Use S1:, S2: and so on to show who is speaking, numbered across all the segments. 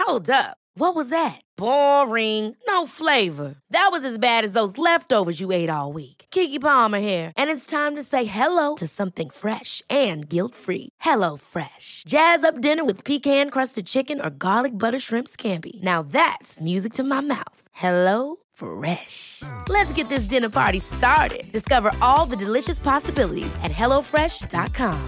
S1: Hold up. What was that? Boring. No flavor. That was as bad as those leftovers you ate all week. Keke Palmer here, and it's time to say hello to something fresh and guilt-free. Hello Fresh. Jazz up dinner with pecan-crusted chicken or garlic butter shrimp scampi. Now that's music to my mouth. Hello Fresh. Let's get this dinner party started. Discover all the delicious possibilities at hellofresh.com.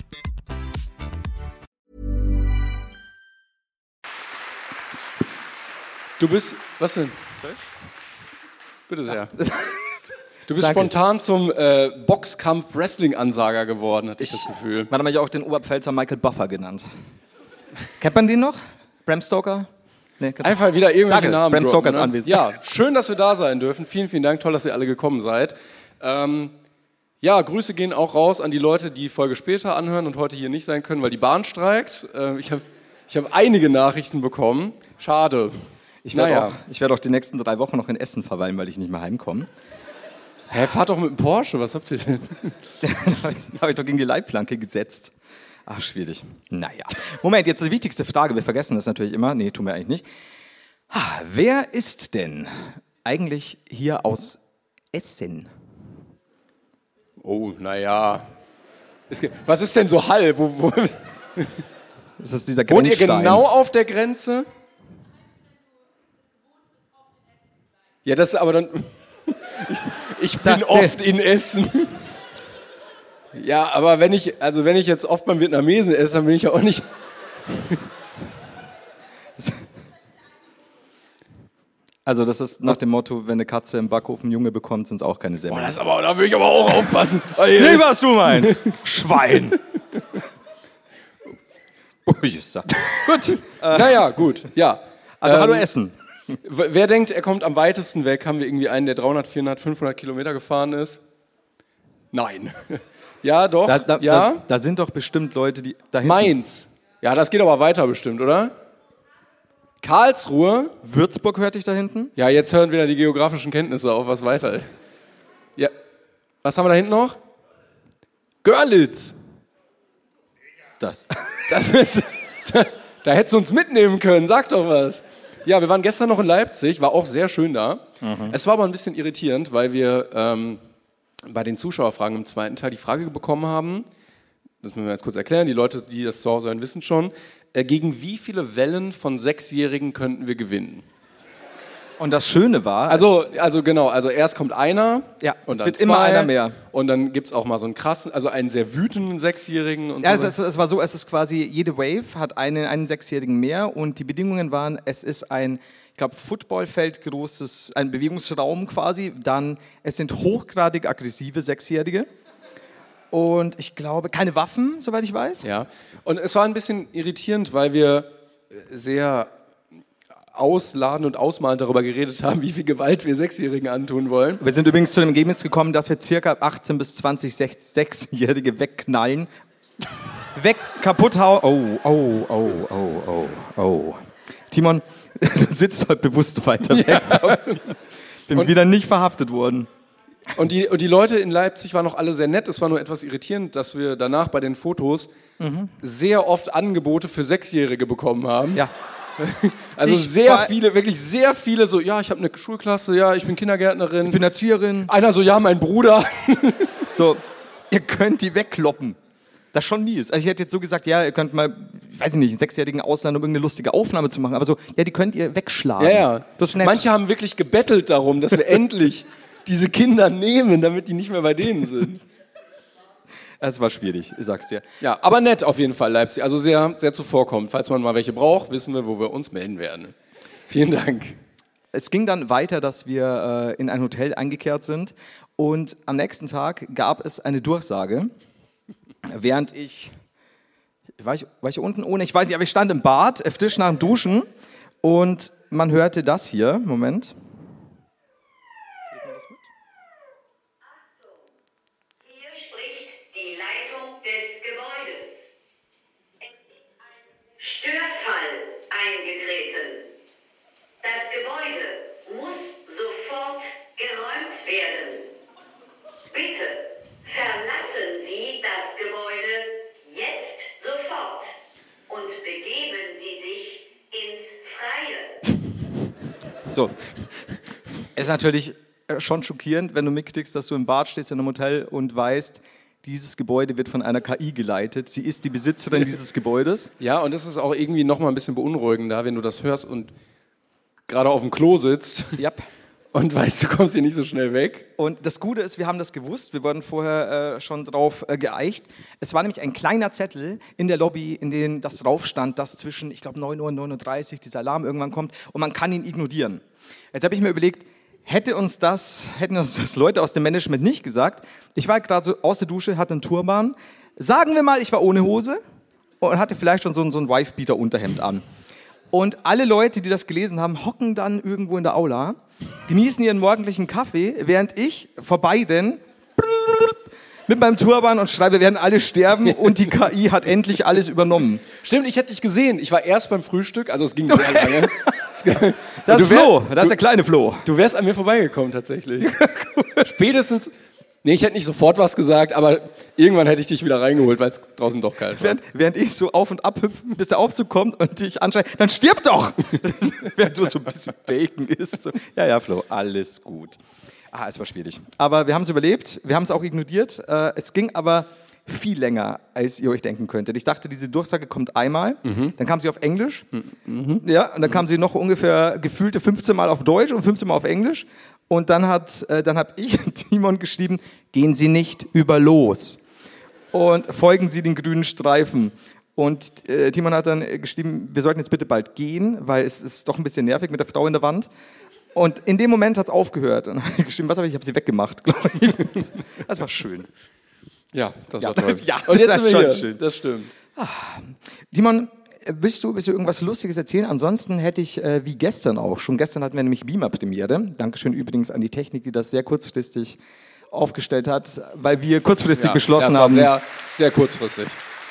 S2: Du bist, was denn? Sorry? Bitte sehr. Du bist
S3: Danke.
S2: spontan zum Boxkampf-Wrestling-Ansager geworden, hatte ich das Gefühl.
S3: Man hat mich auch den Oberpfälzer Michael Buffer genannt. Kennt man den noch? Bram Stoker? Nee,
S2: Einfach wieder irgendwelche
S3: Danke,
S2: Namen
S3: Bram Stoker ist
S2: droppen, ne?
S3: anwesend.
S2: Ja, schön, dass wir da sein dürfen. Vielen, vielen Dank. Toll, dass ihr alle gekommen seid. Ja, Grüße gehen auch raus an die Leute, die Folge später anhören und heute hier nicht sein können, weil die Bahn streikt. Ich hab einige Nachrichten bekommen. Schade.
S3: Ich werde auch die nächsten 3 Wochen noch in Essen verweilen, weil ich nicht mehr heimkomme.
S2: Hä, fahrt doch mit dem Porsche, was habt ihr denn?
S3: Habe ich doch gegen die Leitplanke gesetzt. Ach, schwierig. Naja. Moment, jetzt die wichtigste Frage. Wir vergessen das natürlich immer. Nee, tun wir eigentlich nicht. Wer ist denn eigentlich hier aus Essen?
S2: Oh, naja. Was ist denn so Hall?
S3: Das ist dieser
S2: Wohnt ihr
S3: Grenzstein.
S2: genau auf der Grenze? Ja, das ist aber dann... Ich bin oft in Essen. Ja, aber wenn ich jetzt oft beim Vietnamesen esse, dann bin ich ja auch nicht...
S3: Also das ist nach dem Motto, wenn eine Katze im Backofen Junge bekommt, sind es auch keine Semmeln.
S2: Da will ich aber auch aufpassen.
S3: Nee, was du meinst. Schwein. Gut.
S2: Naja, gut, ja.
S3: Also hallo Essen.
S2: Wer denkt, er kommt am weitesten weg? Haben wir irgendwie einen, der 300, 400, 500 Kilometer gefahren ist? Nein. Ja, doch.
S3: Da sind doch bestimmt Leute, die da hinten...
S2: Mainz. Ja, das geht aber weiter bestimmt, oder? Karlsruhe.
S3: Würzburg hörte ich da hinten.
S2: Ja, jetzt hören wieder die geografischen Kenntnisse auf, was weiter. Ja. Was haben wir da hinten noch? Görlitz.
S3: Das
S2: ist... Da hättest du uns mitnehmen können, sag doch was. Ja, wir waren gestern noch in Leipzig, war auch sehr schön da. Es war aber ein bisschen irritierend, weil wir bei den Zuschauerfragen im zweiten Teil die Frage bekommen haben, das müssen wir jetzt kurz erklären, die Leute, die das zu Hause hören, wissen schon, gegen wie viele Wellen von 6-Jährigen könnten wir gewinnen?
S3: Und das Schöne war...
S2: Also genau, erst kommt einer und
S3: es
S2: dann
S3: wird
S2: 2
S3: immer einer mehr.
S2: Und dann gibt es auch mal so einen krassen, also einen sehr wütenden 6-Jährigen. Und
S3: ja,
S2: so.
S3: es war so, es ist quasi, jede Wave hat einen 6-Jährigen mehr und die Bedingungen waren, es ist ein, ich glaube, Footballfeld großes, ein Bewegungsraum quasi, dann, es sind hochgradig aggressive 6-Jährige und ich glaube, keine Waffen, soweit ich weiß.
S2: Ja, und es war ein bisschen irritierend, weil wir sehr ausladen und ausmalend darüber geredet haben, wie viel Gewalt wir 6-Jährigen antun wollen.
S3: Wir sind übrigens zu dem Ergebnis gekommen, dass wir circa 18 bis 20 6-Jährige wegknallen. Kaputt hauen. Oh. Timon, du sitzt heute bewusst weiter weg. Ja. Bin wieder nicht verhaftet worden.
S2: Und die Leute in Leipzig waren noch alle sehr nett. Es war nur etwas irritierend, dass wir danach bei den Fotos sehr oft Angebote für 6-Jährige bekommen haben.
S3: Ja.
S2: Also wirklich sehr viele so, ja, ich habe eine Schulklasse, ja, ich bin Kindergärtnerin.
S3: Ich bin Erzieherin.
S2: Einer so, ja, mein Bruder.
S3: So, ihr könnt die wegkloppen. Das ist schon mies. Also ich hätte jetzt so gesagt, ja, ihr könnt mal, weiß ich nicht, einen 6-Jährigen ausladen, um irgendeine lustige Aufnahme zu machen. Aber so, ja, die könnt ihr wegschlagen.
S2: Ja.
S3: Das ist nett.
S2: Manche haben wirklich gebettelt darum, dass wir endlich diese Kinder nehmen, damit die nicht mehr bei denen sind.
S3: Es war schwierig, ich sag's dir.
S2: Ja, aber nett auf jeden Fall, Leipzig. Also sehr, sehr zuvorkommend. Falls man mal welche braucht, wissen wir, wo wir uns melden werden. Vielen Dank.
S3: Es ging dann weiter, dass wir in ein Hotel eingekehrt sind und am nächsten Tag gab es eine Durchsage, während war ich unten ohne, ich weiß nicht, aber ich stand im Bad, auf Tisch nach dem Duschen und man hörte das hier, Moment.
S4: Störfall eingetreten. Das Gebäude muss sofort geräumt werden. Bitte verlassen Sie das Gebäude jetzt sofort und begeben Sie sich ins
S3: So. Es ist natürlich schon schockierend, wenn du mitkriegst, dass du im Bad stehst in einem Hotel und weißt, dieses Gebäude wird von einer KI geleitet. Sie ist die Besitzerin dieses Gebäudes.
S2: Ja, und das ist auch irgendwie nochmal ein bisschen beunruhigender, wenn du das hörst und gerade auf dem Klo sitzt
S3: Yep.
S2: und weißt, du kommst hier nicht so schnell weg.
S3: Und das Gute ist, wir haben das gewusst, wir wurden vorher schon drauf geeicht. Es war nämlich ein kleiner Zettel in der Lobby, in dem das drauf stand, dass zwischen, ich glaube, 9:39 Uhr dieser Alarm irgendwann kommt und man kann ihn ignorieren. Jetzt habe ich mir überlegt, hätten uns das Leute aus dem Management nicht gesagt. Ich war gerade so aus der Dusche, hatte einen Turban. Sagen wir mal, ich war ohne Hose und hatte vielleicht schon so ein Wife-Beater-Unterhemd an. Und alle Leute, die das gelesen haben, hocken dann irgendwo in der Aula, genießen ihren morgendlichen Kaffee, während ich vorbei denn mit meinem Turban und schreibe, wir werden alle sterben und die KI hat endlich alles übernommen.
S2: Stimmt, ich hätte dich gesehen. Ich war erst beim Frühstück, also es ging sehr lange.
S3: Das ist Flo, das ist der kleine Flo.
S2: Du wärst an mir vorbeigekommen tatsächlich. Spätestens, nee, ich hätte nicht sofort was gesagt, aber irgendwann hätte ich dich wieder reingeholt, weil es draußen doch kalt war.
S3: Während ich so auf und ab hüpfe, bis der Aufzug kommt und dich anschreit, dann stirb doch! Während du so ein bisschen Bacon isst. So. Ja, Flo, alles gut. Es war schwierig. Aber wir haben es überlebt, wir haben es auch ignoriert. Es ging aber viel länger, als ihr euch denken könntet. Ich dachte, diese Durchsage kommt einmal, dann kam sie auf Englisch, ja, und dann kam sie noch ungefähr gefühlte 15 Mal auf Deutsch und 15 Mal auf Englisch. Und dann hab ich Timon geschrieben, gehen Sie nicht über los und folgen Sie den grünen Streifen. Und Timon hat dann geschrieben, wir sollten jetzt bitte bald gehen, weil es ist doch ein bisschen nervig mit der Frau in der Wand. Und in dem Moment hat es aufgehört. Und dann habe ich geschrieben, was habe ich? Ich habe sie weggemacht, glaube ich. Das war schön.
S2: Ja, das war toll.
S3: Ja,
S2: und jetzt
S3: das
S2: sind wir hier.
S3: schön.
S2: Das stimmt.
S3: Timon, willst du irgendwas Lustiges erzählen? Ansonsten hätte ich, wie gestern auch, schon gestern hatten wir nämlich Beamer-Premiere. Dankeschön übrigens an die Technik, die das sehr kurzfristig aufgestellt hat, weil wir kurzfristig beschlossen haben.
S2: Sehr, sehr kurzfristig.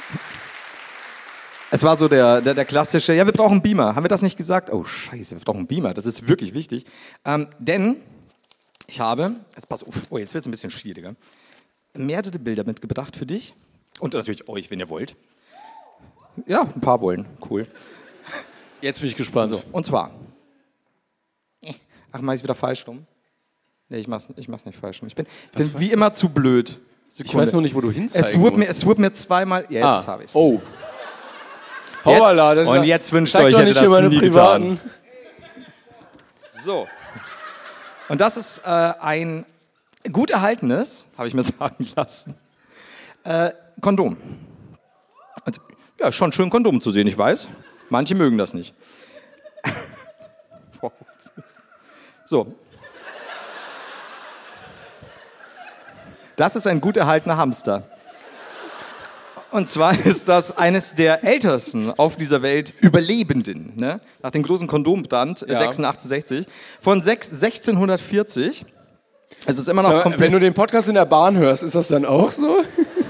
S3: Es war so der klassische, ja, wir brauchen Beamer. Haben wir das nicht gesagt? Oh, scheiße, wir brauchen Beamer. Das ist wirklich wichtig. Denn ich habe, jetzt pass auf, jetzt wird es ein bisschen schwieriger, mehrere Bilder mitgebracht für dich und natürlich euch, wenn ihr wollt. Ja, ein paar wollen. Cool.
S2: Jetzt bin ich gespannt.
S3: So, und zwar. Ach, mach ich es wieder falsch rum? Nee, ich mach's nicht falsch rum. Ich bin wie immer zu blöd. Sekunde.
S2: Ich weiß noch nicht, wo du hinzeigst.
S3: Es wurde mir zweimal. Jetzt habe ich es.
S2: Oh. Hoppala,
S3: Jetzt, und jetzt wünscht
S2: euch,
S3: ich hätte das
S2: meine
S3: nie
S2: privaten.
S3: getan. So. Und das ist ein gut erhaltenes, habe ich mir sagen lassen, Kondom. Also, ja, schon schön Kondom zu sehen, ich weiß. Manche mögen das nicht. So. Das ist ein gut erhaltener Hamster. Und zwar ist das eines der ältesten auf dieser Welt Überlebenden, ne? Nach dem großen Kondombrand 86 von 1640. Es ist immer noch komplett.
S2: Wenn du den Podcast in der Bahn hörst, ist das dann auch so?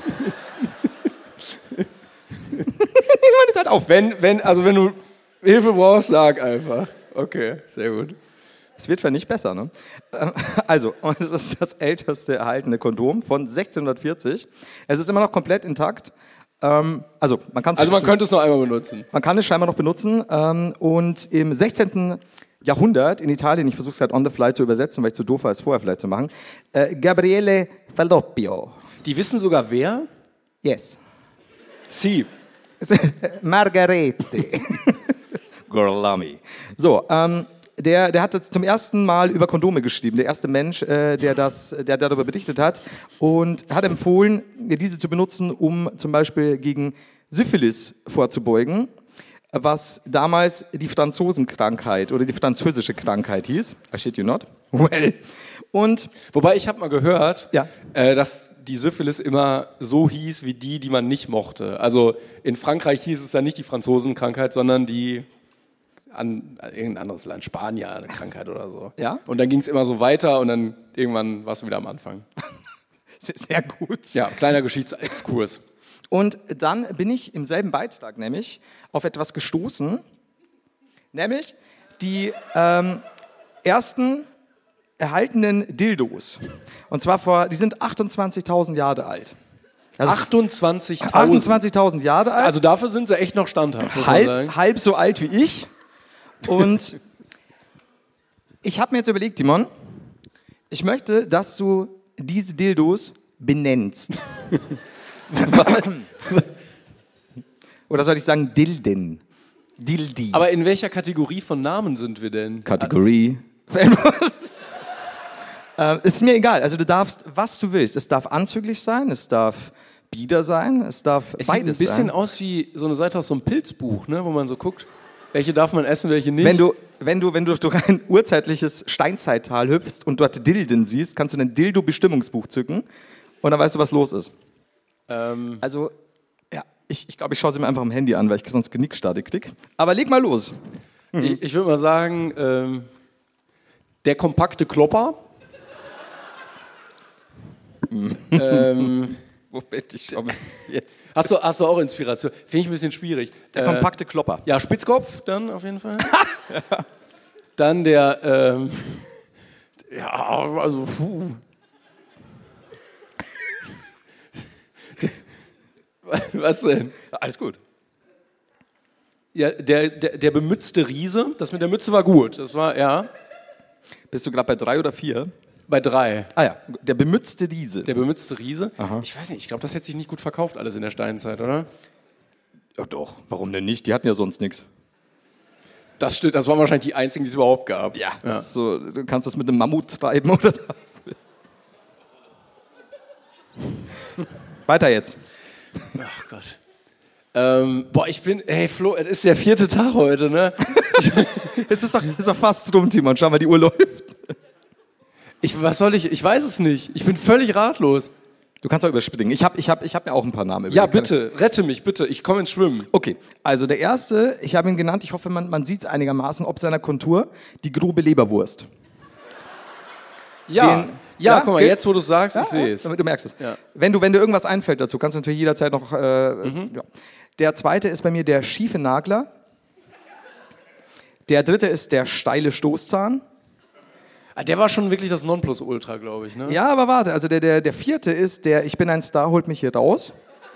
S3: Das halt auf.
S2: Wenn du Hilfe brauchst, sag einfach. Okay, sehr gut.
S3: Es wird vielleicht nicht besser, ne? Also, und es ist das älteste erhaltene Kondom von 1640. Es ist immer noch komplett intakt. Man könnte es noch einmal benutzen. Man kann es scheinbar noch benutzen. Und im 16. Jahrhundert in Italien, ich versuche es gerade on the fly zu übersetzen, weil ich zu doof war, es vorher vielleicht zu machen, Gabriele Falloppio.
S2: Die wissen sogar wer?
S3: Yes.
S2: Sie.
S3: Margarete. Girlami. So, der hat jetzt zum ersten Mal über Kondome geschrieben. Der erste Mensch, der darüber berichtet hat und hat empfohlen, diese zu benutzen, um zum Beispiel gegen Syphilis vorzubeugen, was damals die Franzosenkrankheit oder die französische Krankheit hieß. I shit you not. Well. Und
S2: wobei ich habe mal gehört,
S3: ja.
S2: Dass die Syphilis immer so hieß wie die man nicht mochte. Also in Frankreich hieß es dann nicht die Franzosenkrankheit, sondern die an irgendein anderes Land, Spanier, eine Krankheit oder so.
S3: Ja?
S2: Und dann ging es immer so weiter und dann irgendwann warst du wieder am Anfang.
S3: Sehr gut.
S2: Ja, kleiner Geschichtsexkurs.
S3: Und dann bin ich im selben Beitrag nämlich auf etwas gestoßen, nämlich die ersten erhaltenen Dildos. Und zwar die sind 28.000 Jahre alt.
S2: Also 28.000?
S3: 28.000 Jahre alt.
S2: Also dafür sind sie echt noch standhaft, muss man sagen.
S3: Halb so alt wie ich. Und Ich habe mir jetzt überlegt, Timon, ich möchte, dass du diese Dildos benennst. Oder soll ich sagen Dilden? Dildi.
S2: Aber in welcher Kategorie von Namen sind wir denn?
S3: Kategorie. Ist mir egal. Also du darfst, was du willst. Es darf anzüglich sein, es darf bieder sein, es darf
S2: Es sieht ein
S3: beides
S2: bisschen
S3: sein.
S2: aus wie so eine Seite aus so einem Pilzbuch, ne? Wo man so guckt, welche darf man essen, welche nicht.
S3: Wenn du durch ein urzeitliches Steinzeittal hüpfst und dort Dilden siehst, kannst du ein Dildo-Bestimmungsbuch zücken und dann weißt du, was los ist. Also, ja, ich glaube, ich schaue sie mir einfach am Handy an, weil ich sonst Genickstatik krieg. Aber leg mal los.
S2: Ich würde mal sagen, der kompakte Klopper.
S3: Moment, ich schau mal jetzt.
S2: Hast du auch Inspiration? Finde ich ein bisschen schwierig.
S3: Der kompakte Klopper.
S2: Ja, Spitzkopf dann auf jeden Fall. Dann der, ja, also, Was denn?
S3: Alles gut.
S2: Ja, der bemützte Riese, das mit der Mütze war gut. Das war, ja,
S3: Bist du gerade bei 3 oder 4?
S2: bei 3.
S3: Ah ja, der bemützte Riese.
S2: Der bemützte Riese.
S3: Aha.
S2: Ich weiß nicht, ich glaube, das hätte sich nicht gut verkauft alles in der Steinzeit, oder?
S3: Ja doch, warum denn nicht? Die hatten ja sonst nichts.
S2: Das stimmt, das waren wahrscheinlich die einzigen, die es überhaupt gab.
S3: Ja. Das ist so, du kannst das mit einem Mammut treiben oder Weiter jetzt.
S2: Ach Gott. Hey Flo, es ist der 4. Tag heute, ne?
S3: Es ist doch fast rum, Timon. Schau mal, die Uhr läuft.
S2: Was soll ich? Ich weiß es nicht. Ich bin völlig ratlos.
S3: Du kannst auch überspringen. Ich hab mir auch ein paar Namen
S2: Ja,
S3: überlegt.
S2: bitte, rette mich, bitte. Ich komme ins Schwimmen.
S3: Okay, also der erste, ich habe ihn genannt, ich hoffe, man sieht es einigermaßen, ob seiner Kontur, die grobe Leberwurst.
S2: Ja,
S3: ja,
S2: guck mal,
S3: okay.
S2: jetzt wo du es sagst, ich sehe es.
S3: Damit du merkst es.
S2: Ja.
S3: Wenn dir irgendwas einfällt dazu, kannst du natürlich jederzeit noch... ja. Der zweite ist bei mir der schiefe Nagler. Der dritte ist der steile Stoßzahn.
S2: Der war schon wirklich das Nonplusultra, glaube ich, ne?
S3: Ja, aber warte, also der vierte ist der Ich bin ein Star, holt mich hier raus.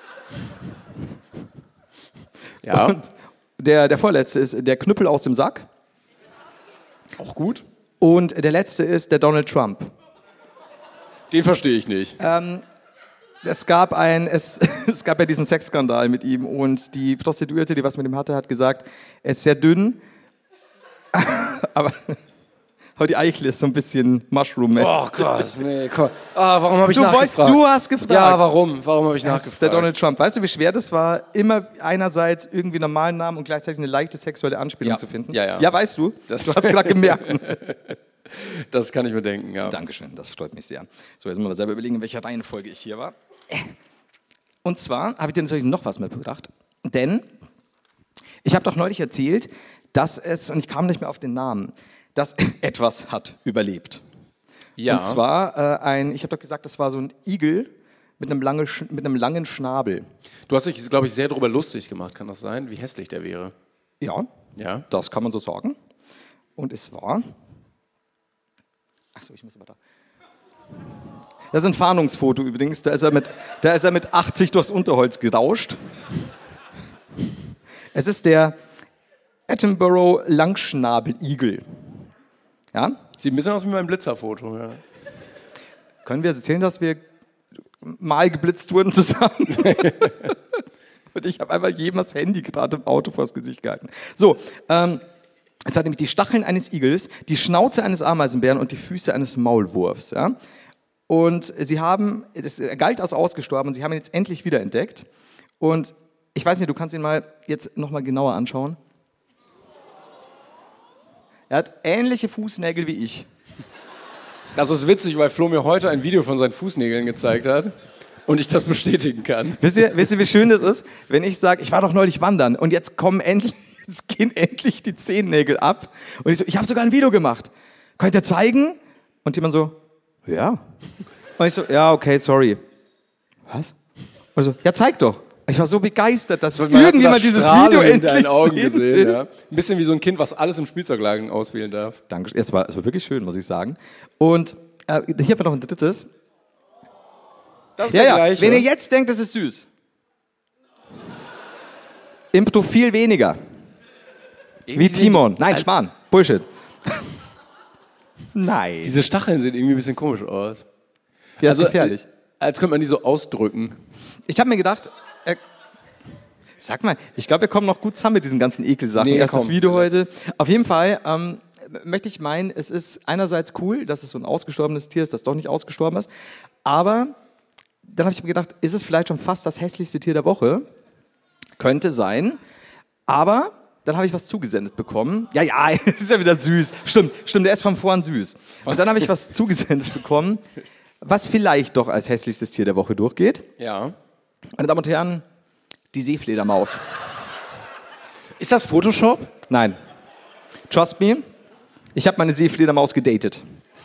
S2: Ja.
S3: Und der vorletzte ist der Knüppel aus dem Sack.
S2: Auch gut.
S3: Und der letzte ist der Donald Trump.
S2: Den verstehe ich nicht.
S3: Es gab ja diesen Sexskandal mit ihm und die Prostituierte, die was mit ihm hatte, hat gesagt, er ist sehr dünn, aber die Eichel ist so ein bisschen Mushroom-Mess.
S2: Oh Gott, nee, komm. Warum habe ich nachgefragt?
S3: Du hast gefragt.
S2: Ja, warum? Warum habe ich
S3: Das
S2: nachgefragt?
S3: ist der Donald Trump. Weißt du, wie schwer das war, immer einerseits irgendwie einen normalen Namen und gleichzeitig eine leichte sexuelle Anspielung
S2: Ja.
S3: zu finden?
S2: Ja.
S3: Ja, weißt du? Du hast gerade gemerkt.
S2: Das kann ich mir denken, ja.
S3: Dankeschön, das freut mich sehr. So, jetzt müssen wir selber überlegen, in welcher Reihenfolge ich hier war. Und zwar habe ich dir natürlich noch was mitgebracht, denn ich habe doch neulich erzählt, dass und ich kam nicht mehr auf den Namen, dass etwas hat überlebt.
S2: Ja.
S3: Und zwar ich habe doch gesagt, das war so ein Igel mit einem langen Schnabel.
S2: Du hast dich, glaube ich, sehr darüber lustig gemacht, kann das sein? Wie hässlich der wäre.
S3: Ja,
S2: Ja.
S3: das kann man so sagen. Und es war... Achso, ich muss aber da... Das ist ein Fahndungsfoto übrigens. Da ist er mit 80 durchs Unterholz gerauscht. Es ist der Attenborough Langschnabeligel. Ja?
S2: Sieht ein bisschen aus wie mein Blitzerfoto. Ja.
S3: Können wir erzählen, dass wir mal geblitzt wurden zusammen? Und ich habe einfach jedem das Handy gerade im Auto vors Gesicht gehalten. So, es hat nämlich die Stacheln eines Igels, die Schnauze eines Ameisenbären und die Füße eines Maulwurfs. Ja? Und es galt als ausgestorben und sie haben ihn jetzt endlich wiederentdeckt. Und ich weiß nicht, du kannst ihn jetzt nochmal genauer anschauen. Er hat ähnliche Fußnägel wie ich.
S2: Das ist witzig, weil Flo mir heute ein Video von seinen Fußnägeln gezeigt hat und ich das bestätigen kann.
S3: Wisst ihr, wie schön das ist, wenn ich sage, ich war doch neulich wandern und jetzt gehen endlich die Zehennägel ab. Und ich so, ich habe sogar ein Video gemacht. Könnt ihr zeigen? Und jemand so, ja. Und ich so, ja, okay, sorry. Was? Und so, ja, zeig doch. Ich war so begeistert, dass irgendjemand dieses Video endlich
S2: Augen
S3: sehen
S2: gesehen.
S3: will.
S2: Ja. Ein bisschen wie so ein Kind, was alles im Spielzeugladen auswählen darf.
S3: Danke, es war wirklich schön, muss ich sagen. Und hier haben wir noch ein drittes.
S2: Das ist der gleiche.
S3: Wenn ihr jetzt denkt, das ist süß. Im Profil weniger. Wie Timon. Nein, Schmarrn. Bullshit. Nein.
S2: Diese Stacheln sehen irgendwie ein bisschen komisch aus.
S3: Ja, ist gefährlich.
S2: Als könnte man die so ausdrücken.
S3: Ich habe mir gedacht, sag mal, ich glaube, wir kommen noch gut zusammen mit diesen ganzen Ekelsachen.
S2: Nee,
S3: Erstes
S2: komm,
S3: Video heute. Auf jeden Fall möchte ich meinen, es ist einerseits cool, dass es so ein ausgestorbenes Tier ist, das doch nicht ausgestorben ist. Aber dann habe ich mir gedacht, ist es vielleicht schon fast das hässlichste Tier der Woche? Könnte sein. Aber dann habe ich was zugesendet bekommen. Ja, ist ja wieder süß. Stimmt, der ist vom Vorn süß. Und dann habe ich was zugesendet bekommen, was vielleicht doch als hässlichstes Tier der Woche durchgeht.
S2: Ja.
S3: Meine Damen und Herren, die Seefledermaus.
S2: Ist das Photoshop?
S3: Nein. Trust me, ich habe meine Seefledermaus gedatet.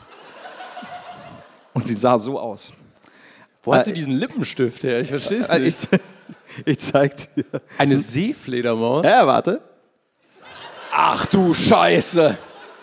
S3: Und sie sah so aus.
S2: Wo hat sie diesen Lippenstift her? Ich verstehe es nicht.
S3: Ich zeig dir.
S2: Eine Seefledermaus?
S3: Ja, warte.
S2: Ach du Scheiße!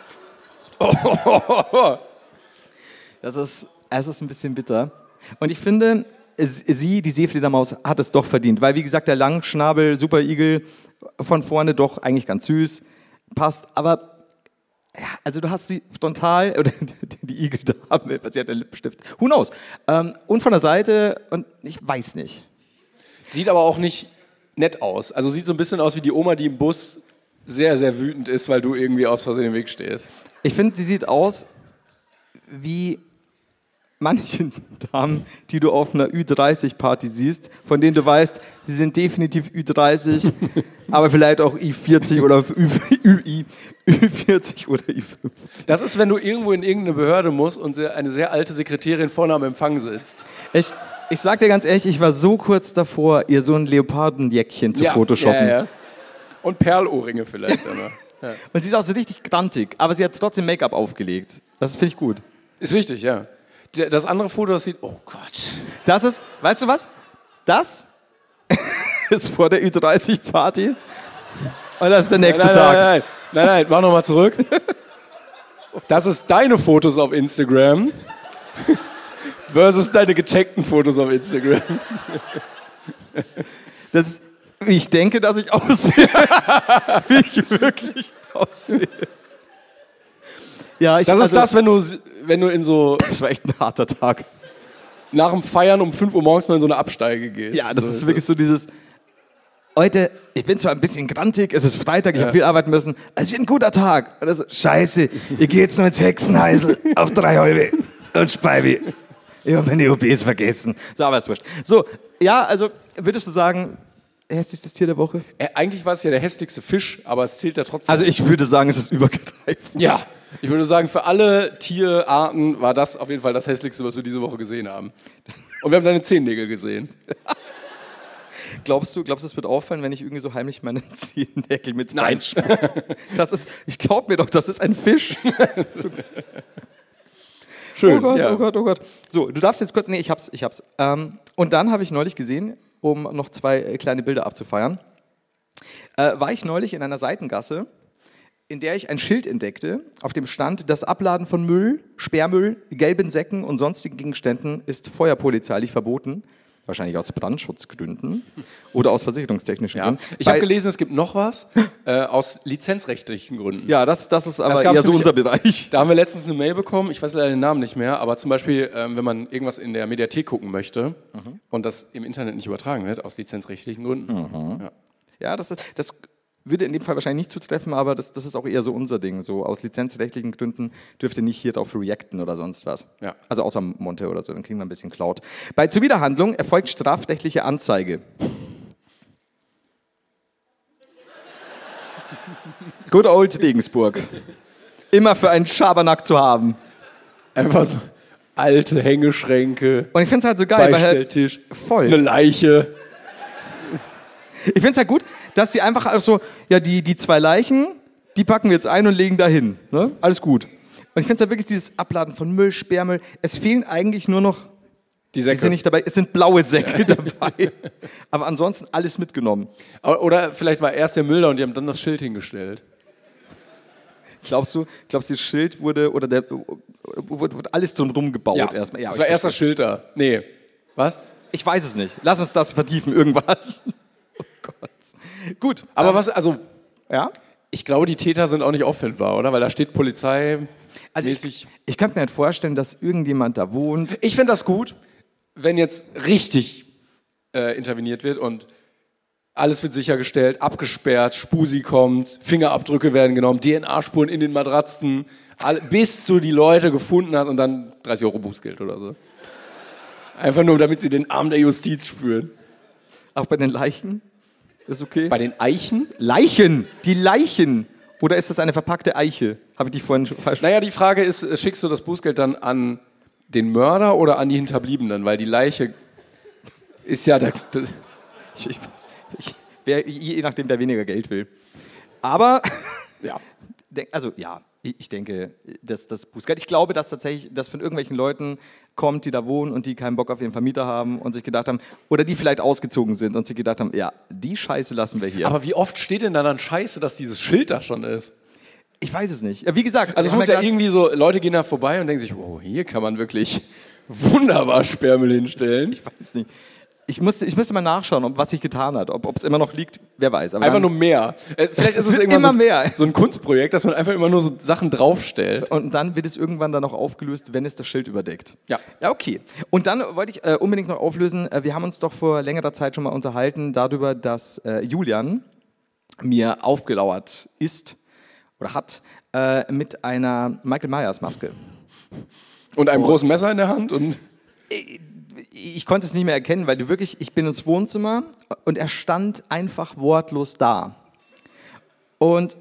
S3: Es ist ein bisschen bitter. Und ich finde, die Seefledermaus, hat es doch verdient. Weil, wie gesagt, der Langschnabel, Superigel von vorne doch eigentlich ganz süß. Passt, aber ja, also du hast sie frontal, oder die Igeldame, sie hat einen Lippenstift, who knows. Und von der Seite, und ich weiß nicht.
S2: Sieht aber auch nicht nett aus. Also sieht so ein bisschen aus wie die Oma, die im Bus sehr, sehr wütend ist, weil du irgendwie aus Versehen im Weg stehst.
S3: Ich finde, sie sieht aus wie manche Damen, die du auf einer Ü30-Party siehst, von denen du weißt, sie sind definitiv Ü30, aber vielleicht auch Ü40 oder Ü40 oder Ü50.
S2: Das ist, wenn du irgendwo in irgendeine Behörde musst und eine sehr alte Sekretärin vorne am Empfang sitzt.
S3: Ich sag dir ganz ehrlich, ich war so kurz davor, ihr so ein Leopardenjäckchen zu photoshoppen.
S2: Ja. Und Perlohrringe vielleicht. Ja.
S3: Und sie ist auch so richtig grantig, aber sie hat trotzdem Make-up aufgelegt. Das finde ich gut.
S2: Ist wichtig, ja. Das andere Foto, das sieht, oh Gott.
S3: Das ist, weißt du was? Das ist vor der Ü30-Party und das ist der nächste Tag.
S2: Nein, mach nochmal zurück. Das ist deine Fotos auf Instagram versus deine getaggten Fotos auf Instagram.
S3: Das ist, wie ich denke, dass ich aussehe. Wie ich wirklich aussehe. Ja,
S2: das ist das, wenn du in so...
S3: Das war echt ein harter Tag.
S2: Nach dem Feiern um 5 Uhr morgens noch in so eine Absteige gehst.
S3: Ja, das ist wirklich so dieses... Heute, ich bin zwar ein bisschen grantig, es ist Freitag, ich habe viel arbeiten müssen, es wird ein guter Tag. Und so, scheiße, ich gehe jetzt noch ins Hexenheisel auf 3 Halbe und Speibi. Ich habe meine OBs vergessen. So, aber ist wurscht. So, ja, also würdest du sagen, hässlichstes Tier der Woche?
S2: Eigentlich war es ja der hässlichste Fisch, aber es zählt ja trotzdem.
S3: Also ich würde sagen, es ist übergreifend.
S2: Ja, ich würde sagen, für alle Tierarten war das auf jeden Fall das hässlichste, was wir diese Woche gesehen haben. Und wir haben deine Zehennägel gesehen.
S3: Glaubst du, es wird auffallen, wenn ich irgendwie so heimlich meine Zehennägel mit
S2: Nein.
S3: reinschmecke? Ich glaube mir doch, das ist ein Fisch.
S2: Schön,
S3: Oh Gott. So, du darfst jetzt kurz, nee, ich hab's. Und dann habe ich neulich gesehen, um noch 2 kleine Bilder abzufeiern, war ich neulich in einer Seitengasse, in der ich ein Schild entdeckte, auf dem stand, das Abladen von Müll, Sperrmüll, gelben Säcken und sonstigen Gegenständen ist feuerpolizeilich verboten. Wahrscheinlich aus Brandschutzgründen oder aus versicherungstechnischen Gründen.
S2: Ich habe gelesen, es gibt noch was aus lizenzrechtlichen Gründen.
S3: Ja, das ist aber eher so unser Bereich.
S2: Da haben wir letztens eine Mail bekommen, ich weiß leider den Namen nicht mehr, aber zum Beispiel, wenn man irgendwas in der Mediathek gucken möchte und das im Internet nicht übertragen wird, aus lizenzrechtlichen Gründen.
S3: Ja, das würde in dem Fall wahrscheinlich nicht zutreffen, aber das ist auch eher so unser Ding. So aus lizenzrechtlichen Gründen dürfte nicht hier drauf reacten oder sonst was.
S2: Ja.
S3: Also außer Monte oder so, dann kriegen wir ein bisschen Cloud. Bei Zuwiderhandlung erfolgt strafrechtliche Anzeige. Good old Regensburg. Immer für einen Schabernack zu haben.
S2: Einfach so alte Hängeschränke,
S3: Und ich finde es halt so geil, weil
S2: Beistelltisch,
S3: voll.
S2: eine Leiche.
S3: Ich finde es halt gut, dass sie einfach also ja, die 2 Leichen, die packen wir jetzt ein und legen dahin. Ne? Alles gut. Und ich finde es halt wirklich dieses Abladen von Müll, Sperrmüll. Es fehlen eigentlich nur noch,
S2: Die Säcke.
S3: die sind nicht dabei, es sind blaue Säcke dabei. Aber ansonsten alles mitgenommen.
S2: Oder vielleicht war erst der Müll da und die haben dann das Schild hingestellt.
S3: Glaubst du, das Schild wurde alles drumherum gebaut erstmal? Ja,
S2: das war erst das Schild da. Nee. Was?
S3: Ich weiß es nicht. Lass uns das vertiefen irgendwann. Oh Gott. Gut.
S2: Aber was, also,
S3: Ja?
S2: Ich glaube, die Täter sind auch nicht auffindbar, oder? Weil da steht Polizei.
S3: Also ich könnte mir halt vorstellen, dass irgendjemand da wohnt.
S2: Ich finde das gut, wenn jetzt richtig interveniert wird und alles wird sichergestellt, abgesperrt, Spusi kommt, Fingerabdrücke werden genommen, DNA-Spuren in den Matratzen, bis du die Leute gefunden hast und dann 30 € Bußgeld oder so. Einfach nur, damit sie den Arm der Justiz spüren.
S3: Auch bei den Leichen? Ist okay?
S2: Bei den Eichen?
S3: Leichen! Die Leichen! Oder ist das eine verpackte Eiche? Habe ich die vorhin schon falsch...
S2: Naja, die Frage ist, schickst du das Bußgeld dann an den Mörder oder an die Hinterbliebenen? Weil die Leiche ist ja der...
S3: Je nachdem, wer weniger Geld will. Aber,
S2: Ja.
S3: also ja, ich denke, dass das Bußgeld, ich glaube, dass tatsächlich das von irgendwelchen Leuten kommt, die da wohnen und die keinen Bock auf ihren Vermieter haben und sich gedacht haben, oder die vielleicht ausgezogen sind und sich gedacht haben, ja, die Scheiße lassen wir hier.
S2: Aber wie oft steht denn da dann Scheiße, dass dieses Schild da schon ist?
S3: Ich weiß es nicht. Wie gesagt,
S2: Also es muss ja irgendwie so, Leute gehen da vorbei und denken sich, oh, hier kann man wirklich wunderbar Sperrmüll hinstellen.
S3: Ich weiß nicht. Ich müsste mal nachschauen, was sich getan hat. Ob es immer noch liegt, wer weiß. Aber
S2: Einfach nur mehr. Vielleicht ist es
S3: wird
S2: irgendwann
S3: immer mehr.
S2: So ein Kunstprojekt, dass man einfach immer nur so Sachen draufstellt.
S3: Und dann wird es irgendwann dann noch aufgelöst, wenn es das Schild überdeckt.
S2: Ja.
S3: Ja, okay. Und dann wollte ich unbedingt noch auflösen, wir haben uns doch vor längerer Zeit schon mal unterhalten darüber, dass Julian mir aufgelauert ist oder hat mit einer Michael Myers Maske.
S2: Und einem großen Messer in der Hand und...
S3: Ich konnte es nicht mehr erkennen, weil ich bin ins Wohnzimmer und er stand einfach wortlos da. Und,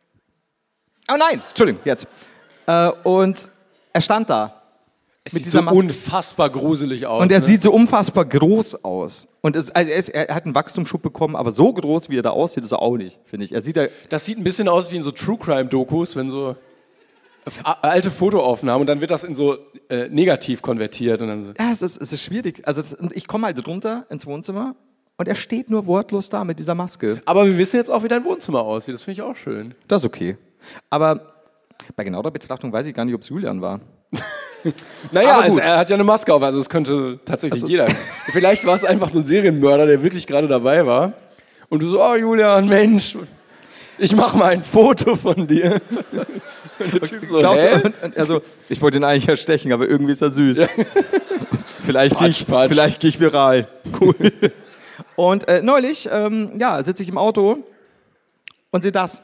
S3: oh nein, Entschuldigung, jetzt. Und er stand da.
S2: Es sieht so unfassbar gruselig aus.
S3: Und er
S2: ne?
S3: sieht so unfassbar groß aus. Und er hat einen Wachstumsschub bekommen, aber so groß, wie er da aussieht, ist er auch nicht, finde ich.
S2: Das sieht ein bisschen aus wie in so True-Crime-Dokus, wenn so alte Fotoaufnahmen und dann wird das in so negativ konvertiert. Und dann so.
S3: Ja, es ist schwierig. Also ich komme halt runter ins Wohnzimmer und er steht nur wortlos da mit dieser Maske.
S2: Aber wir wissen jetzt auch, wie dein Wohnzimmer aussieht. Das finde ich auch schön.
S3: Das ist okay. Aber bei genauer Betrachtung weiß ich gar nicht, ob es Julian war.
S2: Naja,
S3: Aber gut.
S2: also er hat ja eine Maske auf, also es könnte tatsächlich jeder. Vielleicht war es einfach so ein Serienmörder, der wirklich gerade dabei war. Und du so, oh Julian, Mensch, ich mache mal ein Foto von dir. Der Typ so,
S3: Und er so, ich wollte ihn eigentlich erstechen, aber irgendwie ist er süß. Ja. Vielleicht gehe ich viral. Cool. Und neulich, sitze ich im Auto und sehe das.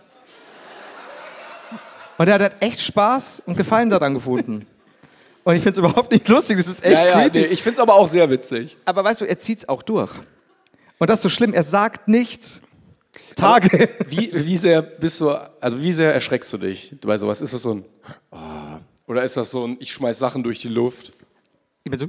S3: Und er hat echt Spaß und Gefallen daran gefunden. Und ich finde es überhaupt nicht lustig, das ist echt creepy.
S2: Nee, ich finde es aber auch sehr witzig.
S3: Aber weißt du, er zieht es auch durch. Und das ist so schlimm, er sagt nichts. Tage.
S2: Wie sehr erschreckst du dich bei sowas? Ist das so ein oder ist das so ein ich schmeiß Sachen durch die Luft?
S3: Ich bin so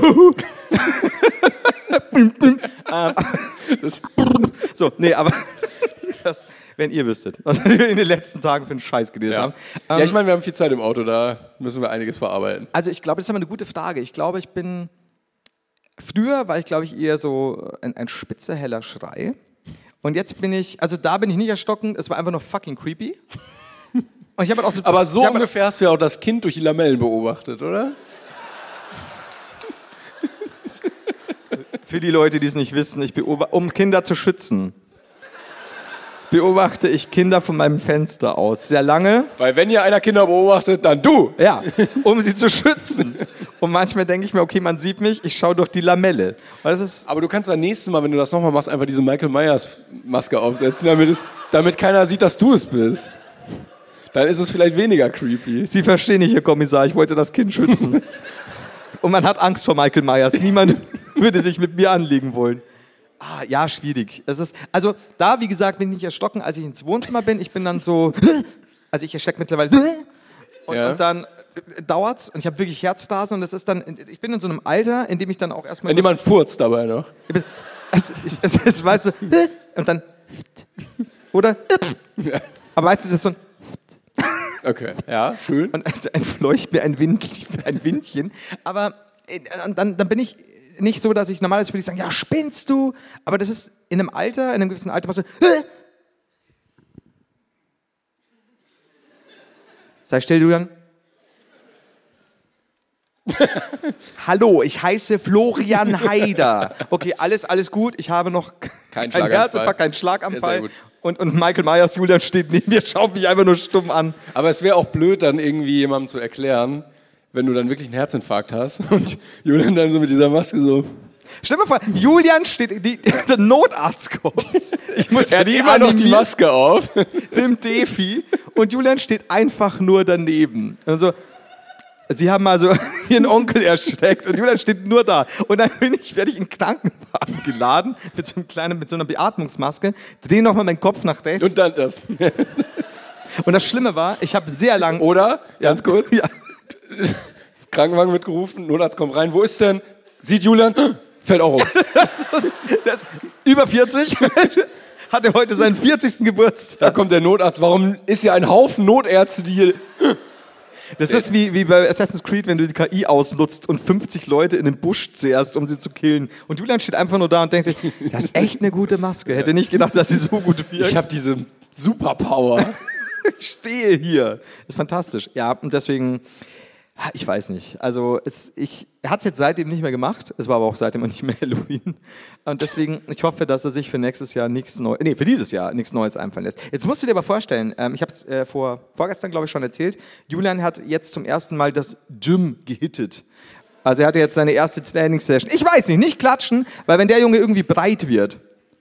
S3: so, nee, aber das, wenn ihr wüsstet, was wir in den letzten Tagen für einen Scheiß geredet haben.
S2: Ja, ich meine, wir haben viel Zeit im Auto, da müssen wir einiges verarbeiten.
S3: Also ich glaube, das ist aber eine gute Frage. Ich glaube, früher war ich, glaube ich, eher so ein spitzer, heller Schrei. Und jetzt bin ich nicht erstockend, es war einfach nur fucking creepy. Und ich habe auch so,
S2: aber so ungefähr hast du ja auch das Kind durch die Lamellen beobachtet, oder?
S3: Für die Leute, die es nicht wissen, um Kinder zu schützen, beobachte ich Kinder von meinem Fenster aus. Sehr lange.
S2: Weil wenn ihr einer Kinder beobachtet, dann du.
S3: Ja, um sie zu schützen. Und manchmal denke ich mir, okay, man sieht mich, ich schaue durch die Lamelle.
S2: Aber du kannst dann nächstes Mal, wenn du das nochmal machst, einfach diese Michael Myers Maske aufsetzen, damit keiner sieht, dass du es bist. Dann ist es vielleicht weniger creepy.
S3: Sie verstehen nicht, Herr Kommissar, ich wollte das Kind schützen. Und man hat Angst vor Michael Myers. Niemand würde sich mit mir anlegen wollen. Ja, schwierig. Also da, wie gesagt, bin ich nicht erschrocken, als ich ins Wohnzimmer bin. Ich bin dann so, also ich erschrecke mittlerweile und dann dauert's und ich habe wirklich Herzrasen und das ist dann, ich bin in so einem Alter, in dem ich dann auch erstmal...
S2: In dem man furzt dabei noch.
S3: Weißt du, und dann, oder? Aber weißt du, es ist so ein...
S2: Okay, ja, schön.
S3: Und entfleucht mir ein Windchen. Aber dann bin ich nicht so, dass ich normalerweise würde ich sagen, ja, spinnst du? Aber das ist in einem gewissen Alter, was so, sei still, Julian. Hallo, ich heiße Florian Haider. Okay, alles gut, ich habe noch
S2: Kein
S3: Kein Herzinfarkt, kein
S2: Ja,
S3: Schlaganfall.
S2: sehr gut.
S3: Und Michael Myers, Julian steht neben mir, schaut mich einfach nur stumm an.
S2: Aber es wäre auch blöd, dann irgendwie jemandem zu erklären, wenn du dann wirklich einen Herzinfarkt hast und Julian dann so mit dieser Maske so...
S3: Stell dir mal vor, Julian steht, der Notarzt kommt. Ich muss
S2: Er hat immer noch die Maske auf.
S3: Im Defi und Julian steht einfach nur daneben. Und so, sie haben also ihren Onkel erschreckt und Julian steht nur da. Und dann werde ich in den Krankenwagen geladen mit so einer Beatmungsmaske, drehe nochmal meinen Kopf nach rechts.
S2: Und dann das.
S3: Und das Schlimme war, ich habe sehr lang...
S2: Oder, ganz kurz,
S3: Ja.
S2: Krankenwagen mitgerufen, Notarzt kommt rein, wo ist denn? Sieht Julian, fällt auch um.
S3: Das über 40, hatte heute seinen 40. Geburtstag.
S2: Da kommt der Notarzt, warum ist hier ein Haufen Notärzte, die hier...
S3: Das ist wie bei Assassin's Creed, wenn du die KI ausnutzt und 50 Leute in den Busch zehrst, um sie zu killen. Und Julian steht einfach nur da und denkt sich, das ist echt eine gute Maske. Hätte nicht gedacht, dass sie so gut wirkt.
S2: Ich habe diese Superpower.
S3: Ich stehe hier. Ist fantastisch. Ja, und deswegen, ich weiß nicht. Also, er hat es jetzt seitdem nicht mehr gemacht. Es war aber auch seitdem nicht mehr Halloween. Und deswegen, ich hoffe, dass er sich für nächstes Jahr für dieses Jahr nichts Neues einfallen lässt. Jetzt musst du dir aber vorstellen, ich habe es vorgestern, glaube ich, schon erzählt, Julian hat jetzt zum ersten Mal das Gym gehittet. Also er hatte jetzt seine erste Trainingssession. Ich weiß nicht klatschen, weil wenn der Junge irgendwie breit wird,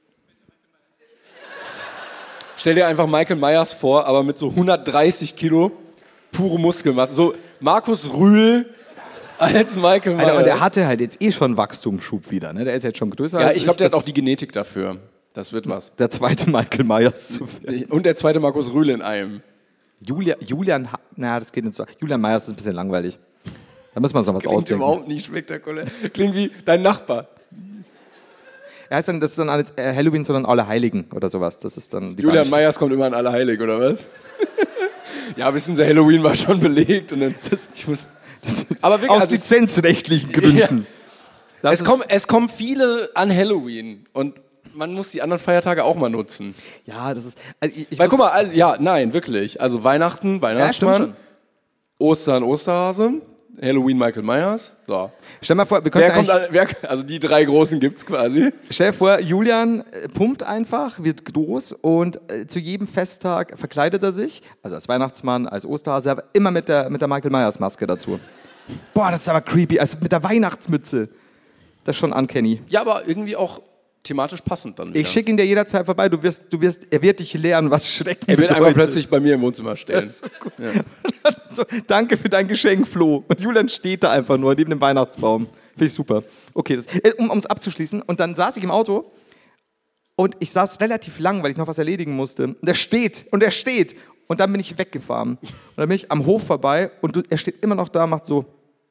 S2: Stell dir einfach Michael Myers vor, aber mit so 130 Kilo pure Muskelmasse. So Markus Rühl als Michael Myers.
S3: Alter, und der hatte halt jetzt schon Wachstumsschub wieder. Ne? Der ist jetzt schon größer.
S2: Ja,
S3: als
S2: ich glaube, der hat
S3: Das-
S2: auch die Genetik dafür. Das wird was.
S3: Der zweite Michael Myers zu werden.
S2: Und der zweite Markus Rühl in einem.
S3: Das geht nicht so. Julian Myers ist ein bisschen langweilig. Da muss man uns noch was
S2: Klingt
S3: ausdenken.
S2: überhaupt nicht spektakulär. Klingt wie dein Nachbar.
S3: Das ist dann alles, Halloween, sondern Allerheiligen oder sowas. Das ist dann die
S2: Julian
S3: beiden-
S2: Myers kommt immer an Allerheilig, oder was? Ja, wissen Sie, Halloween war schon belegt. Und dann, aber wirklich,
S3: Aus
S2: also
S3: lizenzrechtlichen Gründen. Das
S2: es kommen viele an Halloween. Und man muss die anderen Feiertage auch mal nutzen.
S3: Ja, das ist... Also
S2: Weil guck mal, nein, wirklich. Also Weihnachten, Weihnachtsmann, Ostern, Osterhase, Halloween, Michael Myers. So.
S3: Stell mal vor, wir könnten
S2: Also die drei großen gibt's quasi.
S3: Stell dir vor, Julian pumpt einfach, wird groß und zu jedem Festtag verkleidet er sich, also als Weihnachtsmann, als Osterhase, aber immer mit der Michael Myers Maske dazu. Boah, das ist aber creepy, also mit der Weihnachtsmütze. Das ist schon uncanny.
S2: Ja, aber irgendwie auch thematisch passend dann wieder.
S3: Ich schicke ihn dir jederzeit vorbei, er wird dich lernen, was Schrecken
S2: Er wird
S3: bedeutet.
S2: einfach plötzlich bei mir im Wohnzimmer stehen.
S3: So gut. So, danke für dein Geschenk, Flo. Und Julian steht da einfach nur neben dem Weihnachtsbaum. Finde ich super. Okay, um es abzuschließen. Und dann saß ich im Auto und ich saß relativ lang, weil ich noch was erledigen musste. Und er steht. Und dann bin ich weggefahren. Und dann bin ich am Hof vorbei und er steht immer noch da, macht so.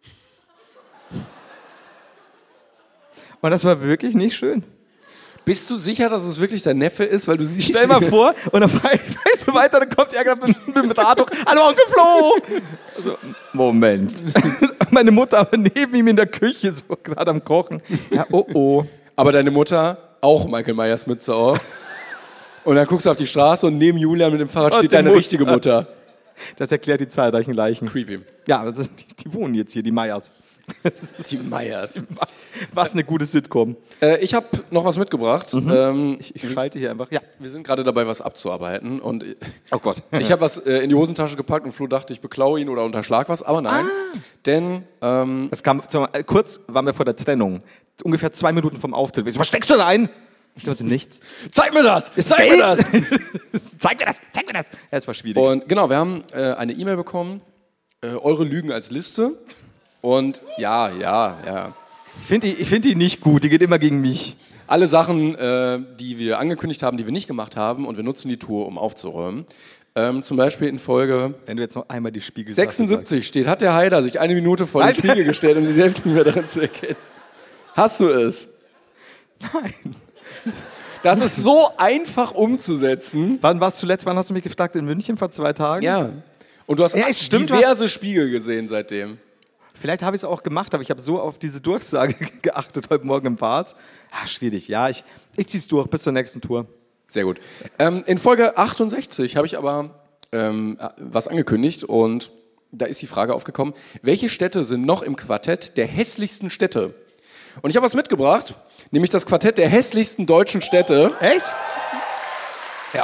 S3: Und das war wirklich nicht schön.
S2: Bist du sicher, dass es wirklich dein Neffe ist? Weil du siehst...
S3: Stell mal vor, und dann fahre ich so weiter, dann kommt er gerade mit dem Rad hoch. Hallo, Onkel Flo! Also, Moment. Meine Mutter aber neben ihm in der Küche, so gerade am Kochen. Ja, oh.
S2: Aber deine Mutter, auch Michael Myers Mütze auf. Und dann guckst du auf die Straße und neben Julian mit dem Fahrrad steht
S3: die
S2: deine
S3: Mutter.
S2: richtige Mutter.
S3: Das erklärt die zahlreichen Leichen.
S2: Creepy.
S3: Ja, die wohnen jetzt hier, die Meyers.
S2: Die Myers.
S3: Was eine gute Sitcom.
S2: Ich habe noch was mitgebracht.
S3: Ich schalte hier einfach. Ja.
S2: Wir sind gerade dabei, was abzuarbeiten. Und
S3: Oh Gott.
S2: ich habe was in die Hosentasche gepackt und Flo dachte, ich beklaue ihn oder unterschlag was. Aber nein, denn
S3: Das kam, kurz waren wir vor der Trennung. Ungefähr 2 Minuten vom Auftritt. Ich so, was steckst du da ein? Ich dachte, nichts.
S2: zeig mir das!
S3: Zeig mir das! Zeig mir das! Ja, es war schwierig.
S2: Und genau, wir haben eine E-Mail bekommen. Eure Lügen als Liste. Und ja.
S3: Ich find die nicht gut, die geht immer gegen mich.
S2: Alle Sachen, die wir angekündigt haben, die wir nicht gemacht haben. Und wir nutzen die Tour, um aufzuräumen. Zum Beispiel in Folge
S3: Wenn du jetzt noch einmal die Spiegel
S2: 76 steht, hat der Haider sich 1 Minute vor den
S3: Alter.
S2: Spiegel gestellt, um sich selbst nicht mehr darin zu erkennen. Hast du es?
S3: Nein.
S2: Das ist so einfach umzusetzen.
S3: Wann warst du zuletzt? Wann hast du mich gefragt? In München vor 2 Tagen?
S2: Ja. Und du hast
S3: Ja, es stimmt,
S2: diverse Spiegel gesehen seitdem.
S3: Vielleicht habe ich es auch gemacht, aber ich habe so auf diese Durchsage geachtet heute Morgen im Bad. Schwierig. Ja, ich ziehe es durch bis zur nächsten Tour.
S2: Sehr gut. In Folge 68 habe ich aber was angekündigt und da ist die Frage aufgekommen, welche Städte sind noch im Quartett der hässlichsten Städte? Und ich habe was mitgebracht, nämlich das Quartett der hässlichsten deutschen Städte.
S3: Echt?
S2: Ja.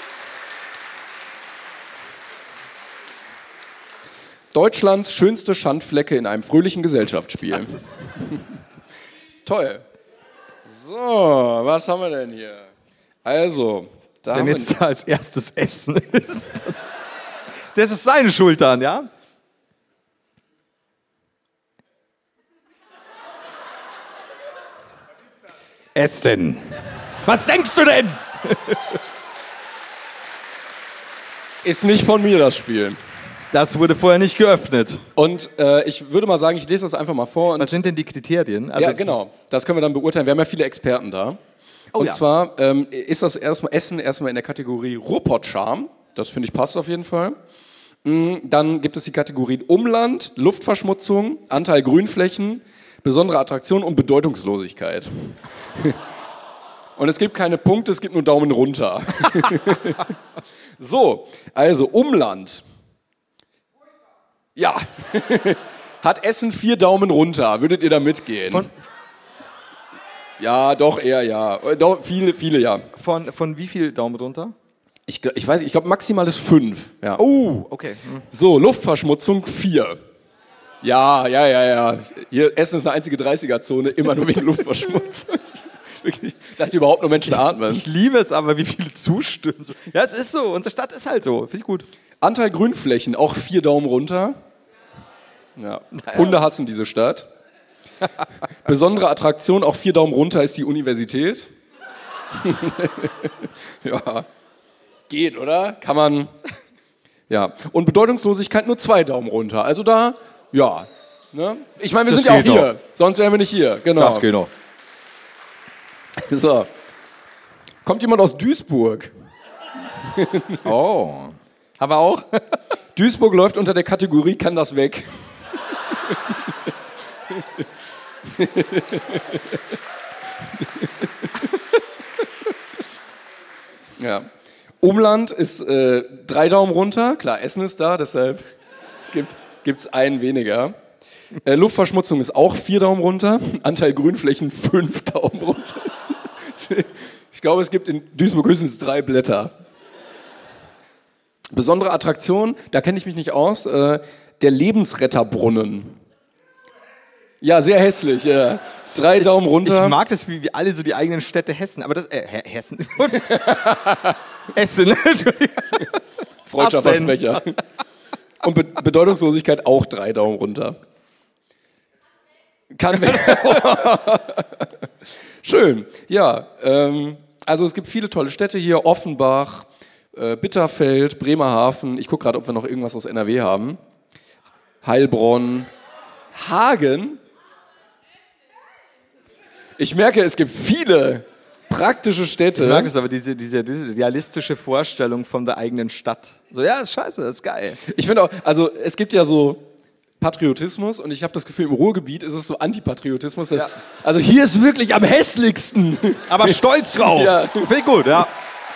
S2: Deutschlands schönste Schandflecke in einem fröhlichen Gesellschaftsspiel. Toll. So, was haben wir denn hier? Also, da
S3: Wenn
S2: haben wir...
S3: jetzt da als erstes Essen ist. Das ist seine Schuld dann, ja? Essen. Was denkst du denn?
S2: Ist nicht von mir, das Spiel.
S3: Das wurde vorher nicht geöffnet.
S2: Und ich würde mal sagen, ich lese das einfach mal vor. Und
S3: Was sind denn die Kriterien? Also
S2: ja, genau. Das können wir dann beurteilen. Wir haben ja viele Experten da.
S3: Oh,
S2: und
S3: ja.
S2: zwar ist das Essen erstmal in der Kategorie Ruhrpott-Charme. Das finde ich passt auf jeden Fall. Dann gibt es die Kategorien Umland, Luftverschmutzung, Anteil Grünflächen, besondere Attraktion und Bedeutungslosigkeit. Und es gibt keine Punkte, es gibt nur Daumen runter. So, also Umland. Ja. Hat Essen 4 Daumen runter. Würdet ihr da mitgehen? Ja, doch, eher ja. Doch, viele ja.
S3: Von wie viel Daumen runter?
S2: Ich weiß, ich glaube maximal ist 5. Ja.
S3: Oh, okay.
S2: So, Luftverschmutzung 4. Ja. Hier, Essen ist eine einzige 30er-Zone, immer nur wegen Luftverschmutzung. Wirklich, dass die überhaupt nur Menschen atmen.
S3: Ich liebe es aber, wie viele zustimmen. Ja, es ist so. Unsere Stadt ist halt so. Finde ich gut.
S2: Anteil Grünflächen, auch 4 Daumen runter. Ja. Hunde hassen diese Stadt. Besondere Attraktion, auch 4 Daumen runter, ist die Universität. Ja. Geht, oder? Kann man. Ja. Und Bedeutungslosigkeit nur 2 Daumen runter. Also da, ja. Ne? Ich meine, wir
S3: Das
S2: sind ja auch
S3: geht
S2: hier.
S3: noch.
S2: Sonst wären wir nicht hier. Genau.
S3: Das geht noch.
S2: So. Kommt jemand aus Duisburg?
S3: Oh. Haben wir auch?
S2: Duisburg läuft unter der Kategorie Kann das weg? Ja. Umland ist 3 Daumen runter. Klar, Essen ist da, deshalb gibt es einen weniger. Luftverschmutzung ist auch 4 Daumen runter. Anteil Grünflächen 5 Daumen runter. Ich glaube, es gibt in Duisburg höchstens 3 Blätter. Besondere Attraktion, da kenne ich mich nicht aus, der Lebensretterbrunnen. Ja, sehr hässlich. 3 Daumen runter.
S3: Ich mag das, wie alle so die eigenen Städte Hessen. Aber das, Hessen. Essen.
S2: Freudscher Versprecher. Und Bedeutungslosigkeit auch 3 Daumen runter. Kann werden. Schön. Ja, also es gibt viele tolle Städte hier. Offenbach, Bitterfeld, Bremerhaven. Ich gucke gerade, ob wir noch irgendwas aus NRW haben. Heilbronn, Hagen. Ich merke, es gibt viele praktische Städte.
S3: Ich mag das aber, diese realistische Vorstellung von der eigenen Stadt. So, ja, ist scheiße, ist geil.
S2: Ich finde auch, also es gibt ja so Patriotismus und ich habe das Gefühl, im Ruhrgebiet ist es so Antipatriotismus.
S3: Ja.
S2: Also hier ist wirklich am hässlichsten.
S3: Aber stolz drauf.
S2: Ja.
S3: Finde ich gut, ja.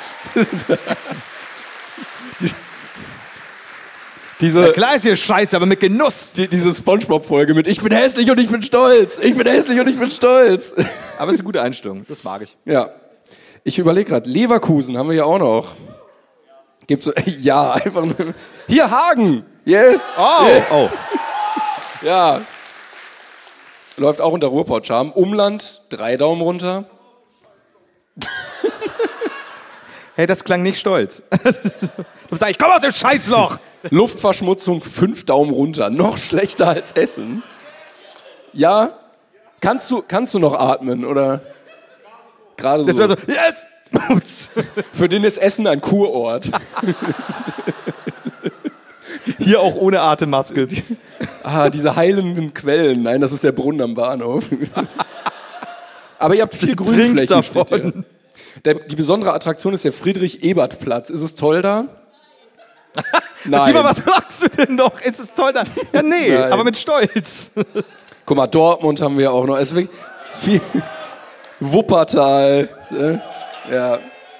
S2: Diese,
S3: Klar ist hier scheiße, aber mit Genuss.
S2: diese Spongebob-Folge mit Ich bin hässlich und ich bin stolz. Ich bin hässlich und ich bin stolz.
S3: Aber es ist eine gute Einstellung, das mag ich.
S2: Ja. Ich überlege gerade, Leverkusen haben wir ja auch noch. Gibt's so, ja, einfach nur. Hier, Hagen. Yes.
S3: Oh.
S2: Ja. Läuft auch unter Ruhrpott-Charme. Umland, 3 Daumen runter.
S3: Hey, das klang nicht stolz. Du sagst, ich komme aus dem Scheißloch.
S2: Luftverschmutzung, 5 Daumen runter. Noch schlechter als Essen. Ja? Kannst du noch atmen, oder? Gerade so.
S3: Das wäre so, yes!
S2: Für den ist Essen ein Kurort.
S3: Hier auch ohne Atemmaske.
S2: Diese heilenden Quellen. Nein, das ist der Brunnen am Bahnhof. Aber ihr habt viel Grünflächen. Steht hier. Die besondere Attraktion ist der Friedrich-Ebert-Platz. Ist es toll da? Nein.
S3: Timo, was fragst du denn noch? Ist es toll da? Ja, nee,
S2: Nein.
S3: aber mit Stolz.
S2: Guck mal, Dortmund haben wir auch noch. Es ist wirklich viel. Wuppertal. Ja.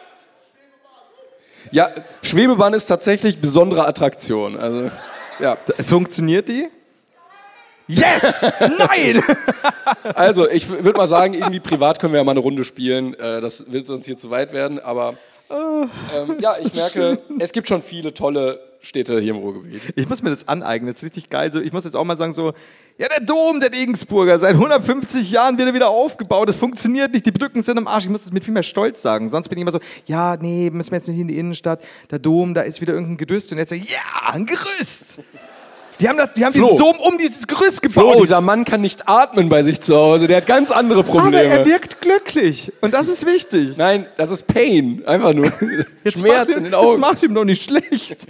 S2: Ja, Schwebebahn ist tatsächlich besondere Attraktion. Also, ja.
S3: Funktioniert die? Yes! Nein!
S2: Also, ich würde mal sagen, irgendwie privat können wir ja mal eine Runde spielen. Das wird sonst hier zu weit werden, aber ja, ich merke, es gibt schon viele tolle Städte hier im Ruhrgebiet.
S3: Ich muss mir das aneignen, das ist richtig geil. So, ich muss jetzt auch mal sagen, so, ja, der Dom, der Regensburger, seit 150 Jahren wird er wieder aufgebaut, das funktioniert nicht, die Brücken sind am Arsch. Ich muss das mit viel mehr Stolz sagen. Sonst bin ich immer so, ja, nee, müssen wir jetzt nicht in die Innenstadt, der Dom, da ist wieder irgendein Gerüst. Und jetzt sage ich, ja, ein Gerüst. Die haben diesen Dom um dieses Gerüst gebaut.
S2: Flo, dieser Mann kann nicht atmen bei sich zu Hause, der hat ganz andere Probleme.
S3: Aber er wirkt glücklich und das ist wichtig.
S2: Nein, das ist Pain, einfach nur Schmerz in den Augen.
S3: Das macht ihm doch nicht schlecht.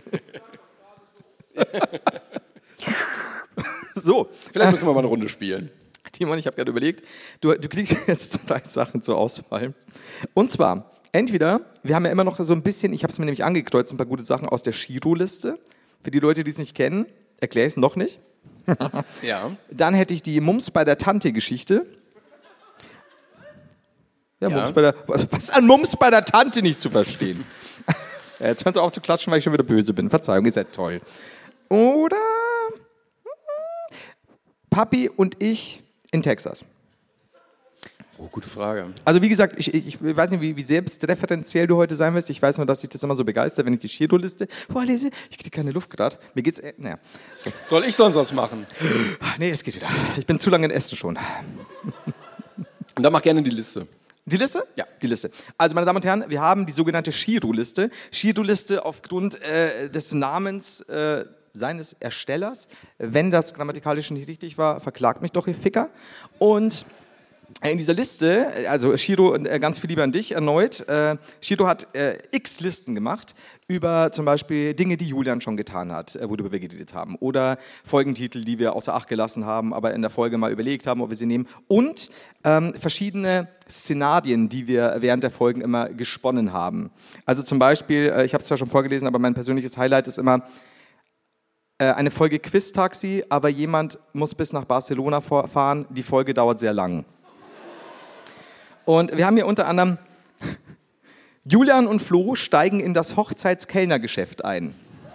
S3: So.
S2: Vielleicht müssen wir mal eine Runde spielen.
S3: Timon, ich habe gerade überlegt, du kriegst jetzt 3 Sachen zur Auswahl. Und zwar, entweder, wir haben ja immer noch so ein bisschen, ich habe es mir nämlich angekreuzt, ein paar gute Sachen aus der Giro-Liste. Für die Leute, die es nicht kennen, erkläre ich es noch nicht.
S2: Ja.
S3: Dann hätte ich die Mums bei der Tante-Geschichte. Ja,
S2: Ja.
S3: Mums bei der, was ist an Mums bei der Tante nicht zu verstehen? Jetzt hören Sie auf zu klatschen, weil ich schon wieder böse bin. Verzeihung, ihr seid toll. Oder Papi und ich in Texas.
S2: Oh, gute Frage.
S3: Also wie gesagt, ich weiß nicht, wie selbstreferenziell du heute sein wirst. Ich weiß nur, dass ich das immer so begeistert, wenn ich die Giro-Liste vorlese. Ich kriege keine Luft gerade. Mir geht's, naja. So.
S2: Soll ich sonst was machen?
S3: Nee, es geht wieder. Ich bin zu lange in Essen schon.
S2: Und dann mach gerne die Liste.
S3: Die Liste?
S2: Ja.
S3: Die Liste. Also, meine Damen und Herren, wir haben die sogenannte Giro-Liste. Giro-Liste aufgrund des Namens seines Erstellers. Wenn das grammatikalisch nicht richtig war, verklagt mich doch, ihr Ficker. Und in dieser Liste, also Giro, ganz viel Liebe an dich erneut. Giro hat x Listen gemacht über zum Beispiel Dinge, die Julian schon getan hat, worüber wir geredet haben. Oder Folgentitel, die wir außer Acht gelassen haben, aber in der Folge mal überlegt haben, ob wir sie nehmen. Und verschiedene Szenarien, die wir während der Folgen immer gesponnen haben. Also zum Beispiel, ich habe es zwar schon vorgelesen, aber mein persönliches Highlight ist immer eine Folge Quiz-Taxi, aber jemand muss bis nach Barcelona fahren. Die Folge dauert sehr lang. Und wir haben hier unter anderem Julian und Flo steigen in das Hochzeitskellnergeschäft ein.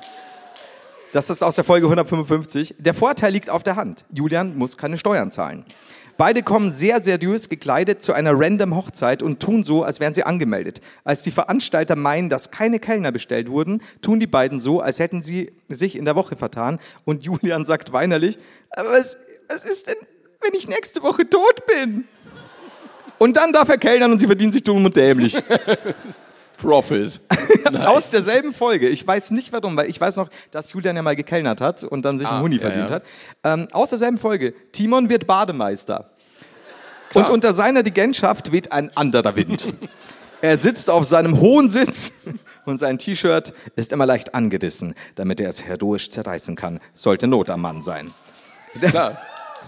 S3: Das ist aus der Folge 155. Der Vorteil liegt auf der Hand. Julian muss keine Steuern zahlen. Beide kommen sehr seriös gekleidet zu einer random Hochzeit und tun so, als wären sie angemeldet. Als die Veranstalter meinen, dass keine Kellner bestellt wurden, tun die beiden so, als hätten sie sich in der Woche vertan. Und Julian sagt weinerlich, aber was ist denn, wenn ich nächste Woche tot bin? Und dann darf er kellnern und sie verdienen sich dumm und dämlich.
S2: Profit.
S3: Aus derselben Folge. Ich weiß nicht warum, weil ich weiß noch, dass Julian ja mal gekellnert hat und dann sich einen Huni verdient hat. Aus derselben Folge. Timon wird Bademeister.
S2: Klar.
S3: Und unter seiner Regentschaft weht ein anderer Wind. Er sitzt auf seinem hohen Sitz und sein T-Shirt ist immer leicht angerissen, damit er es heroisch zerreißen kann. Sollte Not am Mann sein.
S2: Klar.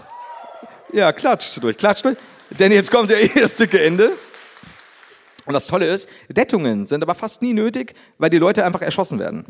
S3: Ja, klatscht durch. Denn jetzt kommt der erste Ende. Und das Tolle ist, Rettungen sind aber fast nie nötig, weil die Leute einfach erschossen werden.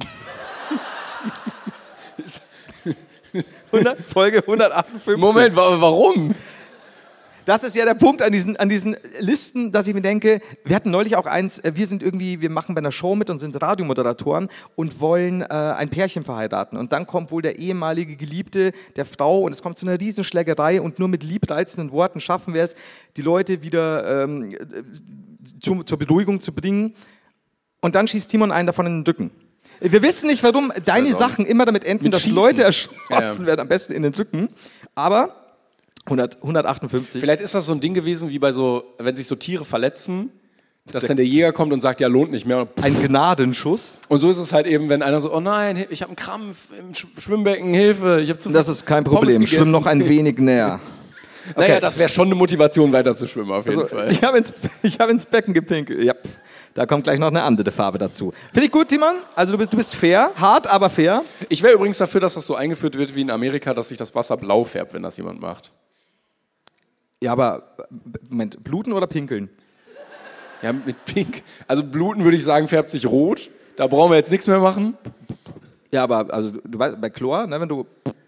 S3: Folge 158.
S2: Moment, warum?
S3: Das ist ja der Punkt an diesen Listen, dass ich mir denke, wir hatten neulich auch eins, wir machen bei einer Show mit und sind Radiomoderatoren und wollen ein Pärchen verheiraten. Und dann kommt wohl der ehemalige Geliebte der Frau und es kommt zu einer Riesenschlägerei und nur mit liebreizenden Worten schaffen wir es, die Leute wieder zur Beruhigung zu bringen. Und dann schießt Timon einen davon in den Rücken. Wir wissen nicht, warum deine Sachen immer damit enden,
S2: mit
S3: dass
S2: Schießen.
S3: Leute erschossen werden, am besten in den Rücken. Aber 158.
S2: Vielleicht ist das so ein Ding gewesen, wie bei so, wenn sich so Tiere verletzen, dass dann der Jäger kommt und sagt, ja, lohnt nicht mehr.
S3: Ein Gnadenschuss.
S2: Und so ist es halt eben, wenn einer so, oh nein, ich habe einen Krampf im Schwimmbecken, Hilfe. Ich hab zu
S3: Das ist kein
S2: Pommes
S3: Problem.
S2: gegessen.
S3: Schwimm noch ein wenig näher. Okay.
S2: Naja, das wäre schon eine Motivation, weiter zu schwimmen, auf jeden
S3: Also,
S2: Fall.
S3: ich hab ins Becken gepinkelt. Ja, da kommt gleich noch eine andere Farbe dazu. Finde ich gut, Timon. Also du bist fair, hart, aber fair.
S2: Ich wäre übrigens dafür, dass das so eingeführt wird wie in Amerika, dass sich das Wasser blau färbt, wenn das jemand macht.
S3: Ja, aber Moment, bluten oder pinkeln?
S2: Ja, mit Pink. Also bluten würde ich sagen, färbt sich rot. Da brauchen wir jetzt nichts mehr machen.
S3: Ja, aber also du weißt, bei Chlor, ne, wenn du...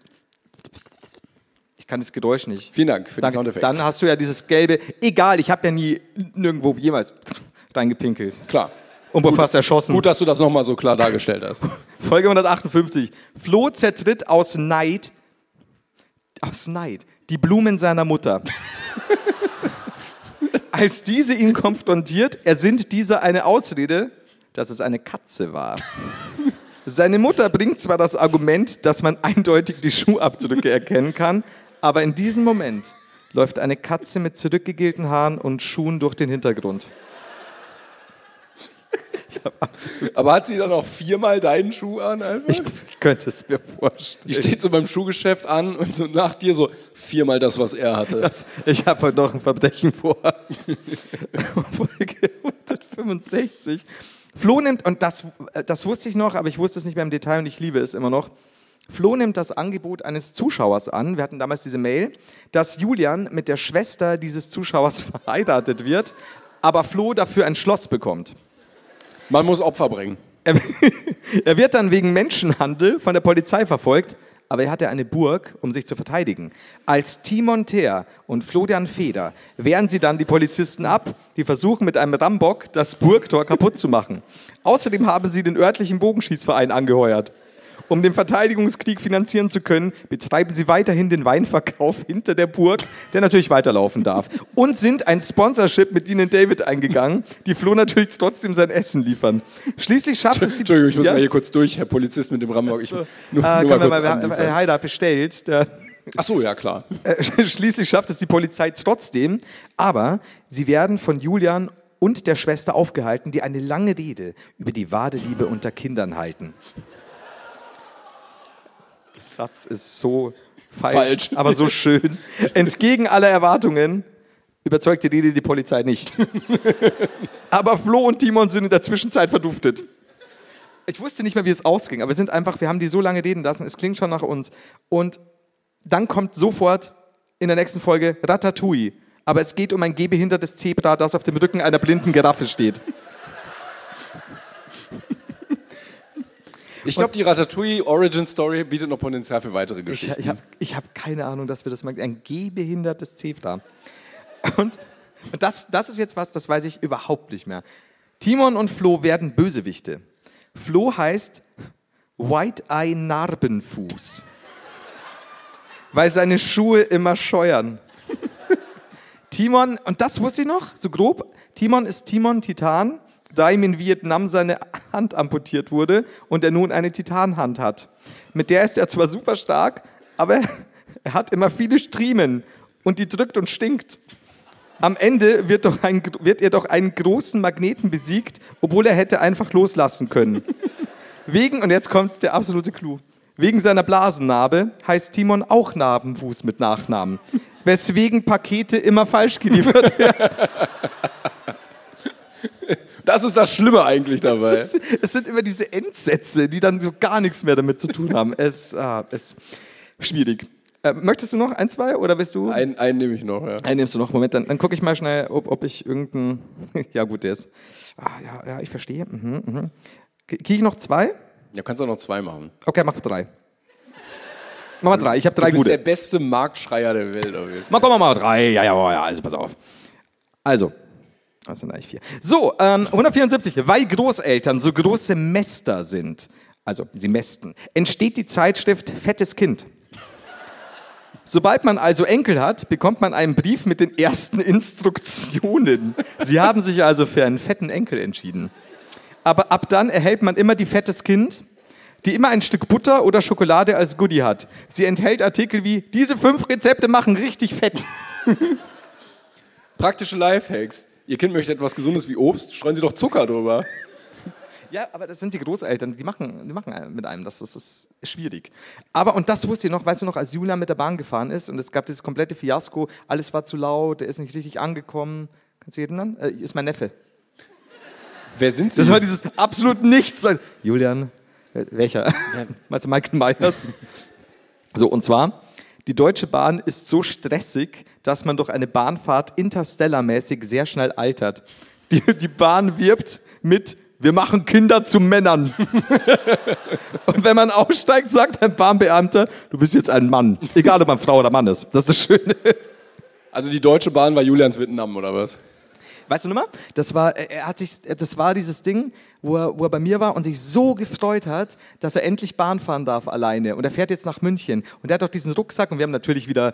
S3: Ich kann das Geräusch nicht.
S2: Vielen Dank für die
S3: Danke.
S2: Soundeffekte.
S3: Dann hast du ja dieses gelbe... Egal, ich habe ja nie nirgendwo jemals reingepinkelt.
S2: Klar.
S3: Und wurde fast erschossen.
S2: Gut, dass du das nochmal so klar dargestellt hast.
S3: Folge 158. Flo zertritt aus Neid die Blumen seiner Mutter. Als diese ihn konfrontiert, ersinnt dieser eine Ausrede, dass es eine Katze war. Seine Mutter bringt zwar das Argument, dass man eindeutig die Schuhabdrücke erkennen kann, aber in diesem Moment läuft eine Katze mit zurückgegelten Haaren und Schuhen durch den Hintergrund.
S2: Aber hat sie dann auch 4-mal deinen Schuh an einfach?
S3: Ich könnte es mir vorstellen.
S2: Die steht so beim Schuhgeschäft an und so nach dir so 4-mal das, was er hatte.
S3: Ich habe heute noch ein Verbrechen vor. Folge 165. Flo nimmt, und das wusste ich noch, aber ich wusste es nicht mehr im Detail und ich liebe es immer noch. Flo nimmt das Angebot eines Zuschauers an, wir hatten damals diese Mail, dass Julian mit der Schwester dieses Zuschauers verheiratet wird, aber Flo dafür ein Schloss bekommt.
S2: Man muss Opfer bringen.
S3: Er wird dann wegen Menschenhandel von der Polizei verfolgt, aber er hatte eine Burg, um sich zu verteidigen. Als Timon Teer und Florian Feder wehren sie dann die Polizisten ab, die versuchen mit einem Rambock das Burgtor kaputt zu machen. Außerdem haben sie den örtlichen Bogenschießverein angeheuert. Um den Verteidigungskrieg finanzieren zu können, betreiben sie weiterhin den Weinverkauf hinter der Burg, der natürlich weiterlaufen darf. Und sind ein Sponsorship mit Dean David eingegangen, die Flo natürlich trotzdem sein Essen liefern. Schließlich schafft es die...
S2: Entschuldigung, ich muss mal hier kurz durch, Herr Polizist mit dem Rambock.
S3: Heider bestellt.
S2: Ach so, ja klar.
S3: Schließlich schafft es die Polizei trotzdem, aber sie werden von Julian und der Schwester aufgehalten, die eine lange Rede über die wahre Liebe unter Kindern halten. Der Satz ist so falsch, aber so schön. Entgegen aller Erwartungen überzeugt die Rede die Polizei nicht. Aber Flo und Timon sind in der Zwischenzeit verduftet. Ich wusste nicht mehr, wie es ausging, aber wir haben die so lange reden lassen, es klingt schon nach uns. Und dann kommt sofort in der nächsten Folge Ratatouille. Aber es geht um ein gehbehindertes Zebra, das auf dem Rücken einer blinden Giraffe steht.
S2: Ich glaube, die Ratatouille-Origin-Story bietet noch Potenzial für weitere Geschichten.
S3: Ich hab keine Ahnung, dass wir das machen. Ein gehbehindertes Zebra. Und das ist jetzt was, das weiß ich überhaupt nicht mehr. Timon und Flo werden Bösewichte. Flo heißt White-Eye Narbenfuß, weil seine Schuhe immer scheuern. Timon, und das wusste ich noch, so grob, Timon ist Timon Titan, da ihm in Vietnam seine Hand amputiert wurde und er nun eine Titanhand hat. Mit der ist er zwar super stark, aber er hat immer viele Striemen und die drückt und stinkt. Am Ende wird er doch einen großen Magneten besiegt, obwohl er hätte einfach loslassen können. Und jetzt kommt der absolute Clou, wegen seiner Blasennarbe heißt Timon auch Narbenfuß mit Nachnamen, weswegen Pakete immer falsch geliefert werden.
S2: Das ist das Schlimme eigentlich dabei.
S3: Es sind immer diese Endsätze, die dann so gar nichts mehr damit zu tun haben. Es ist schwierig. Möchtest du noch ein, zwei oder willst du?
S2: Einen nehme ich noch, ja.
S3: Einen nimmst du noch. Moment, dann gucke ich mal schnell, ob ich irgendeinen... Ja gut, der ist... Ja, ich verstehe. Kriege ich noch 2?
S2: Ja, kannst du auch noch 2 machen.
S3: Okay, mach 3. Mach mal 3, ich habe 3 gute.
S2: Du bist der beste Marktschreier der Welt.
S3: Komm mal 3, ja, also pass auf. Also, das sind eigentlich 4. So, 174, weil Großeltern so große Mäster sind, also sie mästen, entsteht die Zeitschrift Fettes Kind. Sobald man also Enkel hat, bekommt man einen Brief mit den ersten Instruktionen. Sie haben sich also für einen fetten Enkel entschieden. Aber ab dann erhält man immer die Fettes Kind, die immer ein Stück Butter oder Schokolade als Goodie hat. Sie enthält Artikel wie, diese 5 Rezepte machen richtig fett.
S2: Praktische Lifehacks. Ihr Kind möchte etwas Gesundes wie Obst, streuen Sie doch Zucker drüber.
S3: Ja, aber das sind die Großeltern, die machen mit einem, das ist schwierig. Aber, und das wusste ich noch, weißt du noch, als Julian mit der Bahn gefahren ist und es gab dieses komplette Fiasko, alles war zu laut, er ist nicht richtig angekommen. Kannst du dich erinnern? Ist mein Neffe.
S2: Wer sind Sie?
S3: Das war dieses absolut Nichts. Julian, welcher? Meinst du Michael Myers? So, und zwar, die Deutsche Bahn ist so stressig, dass man durch eine Bahnfahrt interstellarmäßig sehr schnell altert. Die Bahn wirbt mit, wir machen Kinder zu Männern. Und wenn man aussteigt, sagt ein Bahnbeamter, du bist jetzt ein Mann. Egal, ob man Frau oder Mann ist. Das ist das Schöne.
S2: Also die Deutsche Bahn war Julians Vietnam, oder was?
S3: Weißt du noch mal? Das war dieses Ding, wo er bei mir war und sich so gefreut hat, dass er endlich Bahn fahren darf alleine. Und er fährt jetzt nach München. Und er hat auch diesen Rucksack und wir haben natürlich wieder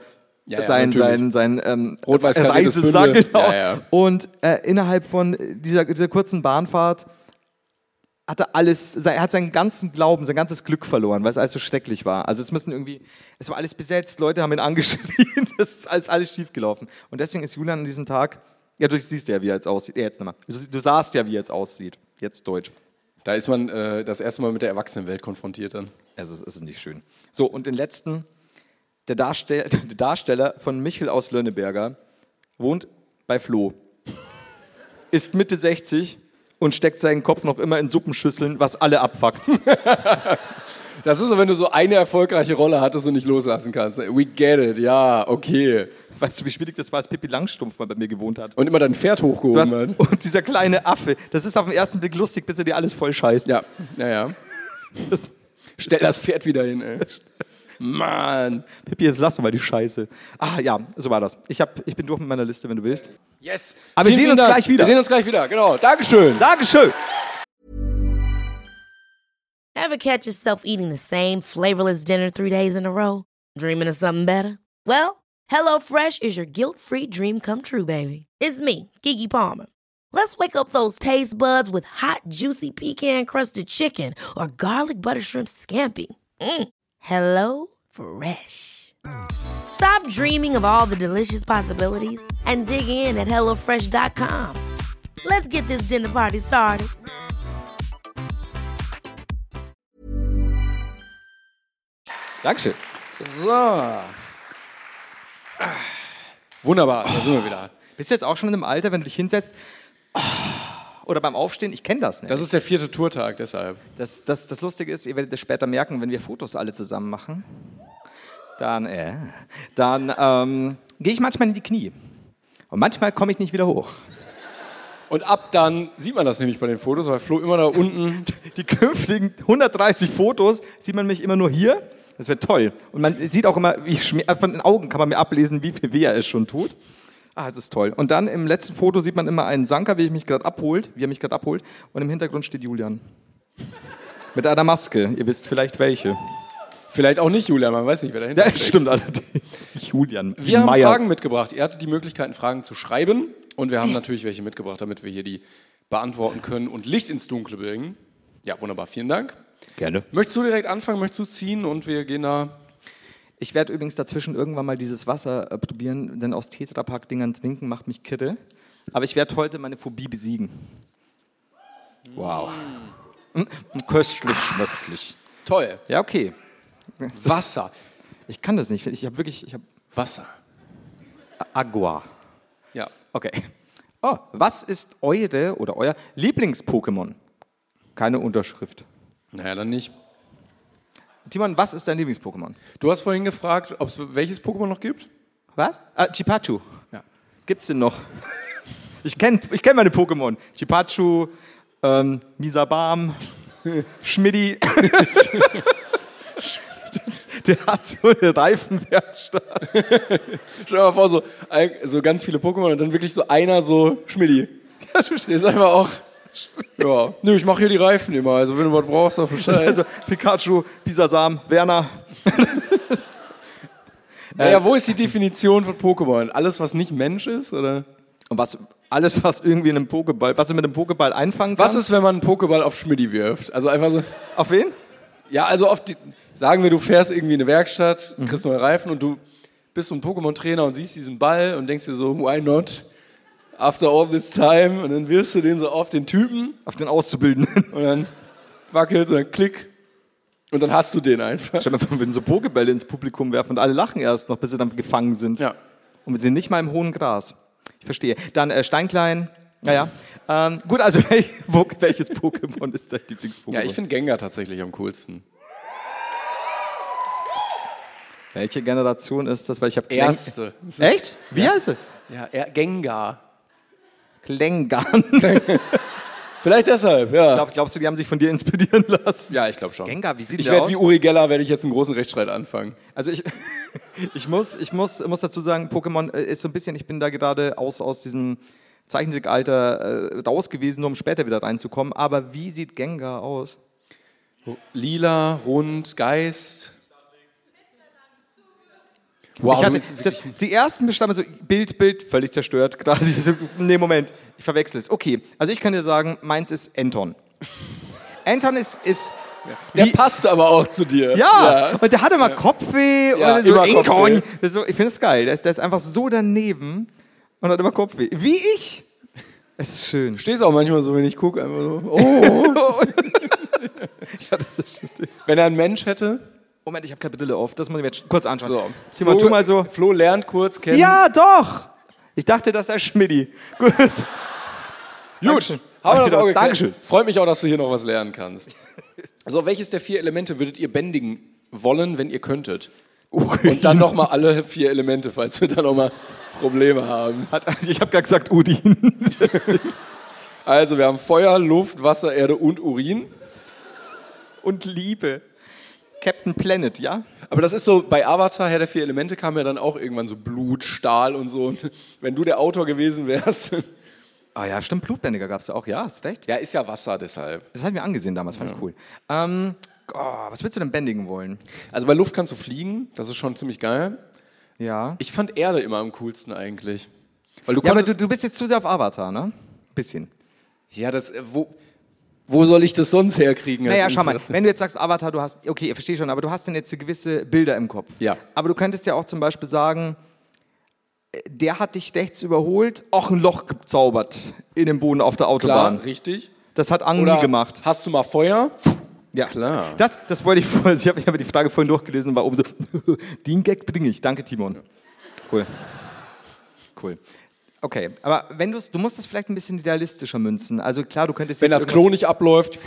S2: Ja,
S3: sein
S2: Rot-Weiß kariertes
S3: Reisesack,
S2: Bündel.
S3: genau.
S2: Ja.
S3: Und innerhalb von dieser kurzen Bahnfahrt hat er hat seinen ganzen Glauben, sein ganzes Glück verloren, weil es alles so schrecklich war. Also es war alles besetzt, Leute haben ihn angeschrien, es ist alles schiefgelaufen. Und deswegen ist Julian an diesem Tag, ja, du siehst ja, wie er jetzt aussieht. Jetzt nochmal. Du sahst ja, wie er jetzt aussieht. Jetzt Deutsch.
S2: Da ist man das erste Mal mit der Erwachsenenwelt konfrontiert dann.
S3: Also es ist nicht schön. So, und den letzten, der Darsteller von Michel aus Lönneberger wohnt bei Flo, ist Mitte 60 und steckt seinen Kopf noch immer in Suppenschüsseln, was alle abfuckt.
S2: Das ist so, wenn du so eine erfolgreiche Rolle hattest und nicht loslassen kannst. We get it, ja, okay.
S3: Weißt du, wie schwierig das war, als Pippi Langstrumpf mal bei mir gewohnt hat?
S2: Und immer dein Pferd hochgehoben hat.
S3: Und dieser kleine Affe, das ist auf den ersten Blick lustig, bis er dir alles voll scheißt.
S2: Ja. Stell das Pferd wieder hin, ey. Mann.
S3: Pippi, jetzt lass mal die Scheiße. Ah ja, so war das. Ich bin durch mit meiner Liste, wenn du willst.
S2: Yes.
S3: Aber wir sehen uns gleich wieder.
S2: Wir sehen uns gleich wieder, genau. Dankeschön.
S3: Dankeschön.
S1: Ever catch yourself eating the same flavorless dinner 3 days in a row? Dreaming of something better? Well, HelloFresh is your guilt-free dream come true, baby. It's me, Keke Palmer. Let's wake up those taste buds with hot, juicy pecan-crusted chicken or garlic butter shrimp scampi. Hello Fresh. Stop dreaming of all the delicious possibilities and dig in at HelloFresh.com. Let's get this dinner party started.
S3: Dankeschön.
S2: So. Wunderbar, da sind wir wieder.
S3: Bist du jetzt auch schon in einem Alter, wenn du dich hinsetzt oder beim Aufstehen? Ich kenne das nicht.
S2: Das ist der 4. Tourtag, deshalb.
S3: Das Lustige ist, ihr werdet das später merken, wenn wir Fotos alle zusammen machen, dann gehe ich manchmal in die Knie. Und manchmal komme ich nicht wieder hoch.
S2: Und ab dann sieht man das nämlich bei den Fotos, weil Flo immer da unten...
S3: Die künftigen 130 Fotos sieht man mich immer nur hier. Das wird toll. Und man sieht auch immer, von den Augen kann man mir ablesen, wie viel weh er es schon tut. Es ist toll. Und dann im letzten Foto sieht man immer einen Sanker, wie er mich gerade abholt. Und im Hintergrund steht Julian. Mit einer Maske. Ihr wisst vielleicht welche.
S2: Vielleicht auch nicht Julian, man weiß nicht, wer dahinter
S3: Ja,
S2: steckt.
S3: stimmt allerdings. Julian.
S2: Wir haben
S3: Meyers.
S2: Fragen mitgebracht. Ihr hattet die Möglichkeit, Fragen zu schreiben. Und wir haben natürlich welche mitgebracht, damit wir hier die beantworten können und Licht ins Dunkle bringen. Ja, wunderbar. Vielen Dank.
S3: Gerne.
S2: Möchtest du direkt anfangen? Möchtest du ziehen? Und wir gehen da...
S3: Ich werde übrigens dazwischen irgendwann mal dieses Wasser probieren, denn aus Tetrapack-Dingern trinken macht mich kirre. Aber ich werde heute meine Phobie besiegen. Wow. Köstlich, schmöcklich.
S2: Toll.
S3: Ja, okay.
S2: Wasser.
S3: Ich kann das nicht. Ich habe
S2: Wasser.
S3: Agua.
S2: Ja.
S3: Okay. Oh, was ist euer Lieblings-Pokémon? Keine Unterschrift.
S2: Naja, dann nicht.
S3: Timon, was ist dein Lieblings-Pokémon?
S2: Du hast vorhin gefragt, ob es welches Pokémon noch gibt?
S3: Was? Chipachu.
S2: Ja.
S3: Gibt's den noch? Ich kenn meine Pokémon. Chipachu, Misabam, Schmiddi. Der hat so eine Reifenwerkstatt.
S2: Stell dir mal vor, so ganz viele Pokémon und dann wirklich so einer so Schmiddi. Ja, du stehst einfach auch... Ja, nö, ich mache hier die Reifen immer, also wenn du was brauchst, sag Bescheid.
S3: Also Pikachu, Bisasam, Werner.
S2: Naja, wo ist die Definition von Pokémon? Alles, was nicht Mensch ist, oder?
S3: Und alles, was irgendwie in einem Pokéball, was du mit einem Pokéball einfangen kannst.
S2: Was ist, wenn man einen Pokéball auf Schmiddi wirft? Also einfach so...
S3: Auf wen?
S2: Ja, also sagen wir, du fährst irgendwie in eine Werkstatt, kriegst neue Reifen und du bist so ein Pokémon-Trainer und siehst diesen Ball und denkst dir so, why not? After all this time, und dann wirfst du den so auf den Typen.
S3: Auf den Auszubildenden.
S2: Und dann wackelt und dann klick. Und dann hast du den einfach.
S3: Stell dir mal vor, wenn so Pokébälle ins Publikum werfen und alle lachen erst noch, bis sie dann gefangen sind.
S2: Ja.
S3: Und wir sind nicht mal im hohen Gras. Ich verstehe. Dann Steinklein. Naja. Gut, also welches Pokémon ist dein Lieblings-Pokémon?
S2: Ja, ich finde Gengar tatsächlich am coolsten.
S3: Welche Generation ist das? Weil ich habe
S2: Erste.
S3: Echt? Wie heißt sie?
S2: Ja, Gengar.
S3: Klengan.
S2: Vielleicht deshalb, ja.
S3: Glaubst du, die haben sich von dir inspirieren lassen?
S2: Ja, ich glaube schon.
S3: Gengar, wie sieht
S2: Ich
S3: der
S2: werde
S3: aus?
S2: wie Uri Geller, werde ich jetzt einen großen Rechtsstreit anfangen.
S3: Also ich muss dazu sagen, Pokémon ist so ein bisschen, ich bin da gerade aus diesem Zeichentrickalter raus gewesen, nur um später wieder reinzukommen. Aber wie sieht Gengar aus?
S2: Lila, rund, Geist. Wow,
S3: Ich hatte, die ersten bestanden so, Bild, völlig zerstört. Gerade so, nee, Moment, ich verwechsel es. Okay, also ich kann dir sagen, meins ist Anton. Anton ist
S2: Der
S3: wie-
S2: passt aber auch zu dir.
S3: Ja, und der hat immer Kopfweh.
S2: Ja,
S3: und so,
S2: immer
S3: Anton.
S2: Kopfweh.
S3: Das ist so, ich finde es geil. Der ist einfach so daneben und hat immer Kopfweh. Wie ich. Es ist schön.
S2: Du stehst auch manchmal so, wenn ich gucke, einfach so, oh. Wenn er einen Mensch hätte.
S3: Moment, ich habe keine Brille auf. Das muss ich mir jetzt kurz anschauen.
S2: So.
S3: Timon, tu mal so.
S2: Flo lernt kurz kennen.
S3: Ja, doch. Ich dachte, das sei Schmidti. Gut.
S2: Gut.
S3: Dankeschön.
S2: Haben wir das auch geklärt.
S3: Dankeschön.
S2: Freut mich auch, dass du hier noch was lernen kannst. So, welches der 4 Elemente würdet ihr bändigen wollen, wenn ihr könntet? Und dann nochmal alle 4 Elemente, falls wir da nochmal Probleme haben.
S3: Ich habe gerade gesagt Udin.
S2: Also, wir haben Feuer, Luft, Wasser, Erde und Urin.
S3: Und Liebe. Captain Planet, ja?
S2: Aber das ist so, bei Avatar, Herr der 4 Elemente, kam ja dann auch irgendwann so Blut, Stahl und so. Und wenn du der Autor gewesen wärst.
S3: Ah ja, stimmt, Blutbändiger gab es ja auch. Ja, hast recht.
S2: Ja, ist ja Wasser deshalb.
S3: Das hatten wir angesehen damals, fand ich cool. Was willst du denn bändigen wollen?
S2: Also bei Luft kannst du fliegen, das ist schon ziemlich geil.
S3: Ja.
S2: Ich fand Erde immer am coolsten eigentlich. Weil du
S3: Ja, aber
S2: konntest,
S3: du bist jetzt zu sehr auf Avatar, ne? Bisschen.
S2: ja, das, wo soll ich das sonst herkriegen? als
S3: Naja, schau mal,
S2: Inspiration?
S3: wenn du jetzt sagst Avatar, du hast, okay, ich verstehe schon, aber du hast dann jetzt so gewisse Bilder im Kopf.
S2: Ja.
S3: Aber du könntest ja auch zum Beispiel sagen, der hat dich rechts überholt, auch ein Loch gezaubert in den Boden auf der Autobahn.
S2: Klar, richtig.
S3: Das hat Ang
S2: Oder
S3: nie gemacht.
S2: hast du mal Feuer?
S3: Ja,
S2: klar.
S3: Das wollte ich vorher, ich habe die Frage vorhin durchgelesen, war oben so, den Gag bringe ich. Danke, Timon. Cool. Okay, aber wenn du musst das vielleicht ein bisschen idealistischer münzen. Also klar, du könntest
S2: Wenn
S3: jetzt
S2: das Klo nicht abläuft,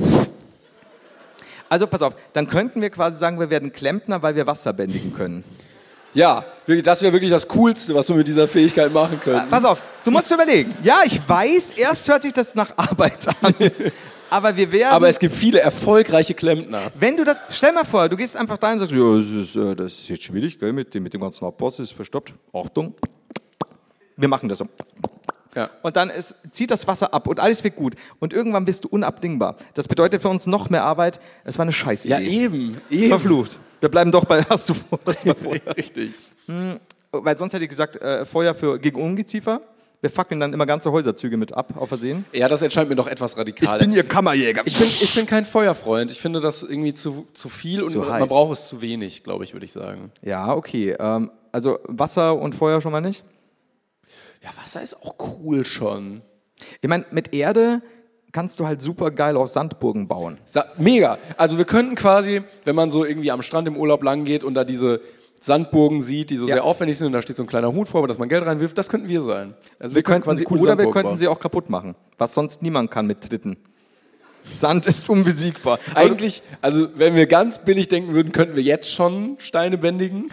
S3: Also pass auf, dann könnten wir quasi sagen, wir werden Klempner, weil wir Wasser bändigen können.
S2: ja, das wäre wirklich das Coolste, was wir mit dieser Fähigkeit machen können.
S3: Pass auf, du musst überlegen. Ja, ich weiß, erst hört sich das nach Arbeit an. Aber wir werden...
S2: Aber es gibt viele erfolgreiche Klempner.
S3: wenn du das... Stell mal vor, du gehst einfach da und sagst, ja, das ist jetzt schwierig, gell, mit dem ganzen Abboss ist verstoppt. Achtung. Wir machen das so.
S2: Ja.
S3: Und dann zieht das Wasser ab und alles wird gut. Und irgendwann bist du unabdingbar. Das bedeutet für uns noch mehr Arbeit. Es war eine Scheißidee.
S2: Ja, eben.
S3: Verflucht. Wir bleiben doch bei, hast du vor, was mal vor.
S2: Richtig.
S3: Weil sonst hätte ich gesagt, Feuer gegen Ungeziefer. Wir fackeln dann immer ganze Häuserzüge mit ab, auf Versehen.
S2: Ja, das erscheint mir doch etwas radikal.
S3: Ihr Kammerjäger.
S2: Ich bin kein Feuerfreund. Ich finde das irgendwie zu viel und
S3: Zu
S2: man
S3: heiß.
S2: braucht es zu wenig, glaube ich, würde ich sagen.
S3: Ja, okay. Also Wasser und Feuer schon mal nicht?
S2: Ja, Wasser ist auch cool schon.
S3: Ich meine, mit Erde kannst du halt super geil auch Sandburgen bauen.
S2: Mega. Also wir könnten quasi, wenn man so irgendwie am Strand im Urlaub lang geht und da diese Sandburgen sieht, die so
S3: Ja.
S2: sehr aufwendig sind und da steht so ein kleiner Hut vor, dass man Geld reinwirft, das könnten wir sein. Also
S3: Wir könnten
S2: quasi
S3: sie,
S2: coole
S3: oder wir
S2: Sandburgen
S3: könnten
S2: bauen.
S3: sie auch kaputt machen, was sonst niemand kann mit Tritten. Sand ist unbesiegbar.
S2: Eigentlich, also wenn wir ganz billig denken würden, könnten wir jetzt schon Steine bändigen.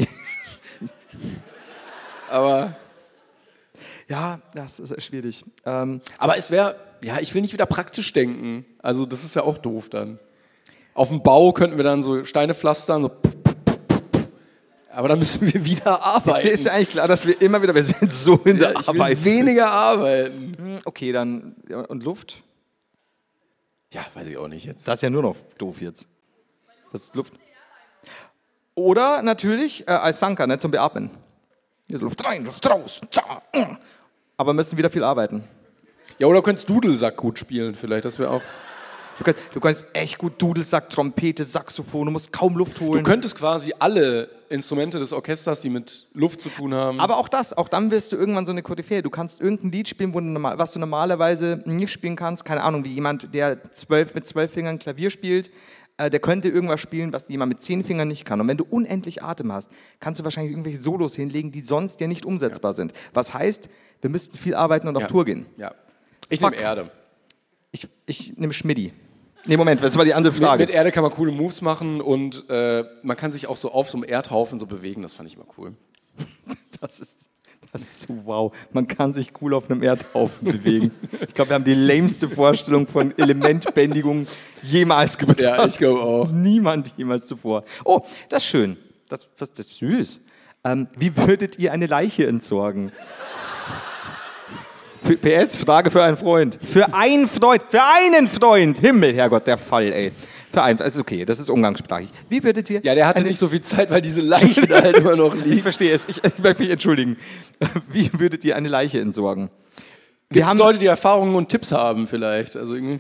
S2: Aber
S3: Ja, das ist schwierig.
S2: Aber es wäre, ja, ich will nicht wieder praktisch denken. Also das ist ja auch doof dann. Auf dem Bau könnten wir dann so Steine pflastern, so. Aber dann müssen wir wieder arbeiten.
S3: Ist ja eigentlich klar, dass wir immer wieder, wir sind so in der
S2: ich will
S3: Arbeit.
S2: weniger arbeiten.
S3: Okay, dann, ja, und Luft?
S2: Ja, weiß ich auch nicht jetzt.
S3: Das ist ja nur noch doof jetzt. Das ist Luft. Oder natürlich als Sanka, ne, zum Beatmen. Hier ist Luft rein, Luft raus. Aber wir müssen wieder viel arbeiten.
S2: Ja, oder du könntest Dudelsack gut spielen vielleicht, das wäre auch.
S3: Du kannst echt gut Dudelsack, Trompete, Saxophon, du musst kaum Luft
S2: Du
S3: holen.
S2: könntest quasi alle Instrumente des Orchesters, die mit Luft zu tun haben.
S3: Aber auch dann wirst du irgendwann so eine Koryphäe. Du kannst irgendein Lied spielen, was du normalerweise nicht spielen kannst. Keine Ahnung, wie jemand, der mit 12 Fingern Klavier spielt, der könnte irgendwas spielen, was jemand mit 10 Fingern nicht kann. Und wenn du unendlich Atem hast, kannst du wahrscheinlich irgendwelche Solos hinlegen, die sonst ja nicht umsetzbar sind. Was heißt, wir müssten viel arbeiten und auf Tour gehen.
S2: Ja. Ich
S3: Fuck.
S2: nehme Erde.
S3: Ich nehme Schmidti. Nee, Moment, das war die andere Frage.
S2: Mit Erde kann man coole Moves machen und man kann sich auch so auf so einem Erdhaufen so bewegen, das fand ich immer cool.
S3: Das ist so wow. Man kann sich cool auf einem Erdhaufen bewegen. Ich glaube, wir haben die lämste Vorstellung von Elementbändigung jemals gebracht.
S2: Ja, ich glaube auch.
S3: Niemand jemals zuvor. Oh, das ist schön. Das ist süß. Wie würdet ihr eine Leiche entsorgen? PS, Frage für einen Freund. Für einen Freund. Himmel, Herrgott, der Fall, ey. vereinfacht. Es ist okay, das ist umgangssprachlich. Wie würdet ihr...
S2: Ja, der hatte nicht so viel Zeit, weil diese Leiche da halt immer noch
S3: Ich
S2: liegt.
S3: verstehe es, ich möchte mich entschuldigen. Wie würdet ihr eine Leiche entsorgen?
S2: Gibt es Leute, die Erfahrungen und Tipps haben vielleicht? Also irgendwie...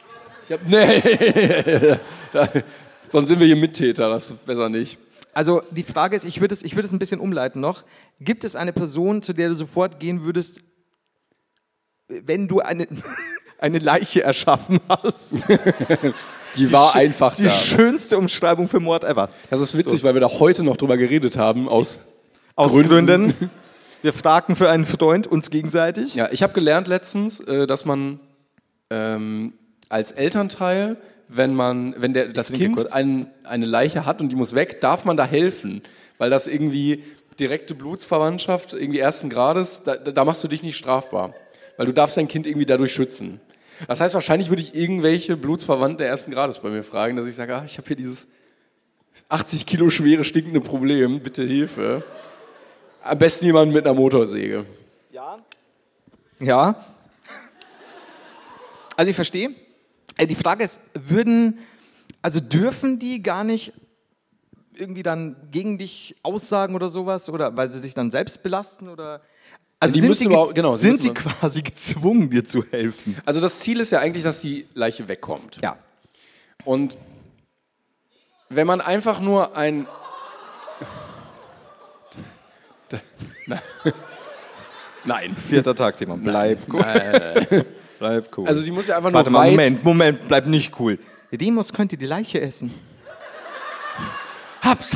S2: Nee, sonst sind wir hier Mittäter, das ist besser nicht.
S3: Also die Frage ist, ich würde es ein bisschen umleiten noch. Gibt es eine Person, zu der du sofort gehen würdest, wenn du eine Leiche erschaffen hast?
S2: Die war einfach
S3: Die
S2: da.
S3: schönste Umschreibung für Mord ever.
S2: Das ist witzig, weil wir da heute noch drüber geredet haben, aus
S3: Gründen. Wir fragten für einen Freund uns gegenseitig.
S2: Ja, ich habe gelernt letztens, dass man als Elternteil, wenn das Kind eine Leiche hat und die muss weg, darf man da helfen, weil das irgendwie direkte Blutsverwandtschaft, irgendwie ersten Grades, da machst du dich nicht strafbar, weil du darfst dein Kind irgendwie dadurch schützen. Das heißt, wahrscheinlich würde ich irgendwelche Blutsverwandten der ersten Grades bei mir fragen, dass ich sage, ich habe hier dieses 80 Kilo schwere, stinkende Problem, bitte Hilfe. Am besten jemand mit einer Motorsäge.
S3: Ja. Also ich verstehe. Die Frage ist, dürfen die gar nicht irgendwie dann gegen dich aussagen oder sowas? Oder weil sie sich dann selbst belasten? Oder? Also sind sie quasi gezwungen, dir zu helfen?
S2: Also das Ziel ist ja eigentlich, dass die Leiche wegkommt.
S3: Ja.
S2: Und wenn man einfach nur Nein.
S3: 4. Tag, Timon. Bleib cool. Bleib cool.
S2: Also sie muss ja einfach nur
S3: Warte mal, Moment, bleib nicht cool. Der Demos könnte die Leiche essen.
S2: Haps.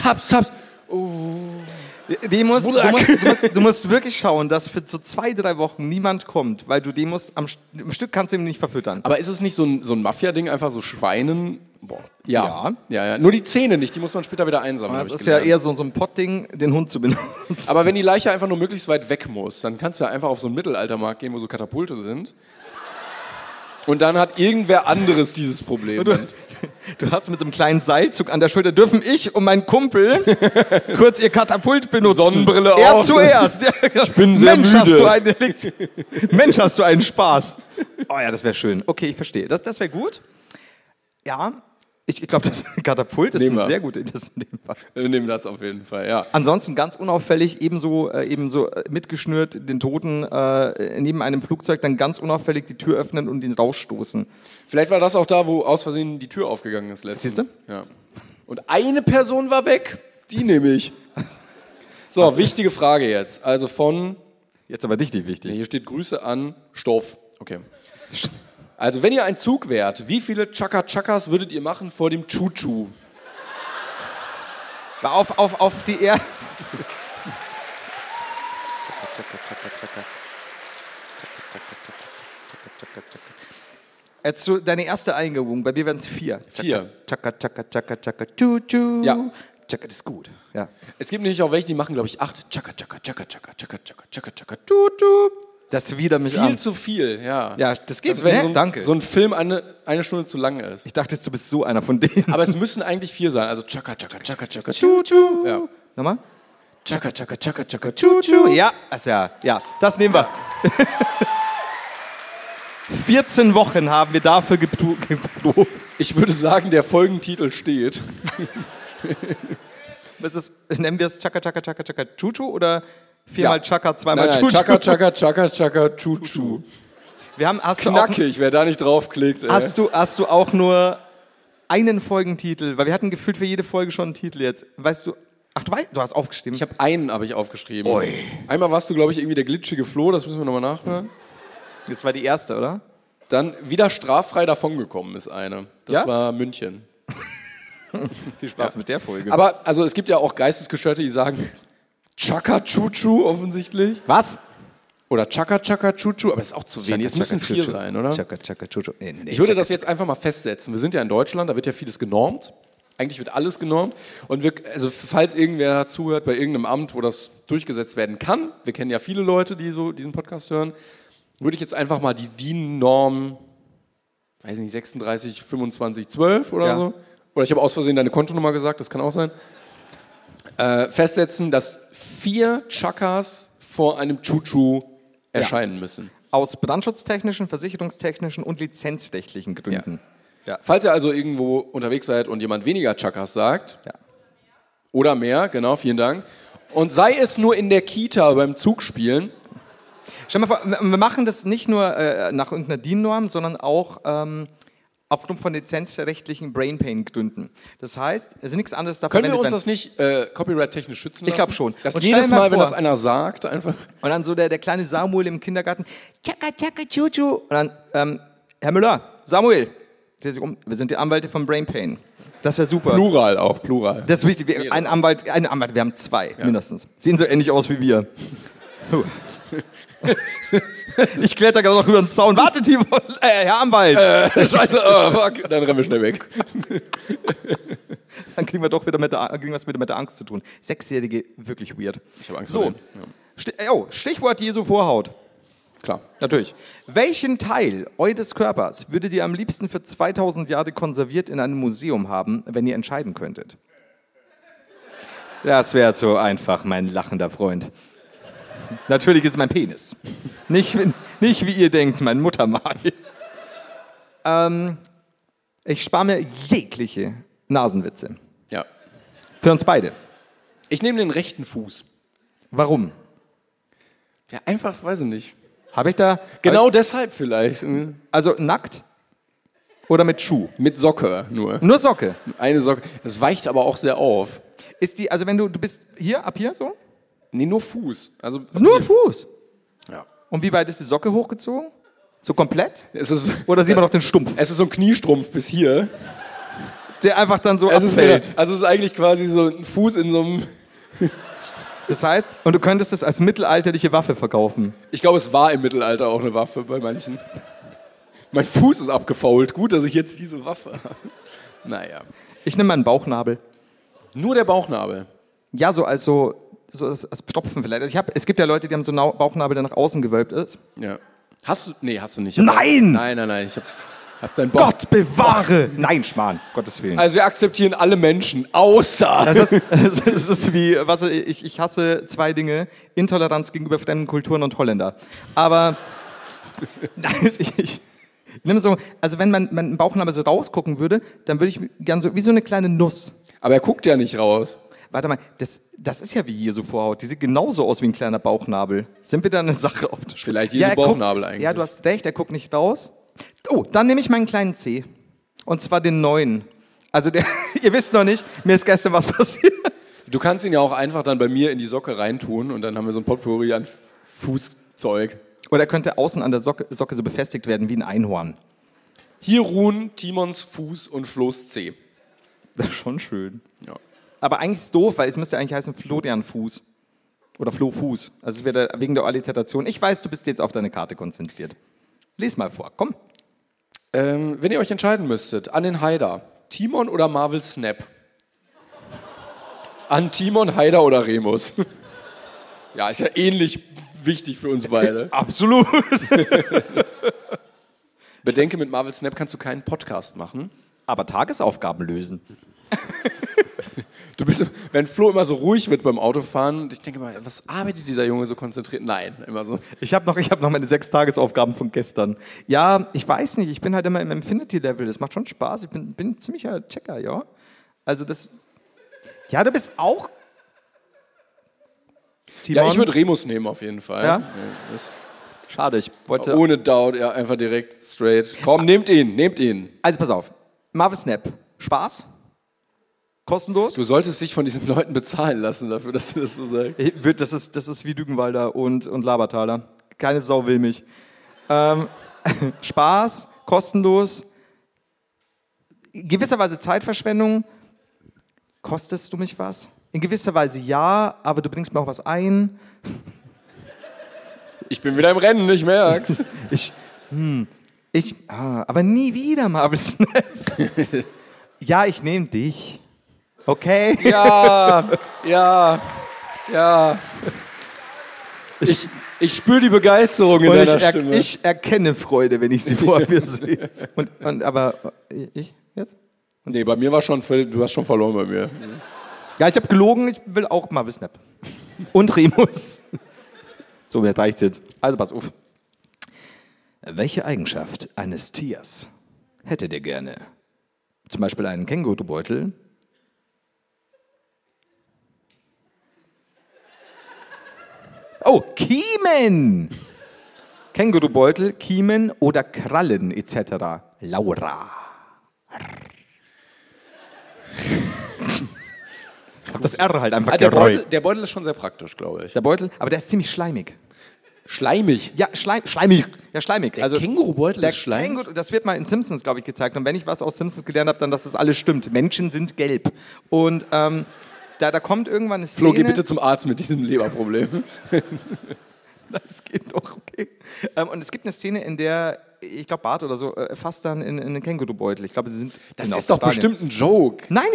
S3: Du musst wirklich schauen, dass für so 2-3 Wochen niemand kommt, weil du Demos am Stück kannst du ihm nicht verfüttern.
S2: Aber ist es nicht so ein Mafia-Ding, einfach so Schweinen? Boah. Ja.
S3: Ja.
S2: Nur die Zähne nicht, die muss man später wieder einsammeln.
S3: Das ist ja eher so ein Pottding, den Hund zu benutzen.
S2: Aber wenn die Leiche einfach nur möglichst weit weg muss, dann kannst du ja einfach auf so einen Mittelaltermarkt gehen, wo so Katapulte sind. Und dann hat irgendwer anderes dieses Problem.
S3: Du hast mit so einem kleinen Seilzug an der Schulter, dürfen ich und mein Kumpel kurz ihr Katapult benutzen.
S2: Sonnenbrille
S3: er
S2: auf.
S3: zuerst.
S2: Ich bin sehr müde.
S3: Mensch, hast du einen Spaß. Oh ja, das wäre schön. Okay, ich verstehe. Das wäre gut. Ja, ich glaube, das Katapult ist ein sehr gutes.
S2: Wir nehmen das auf jeden Fall, ja.
S3: Ansonsten ganz unauffällig, ebenso mitgeschnürt, den Toten neben einem Flugzeug, dann ganz unauffällig die Tür öffnen und ihn rausstoßen.
S2: Vielleicht war das auch da, wo aus Versehen die Tür aufgegangen ist letztens.
S3: Siehst du?
S2: Ja. Und eine Person war weg, die nehme ich. So, wichtige Frage jetzt. Also
S3: Jetzt aber richtig wichtig.
S2: Hier steht Grüße an Stoff. Okay. Also, wenn ihr ein Zug wärt, wie viele Chaka-Chakas würdet ihr machen vor dem Chuchu?
S3: Auf die erste. Jetzt so deine erste Eingebung, bei mir wären es 4.
S2: 4.
S3: Chaka, chaka, chaka, chaka, chuchu.
S2: Ja.
S3: Chaka, das ist gut. Ja.
S2: Es gibt nämlich auch welche, die machen, glaube ich, 8 Chaka, Chaka, Chaka, Chaka, Chaka, Chaka, Chaka, Chaka, Chuchu.
S3: Das widert mich an.
S2: Viel zu viel, ja.
S3: Ja, das geht.
S2: Also wenn
S3: Danke.
S2: so ein Film eine Stunde zu lang ist.
S3: Ich dachte jetzt, du bist so einer von denen.
S2: Aber es müssen eigentlich 4 sein. Also Chaka, Chaka, Chaka, Chaka, Chuchu. Ja.
S3: Nochmal?
S2: Chaka, Chaka, Chaka, Chaka, Chuchu.
S3: Ja, das nehmen wir. 14 Wochen haben wir dafür geprobt.
S2: Ich würde sagen, der Folgentitel steht.
S3: Nennen wir es Chaka, Chaka, Chaka, Chaka, Chuchu oder 4-mal Chaka, 2-mal
S2: Nein,
S3: Chuchu?
S2: Chaka, Chaka, Chaka, Chaka, Chuchu. Knackig, wer da nicht draufklickt.
S3: Hast du auch nur einen Folgentitel? Weil wir hatten gefühlt für jede Folge schon einen Titel jetzt. Weißt du? Ach, du hast aufgeschrieben.
S2: Ich habe ich aufgeschrieben. Oi. Einmal warst du, glaube ich, irgendwie der glitschige Flo, das müssen wir nochmal nachhören.
S3: Das war die erste, oder?
S2: Dann wieder straffrei davongekommen ist eine. Das war München.
S3: Viel Spaß mit der Folge.
S2: Aber also es gibt ja auch Geistesgestörte, die sagen Chaka Chuchu offensichtlich.
S3: Was?
S2: Oder Chaka Chaka Chuchu, aber es ist auch zu wenig. Es müssen 4 sein, oder?
S3: Chaka Chaka Chuchu. Nee,
S2: ich würde das jetzt einfach mal festsetzen. Wir sind ja in Deutschland, da wird ja vieles genormt. Eigentlich wird alles genormt. Und also falls irgendwer zuhört bei irgendeinem Amt, wo das durchgesetzt werden kann, wir kennen ja viele Leute, die so diesen Podcast hören, würde ich jetzt einfach mal die DIN-Norm, weiß nicht, 36, 25, 12 oder so, oder ich habe aus Versehen deine Kontonummer gesagt, das kann auch sein, festsetzen, dass 4 Chakas vor einem Chuchu erscheinen müssen.
S3: Aus brandschutztechnischen, versicherungstechnischen und lizenzrechtlichen Gründen. Ja.
S2: Falls ihr also irgendwo unterwegs seid und jemand weniger Chakas sagt,
S3: Ja.
S2: oder mehr, genau, vielen Dank, und sei es nur in der Kita beim Zugspielen,
S3: Stell mal vor, wir machen das nicht nur nach irgendeiner DIN-Norm, sondern auch aufgrund von lizenzrechtlichen Brainpain-Gründen. Das heißt, es ist nichts anderes davon.
S2: können wir uns das nicht copyright-technisch schützen lassen?
S3: Ich glaube schon.
S2: Dass
S3: Und
S2: jedes
S3: stell dir mal
S2: Mal, wenn
S3: vor-
S2: das einer sagt, einfach...
S3: Und dann so der kleine Samuel im Kindergarten, tschakka, tschakka, tschu. Und dann, Herr Müller, Samuel, dreht sich um, wir sind die Anwälte von Brainpain. Das wäre super.
S2: Plural auch, plural.
S3: Das ist wichtig. Ein Anwalt, wir haben 2 mindestens. Sehen so ähnlich aus wie wir. Ich kletter gerade noch über den Zaun. Warte, Timon, Herr Anwalt.
S2: Scheiße, oh, fuck. Dann rennen wir schnell weg.
S3: Dann kriegen wir doch wieder mit der Angst zu tun. 6-Jährige, wirklich weird.
S2: Ich habe Angst
S3: So,
S2: vor denen.
S3: Stichwort Jesu Vorhaut.
S2: Klar.
S3: Natürlich. Welchen Teil eures Körpers würdet ihr am liebsten für 2000 Jahre konserviert in einem Museum haben, wenn ihr entscheiden könntet? Das wäre so einfach, mein lachender Freund. Natürlich ist es mein Penis. Nicht wie ihr denkt, mein Muttermal. Ich spare mir jegliche Nasenwitze.
S2: Ja.
S3: Für uns beide.
S2: Ich nehme den rechten Fuß.
S3: Warum?
S2: Ja, einfach, weiß ich nicht.
S3: Habe ich da...
S2: Genau deshalb vielleicht.
S3: Also nackt oder mit Schuh?
S2: Mit Socke nur.
S3: Nur Socke.
S2: Eine Socke. Das weicht aber auch sehr auf.
S3: Ist die, also wenn du bist hier, ab hier so?
S2: Nee, nur Fuß. Also
S3: Nur Fuß.
S2: Ja.
S3: Und wie weit ist die Socke hochgezogen? So komplett?
S2: Es ist,
S3: Oder sieht man noch den Stumpf,
S2: es ist so ein Kniestrumpf bis hier.
S3: der einfach dann so
S2: Es ist,
S3: abfällt?
S2: also es ist eigentlich quasi so ein Fuß in so einem...
S3: Das heißt, und du könntest es als mittelalterliche Waffe verkaufen.
S2: Ich glaube, es war im Mittelalter auch eine Waffe bei manchen. Mein Fuß ist abgefault. Gut, dass ich jetzt diese Waffe habe. Naja.
S3: Ich nehme meinen Bauchnabel.
S2: Nur der Bauchnabel.
S3: Ja, so als Tropfen vielleicht. Also es gibt ja Leute, die haben so einen Bauchnabel, der nach außen gewölbt ist.
S2: Ja. Hast du? Nee, hast du nicht.
S3: Nein!
S2: Nein. Ich hab deinen Bauch.
S3: Gott bewahre! Nein, Schmarrn, Gottes Willen.
S2: Also wir akzeptieren alle Menschen, außer...
S3: Das ist wie, was weiß ich hasse 2 Dinge, Intoleranz gegenüber fremden Kulturen und Holländer. Aber ich nehme so, also wenn mein Bauchnabel so rausgucken würde, dann würde ich gern so, wie so eine kleine Nuss.
S2: Aber er guckt ja nicht raus.
S3: Warte mal, das ist ja wie Jesu Vorhaut. Die sieht genauso aus wie ein kleiner Bauchnabel. Sind wir da eine Sache auf der Spur?
S2: Vielleicht Jesu
S3: er
S2: Bauchnabel
S3: guckt,
S2: eigentlich.
S3: Ja, du hast recht, er guckt nicht raus. Oh, dann nehme ich meinen kleinen Zeh. Und zwar den neuen. Also ihr wisst noch nicht, mir ist gestern was passiert.
S2: Du kannst ihn ja auch einfach dann bei mir in die Socke reintun und dann haben wir so ein Potpourri an Fußzeug.
S3: Oder er könnte außen an der Socke so befestigt werden wie ein Einhorn.
S2: Hier ruhen Timons Fuß und Flo's Zeh.
S3: Das ist schon schön.
S2: Ja.
S3: Aber eigentlich ist es doof, weil es müsste eigentlich heißen Florian Fuß. Oder Flo Fuß. Also es wäre wegen der Alliteration. Ich weiß, du bist jetzt auf deine Karte konzentriert. Lies mal vor, komm.
S2: Wenn ihr euch entscheiden müsstet, an den Haider, Timon oder Marvel Snap? An Timon, Haider oder Remus? Ja, ist ja ähnlich wichtig für uns beide.
S3: Absolut.
S2: Bedenke, mit Marvel Snap kannst du keinen Podcast machen.
S3: Aber Tagesaufgaben lösen.
S2: Du bist, wenn Flo immer so ruhig wird beim Autofahren, ich denke mal, was arbeitet dieser Junge so konzentriert? Nein, immer so.
S3: Ich hab noch meine 6 Tagesaufgaben von gestern. Ja, ich weiß nicht, ich bin halt immer im Infinity-Level. Das macht schon Spaß. Ich bin ein ziemlicher Checker, ja. Also das... Ja, du bist auch... Timon?
S2: Ja, ich würde Remus nehmen auf jeden Fall.
S3: Ja?
S2: Das,
S3: Schade, ich wollte...
S2: ohne Doubt, ja, einfach direkt straight. Komm, nehmt ihn.
S3: Also pass auf. Marvel Snap. Spaß? Kostenlos?
S2: Du solltest dich von diesen Leuten bezahlen lassen dafür, dass du das so sagst.
S3: Das ist wie Dügenwalder und Labertaler. Keine Sau will mich. Spaß, kostenlos, in gewisser Weise Zeitverschwendung. Kostest du mich was? In gewisser Weise ja, aber du bringst mir auch was ein.
S2: Ich bin wieder im Rennen, ich merk's.
S3: Aber nie wieder Marvel Snap. Ja, ich nehme dich. Okay?
S2: Ja. Ich spüre die Begeisterung in
S3: Und
S2: deiner Stimme.
S3: ich erkenne Freude, wenn ich sie vor mir sehe. Aber ich jetzt?
S2: Nee, bei mir war schon, du hast schon verloren bei mir.
S3: Ja, ich habe gelogen, ich will auch Marvel Snap. Und Remus. So, mir reicht's jetzt. Also pass auf. Welche Eigenschaft eines Tiers hättet ihr gerne Zum Beispiel einen Kängurubeutel. Oh, Kiemen! Kängurubeutel, Kiemen oder Krallen etc. Laura. Ich hab das R halt einfach gereut.
S2: Der Beutel ist schon sehr praktisch, glaube ich.
S3: Der Beutel, aber der ist ziemlich schleimig.
S2: Schleimig.
S3: Ja, schleimig. Ja, schleimig.
S2: Der Kängurubeutel ist schleimig?
S3: Das wird mal in Simpsons, glaube ich, gezeigt. Und wenn ich was aus Simpsons gelernt habe, dann, dass das alles stimmt. Menschen sind gelb. Und da kommt irgendwann eine Szene...
S2: Flo, geh bitte zum Arzt mit diesem Leberproblem.
S3: Das geht doch, okay. Und es gibt eine Szene, in der, ich glaube, Bart oder so, fasst dann in einen Kängurubeutel. Ich glaube, sie sind
S2: Das
S3: in
S2: ist doch
S3: Australien.
S2: bestimmt ein Joke.
S3: Nein,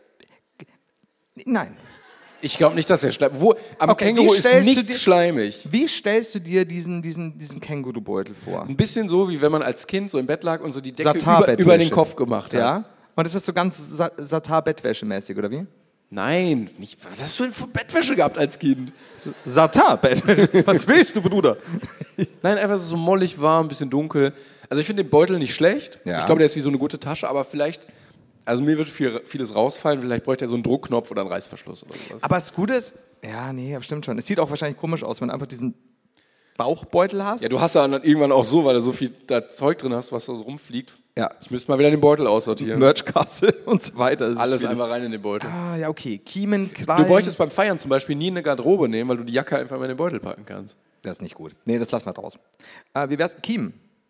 S3: Nein.
S2: Ich glaube nicht, dass er schleimig... Am
S3: Okay,
S2: Känguru
S3: wie
S2: ist
S3: stellst du
S2: nichts
S3: dir-
S2: schleimig.
S3: Wie stellst du dir diesen Kängurubeutel vor?
S2: Ein bisschen so, wie wenn man als Kind so im Bett lag und so die Decke
S3: Satar-Bettwäsche.
S2: über den Kopf gemacht hat.
S3: Ja? Und ist das so ganz Satar-Bettwäsche-mäßig, oder wie?
S2: Nein, nicht, was hast du denn für Bettwäsche gehabt als Kind?
S3: Satar-Bettwäsche? Was willst du, Bruder?
S2: Nein, einfach so mollig warm, ein bisschen dunkel. Also ich finde den Beutel nicht schlecht.
S3: Ja.
S2: Ich glaube, der ist wie so eine gute Tasche, aber vielleicht, also mir wird vieles rausfallen, vielleicht bräuchte er so einen Druckknopf oder einen Reißverschluss oder sowas.
S3: Aber das Gute ist, ja, nee, stimmt schon. Es sieht auch wahrscheinlich komisch aus, wenn du einfach diesen Bauchbeutel hast.
S2: Ja, du hast ja dann irgendwann auch so, weil du so viel da Zeug drin hast, was da so rumfliegt.
S3: Ja.
S2: Ich müsste mal wieder den Beutel aussortieren.
S3: Merchkasse und so weiter. Das ist
S2: Alles
S3: schwierig.
S2: einfach rein in den Beutel.
S3: Ah, ja, okay. Kiemen, Krallen.
S2: Du bräuchtest beim Feiern zum Beispiel nie eine Garderobe nehmen, weil du die Jacke einfach mal in den Beutel packen kannst.
S3: Das ist nicht gut. Nee, das lassen wir draus. Wie wär's? Kiem?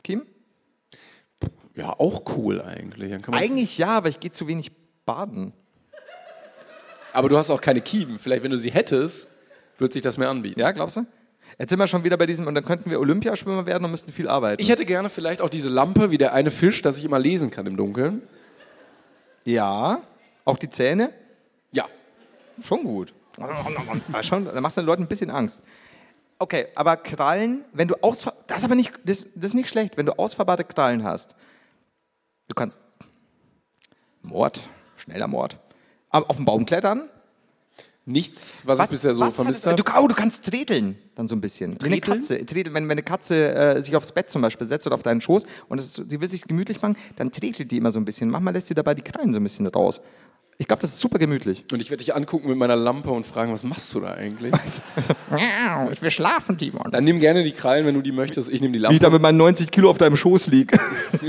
S2: Ja, auch cool eigentlich. Dann kann man
S3: Eigentlich ja, aber ich gehe zu wenig baden.
S2: aber du hast auch keine Kiemen. Vielleicht, wenn du sie hättest, würde sich das mehr anbieten.
S3: Ja, glaubst du? Jetzt sind wir schon wieder bei diesem, und dann könnten wir Olympiaschwimmer werden und müssten viel arbeiten.
S2: Ich hätte gerne vielleicht auch diese Lampe wie der eine Fisch, dass ich immer lesen kann im Dunkeln.
S3: Ja, auch die Zähne?
S2: Ja.
S3: Schon gut. Aber schon, da machst du den Leuten ein bisschen Angst. Okay, aber Krallen, wenn du das ist aber nicht, das ist nicht schlecht, wenn du ausfahrbare Krallen hast. Du kannst schneller Mord. Aber auf den Baum klettern?
S2: Nichts, was ich bisher so vermisst habe.
S3: Du kannst treteln, dann so ein bisschen. Wie eine
S2: Treteln?
S3: Katze. Wenn eine Katze sich aufs Bett zum Beispiel setzt oder auf deinen Schoß und sie will sich gemütlich machen, dann tretelt die immer so ein bisschen. Manchmal lässt sie dabei die Krallen so ein bisschen raus. Ich glaube, das ist super gemütlich.
S2: Und ich werde dich angucken mit meiner Lampe und fragen, was machst du da eigentlich?
S3: Ich will schlafen, Timon.
S2: Dann nimm gerne die Krallen, wenn du die möchtest. Ich nehme die
S3: Wie
S2: Lampe.
S3: ich da mit meinen 90 Kilo auf deinem Schoß liege.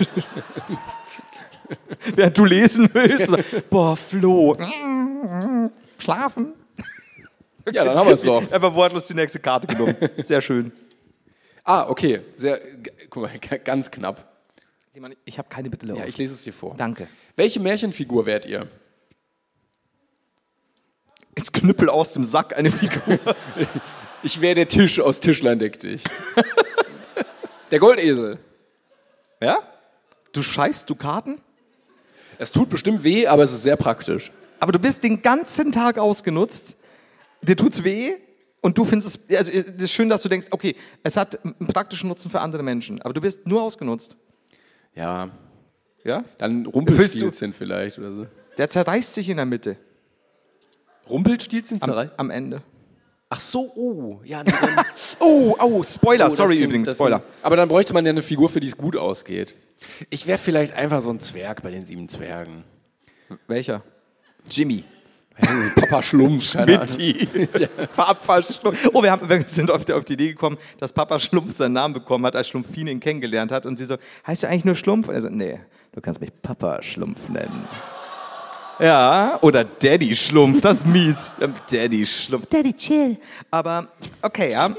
S3: Während du lesen willst. So, boah, Flo. Schlafen.
S2: Ja, dann haben wir es doch.
S3: Einfach wortlos die nächste Karte genommen. Sehr schön.
S2: Okay. Guck mal, ganz knapp.
S3: Ich habe keine Bitte auf.
S2: Ja, ich lese es dir vor.
S3: Danke.
S2: Welche Märchenfigur wärt ihr?
S3: Ist Knüppel aus dem Sack eine Figur?
S2: Ich wäre der Tisch aus Tischlein deck dich. Der Goldesel.
S3: Ja? Du scheißt Dukaten?
S2: Es tut bestimmt weh, aber es ist sehr praktisch.
S3: Aber du bist den ganzen Tag ausgenutzt. Dir tut's weh und du findest es. Also, es ist schön, dass du denkst, okay, es hat einen praktischen Nutzen für andere Menschen. Aber du bist nur ausgenutzt.
S2: Ja,
S3: Ja?
S2: dann
S3: Willst
S2: Rumpelstilzchen vielleicht oder so.
S3: Der zerreißt sich in der Mitte.
S2: Rumpelstilzchen zerreißt?
S3: Am Ende.
S2: Ach so, oh. Ja, nee, dann,
S3: Oh, Spoiler.
S2: oh, das
S3: Sorry
S2: klingt-
S3: übrigens,
S2: das
S3: Spoiler.
S2: klingt- Aber dann bräuchte man ja eine Figur, für die es gut ausgeht. Ich wäre vielleicht einfach so ein Zwerg bei den 7 Zwergen.
S3: Welcher? Jimmy.
S2: Papa Schlumpf, keine Ahnung.
S3: Papa Schlumpf. Oh, wir sind auf die Idee gekommen, dass Papa Schlumpf seinen Namen bekommen hat, als Schlumpfine ihn kennengelernt hat. Und sie so, heißt du eigentlich nur Schlumpf? Und er so, nee, du kannst mich Papa Schlumpf nennen. Ja, oder Daddy Schlumpf, das ist mies. Daddy Schlumpf. Daddy chill. Aber, okay, ja.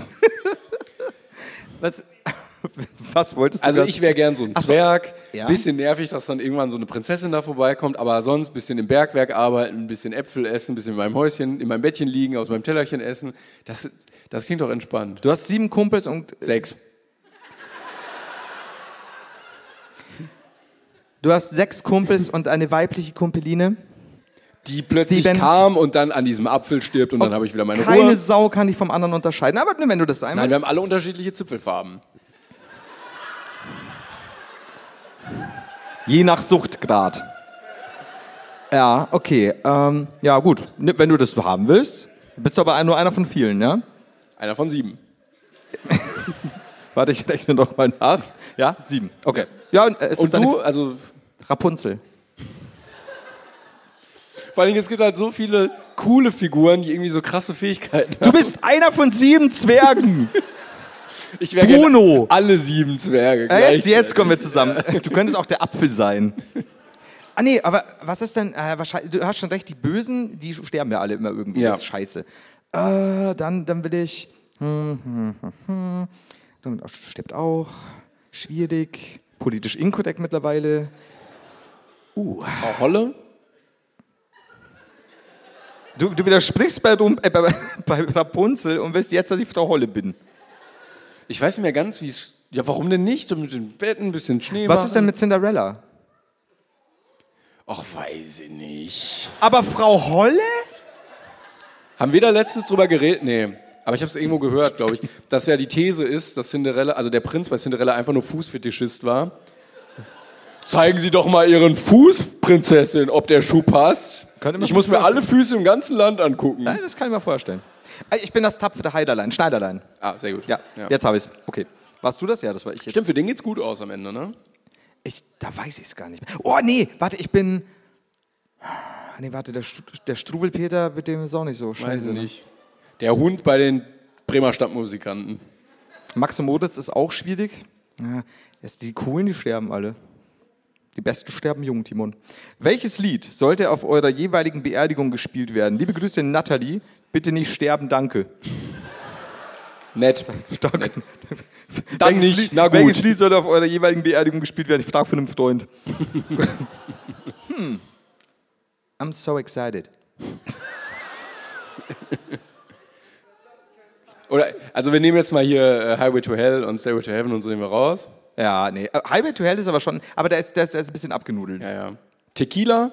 S3: Was wolltest du
S2: Also
S3: grad-
S2: ich wäre gern so ein
S3: Ach so.
S2: Zwerg.
S3: Ja.
S2: Bisschen nervig, dass dann irgendwann so eine Prinzessin da vorbeikommt, aber sonst ein bisschen im Bergwerk arbeiten, ein bisschen Äpfel essen, ein bisschen in meinem Häuschen, in meinem Bettchen liegen, aus meinem Tellerchen essen. Das klingt doch entspannt.
S3: Du hast 7 Kumpels und
S2: 6.
S3: du hast 6 Kumpels und eine weibliche Kumpeline.
S2: Die plötzlich
S3: 7.
S2: kam und dann an diesem Apfel stirbt und dann habe ich wieder meine
S3: Keine
S2: Ruhe.
S3: Sau kann dich vom anderen unterscheiden. Aber nur wenn du das sein
S2: Nein, wir
S3: willst.
S2: haben alle unterschiedliche Zipfelfarben.
S3: Je nach Suchtgrad. Ja, okay. Ja, gut. Wenn du das so haben willst, bist du aber nur einer von vielen, ja?
S2: Einer von 7.
S3: Warte, ich rechne doch mal nach. Ja, 7. Okay. Ja, es
S2: Und
S3: ist
S2: du?
S3: eine
S2: Also
S3: Rapunzel.
S2: Vor allem, es gibt halt so viele coole Figuren, die irgendwie so krasse Fähigkeiten haben.
S3: Du bist einer von 7 Zwergen.
S2: Ich wäre
S3: Bruno.
S2: alle 7 Zwerge.
S3: Jetzt kommen wir zusammen. Du könntest auch der Apfel sein. Ah nee, aber was ist denn, wahrscheinlich, du hast schon recht, die Bösen, die sterben ja alle immer irgendwie,
S2: Ja.
S3: das ist scheiße. Dann will ich, dann stirbt auch, schwierig, politisch inkorrekt mittlerweile.
S2: Frau Holle?
S3: Du widersprichst bei Rapunzel und willst jetzt, dass ich Frau Holle bin.
S2: Ich weiß nicht mehr ganz, wie es... Ja, warum denn nicht? Mit den Betten, ein bisschen Schnee
S3: Was
S2: machen.
S3: ist denn mit Cinderella?
S2: Ach, weiß ich nicht.
S3: Aber Frau Holle?
S2: Haben wir da letztens drüber geredet? Nee. Aber ich habe es irgendwo gehört, glaube ich, dass ja die These ist, dass Cinderella, also der Prinz bei Cinderella einfach nur Fußfetischist war. Zeigen Sie doch mal Ihren Fuß, Prinzessin, ob der Schuh passt. Ich muss mir alle Füße im ganzen Land angucken.
S3: Nein, das kann ich mir vorstellen. Ich bin das tapfere Heiderlein, Schneiderlein.
S2: Ah, sehr gut.
S3: Ja, jetzt habe ich es. Okay. Warst du das? Ja, das war ich jetzt.
S2: Stimmt, für den geht's gut aus am Ende, ne?
S3: Da weiß ich es gar nicht mehr. Oh, nee, warte, ich bin... Nee, warte, der Struwelpeter, mit dem ist auch nicht so scheiße.
S2: Weiß ich nicht. Der Hund bei den Bremer Stadtmusikanten.
S3: Max und Moritz ist auch schwierig. Ja, die Coolen, die sterben alle. Die Besten sterben jung, Timon. Welches Lied sollte auf eurer jeweiligen Beerdigung gespielt werden? Liebe Grüße, Nathalie. Bitte nicht sterben, danke.
S2: Nett.
S3: Danke.
S2: Nett. Dann
S3: Welches
S2: nicht,
S3: Lied,
S2: na gut.
S3: Welches Lied sollte auf eurer jeweiligen Beerdigung gespielt werden? Ich frage von einem Freund. I'm so excited.
S2: Oder, also wir nehmen jetzt mal hier Highway to Hell und Stairway to Heaven und so nehmen wir raus.
S3: Ja, nee. Highway to Hell ist aber schon, aber der ist ein bisschen abgenudelt.
S2: Ja, ja. Tequila?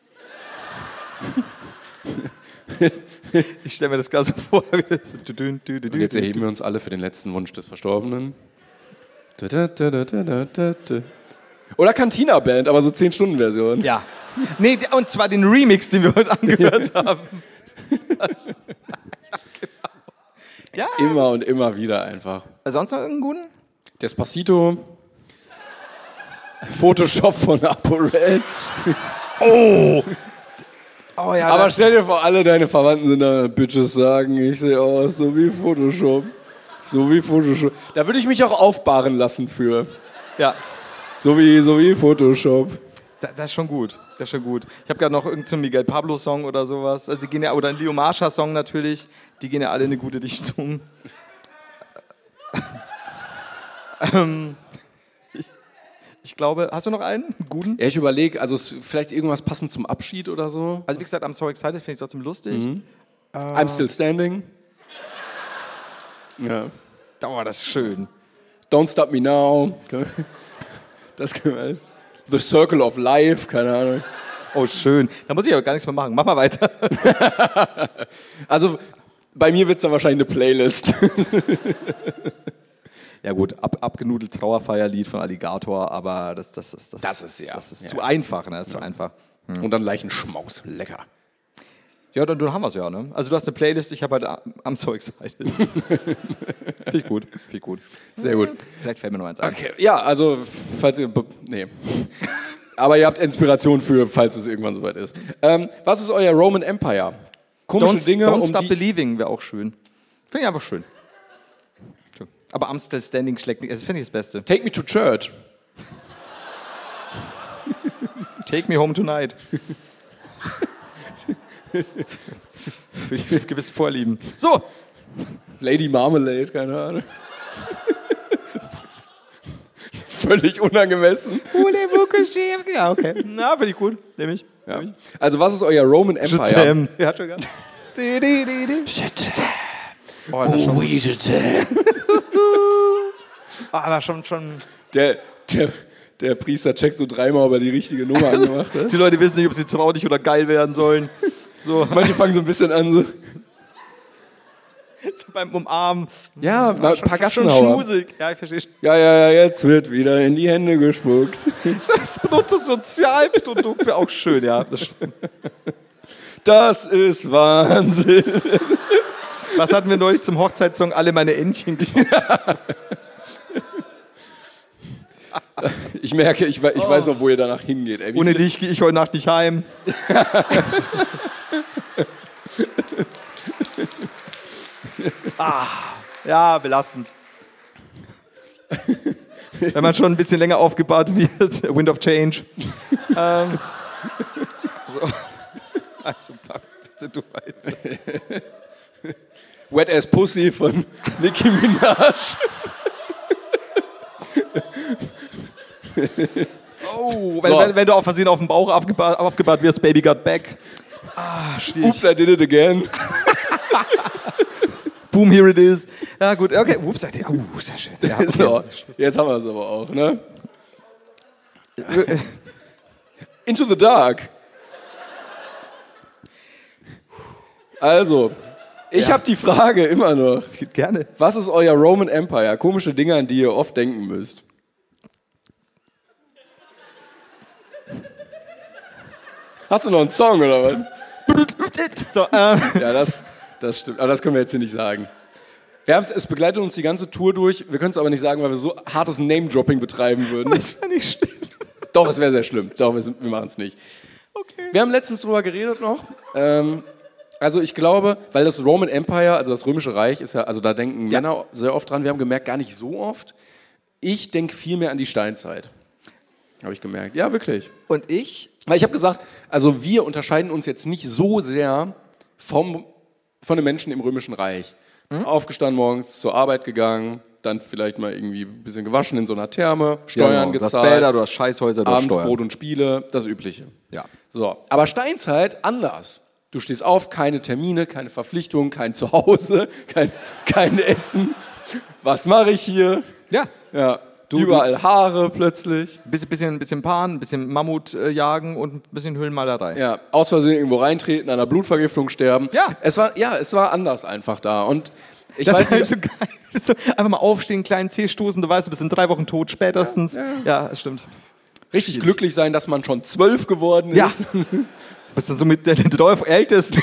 S3: Ich stelle mir das gerade so vor.
S2: Und jetzt erheben wir uns alle für den letzten Wunsch des Verstorbenen. Oder Cantina-Band, aber so 10-Stunden-Version.
S3: Ja. Nee, und zwar den Remix, den wir heute angehört haben. Ja,
S2: Immer und immer wieder einfach.
S3: sonst noch irgendeinen guten?
S2: Despacito. Photoshop von ApoRed.
S3: Oh, ja.
S2: Aber stell dir vor, alle deine Verwandten sind da, Bitches sagen, ich sehe aus, so wie Photoshop. So wie Photoshop. Da würde ich mich auch aufbahren lassen für.
S3: ja.
S2: So wie Photoshop.
S3: Das ist schon gut. Ich habe gerade noch irgendeinen Miguel Pablo-Song oder sowas. Also die gehen ja, oder ein Leo Marsha-Song natürlich. Die gehen ja alle in eine gute Richtung. Ich glaube, hast du noch einen guten?
S2: Ja, ich überlege, also vielleicht irgendwas passend zum Abschied oder so.
S3: Also wie gesagt, I'm so excited, finde ich trotzdem lustig.
S2: I'm still standing. Ja.
S3: Oh, das ist schön.
S2: Don't stop me now. Das können wir. The Circle of Life, keine Ahnung.
S3: Oh, schön. Da muss ich aber gar nichts mehr machen. Mach mal weiter.
S2: Also bei mir wird es dann wahrscheinlich eine Playlist.
S3: Ja gut, abgenudelt Trauerfeierlied von Alligator, aber das ist zu einfach, ne? Das ist zu einfach.
S2: Und dann Leichenschmaus, lecker.
S3: Ja, dann haben wir es ja, ne? Also du hast eine Playlist, ich habe halt I'm so excited. Viel gut.
S2: Sehr gut.
S3: Vielleicht fällt mir noch eins ein.
S2: Okay, ja, also falls ihr... Nee. Aber ihr habt Inspiration für, falls es irgendwann soweit ist. Was ist euer Roman Empire? Komische Dinge,
S3: Don't Stop Believing wäre auch schön. Finde ich einfach schön. Aber I'm Still Standing schlägt nicht. Das finde ich das Beste.
S2: Take Me to Church.
S3: Take Me Home Tonight. Für die gewissen Vorlieben. So.
S2: Lady Marmalade, keine Ahnung. Völlig unangemessen.
S3: Ja, okay. Na, finde ich gut. Nehme ich.
S2: Ja. Also was ist euer Roman Empire?
S3: Ja, schon gehabt. Aber schon.
S2: Der Priester checkt so dreimal, ob er die richtige Nummer angemacht hat.
S3: Die Leute wissen nicht, ob sie traurig oder geil werden sollen. So.
S2: Manche fangen so ein bisschen an so.
S3: So beim Umarmen.
S2: Ja, ein paar
S3: Schon
S2: Gassenhauer.
S3: schmusig. Ja, ich verstehe.
S2: Ja, jetzt wird wieder in die Hände gespuckt.
S3: Das Bruttosozialprodukt wäre auch schön, ja. Das stimmt.
S2: Das ist Wahnsinn.
S3: Was hatten wir neulich zum Hochzeitssong? Alle meine Entchen.
S2: merke, ich weiß noch, wo ihr danach hingeht. Ey,
S3: Ohne dich gehe ich heute Nacht nicht heim. Ja, belastend. Wenn man schon ein bisschen länger aufgebaut wird, Wind of Change. So. Also, bitte du weiter.
S2: Wet Ass Pussy von Nicki Minaj.
S3: Oh, wenn du auf Versehen auf dem Bauch aufgebaut wirst, Baby got back. Schwierig.
S2: Oops, I did it again.
S3: Boom, here it is. Ja, gut, okay. Ups, sehr schön. Ja, okay.
S2: So, jetzt haben wir es aber auch, ne? Into the Dark. Also, ich habe die Frage immer noch.
S3: Gerne.
S2: Was ist euer Roman Empire? Komische Dinge, an die ihr oft denken müsst. Hast du noch einen Song oder was?
S3: So,
S2: Ja, das stimmt. Aber das können wir jetzt hier nicht sagen. Es begleitet uns die ganze Tour durch. Wir können es aber nicht sagen, weil wir so hartes Name-Dropping betreiben würden.
S3: das war nicht schlimm.
S2: Doch, es wäre sehr schlimm. Doch, wir machen es nicht.
S3: Okay.
S2: Wir haben letztens drüber geredet noch. Also ich glaube, weil das Roman Empire, also das Römische Reich, ist ja, also da denken Männer sehr oft dran. Wir haben gemerkt, gar nicht so oft. Ich denke viel mehr an die Steinzeit. Habe ich gemerkt. Ja, wirklich.
S3: Und ich?
S2: Weil ich habe gesagt, also wir unterscheiden uns jetzt nicht so sehr von den Menschen im Römischen Reich. Aufgestanden morgens, zur Arbeit gegangen, dann vielleicht mal irgendwie ein bisschen gewaschen in so einer Therme, Steuern gezahlt.
S3: Du hast Bäder, du hast Scheißhäuser, du hast
S2: Abends
S3: Steuern.
S2: Brot und Spiele, das Übliche.
S3: Ja.
S2: So, aber Steinzeit anders. Du stehst auf, keine Termine, keine Verpflichtungen, kein Zuhause, kein Essen. Was mache ich hier?
S3: Ja.
S2: Überall Haare plötzlich.
S3: Bisschen Pan, ein bisschen Mammut jagen und ein bisschen Höhlenmalerei.
S2: Ja, aus Versehen irgendwo reintreten, an einer Blutvergiftung sterben.
S3: Ja.
S2: Es war anders einfach da. Und ich
S3: Das
S2: weiß
S3: ist
S2: nicht,
S3: so geil. So, einfach mal aufstehen, kleinen Zeh stoßen, du weißt, du bist in 3 Wochen tot spätestens. Ja, es stimmt.
S2: richtig glücklich sein, dass man schon 12 geworden ist.
S3: Ja. Bist du so mit der ältest.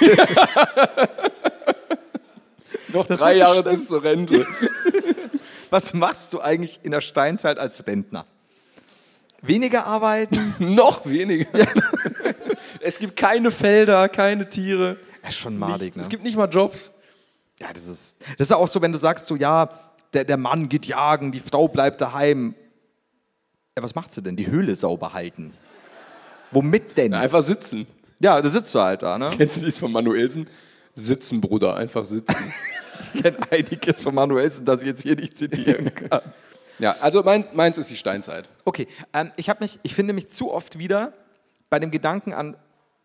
S2: Noch
S3: Das
S2: 3
S3: wird so
S2: Jahre
S3: schlimm.
S2: bis zur Rente.
S3: Was machst du eigentlich in der Steinzeit als Rentner? Weniger arbeiten?
S2: Noch weniger. Es gibt keine Felder, keine Tiere.
S3: Das ist schon madig,
S2: Nichts.
S3: ne?
S2: Es gibt nicht mal Jobs.
S3: Ja, das ist auch so, wenn du sagst so, ja, der Mann geht jagen, die Frau bleibt daheim. Ja, was macht sie denn? Die Höhle sauber halten. Womit denn?
S2: Einfach sitzen.
S3: Ja, da sitzt du halt da, ne?
S2: Kennst du dies von Manuelsen? Sitzen, Bruder, einfach sitzen.
S3: Ich kenne einiges von Manuelsen, das ich jetzt hier nicht zitieren kann.
S2: Ja, also meins ist die Steinzeit.
S3: Okay, ich finde mich zu oft wieder bei dem Gedanken an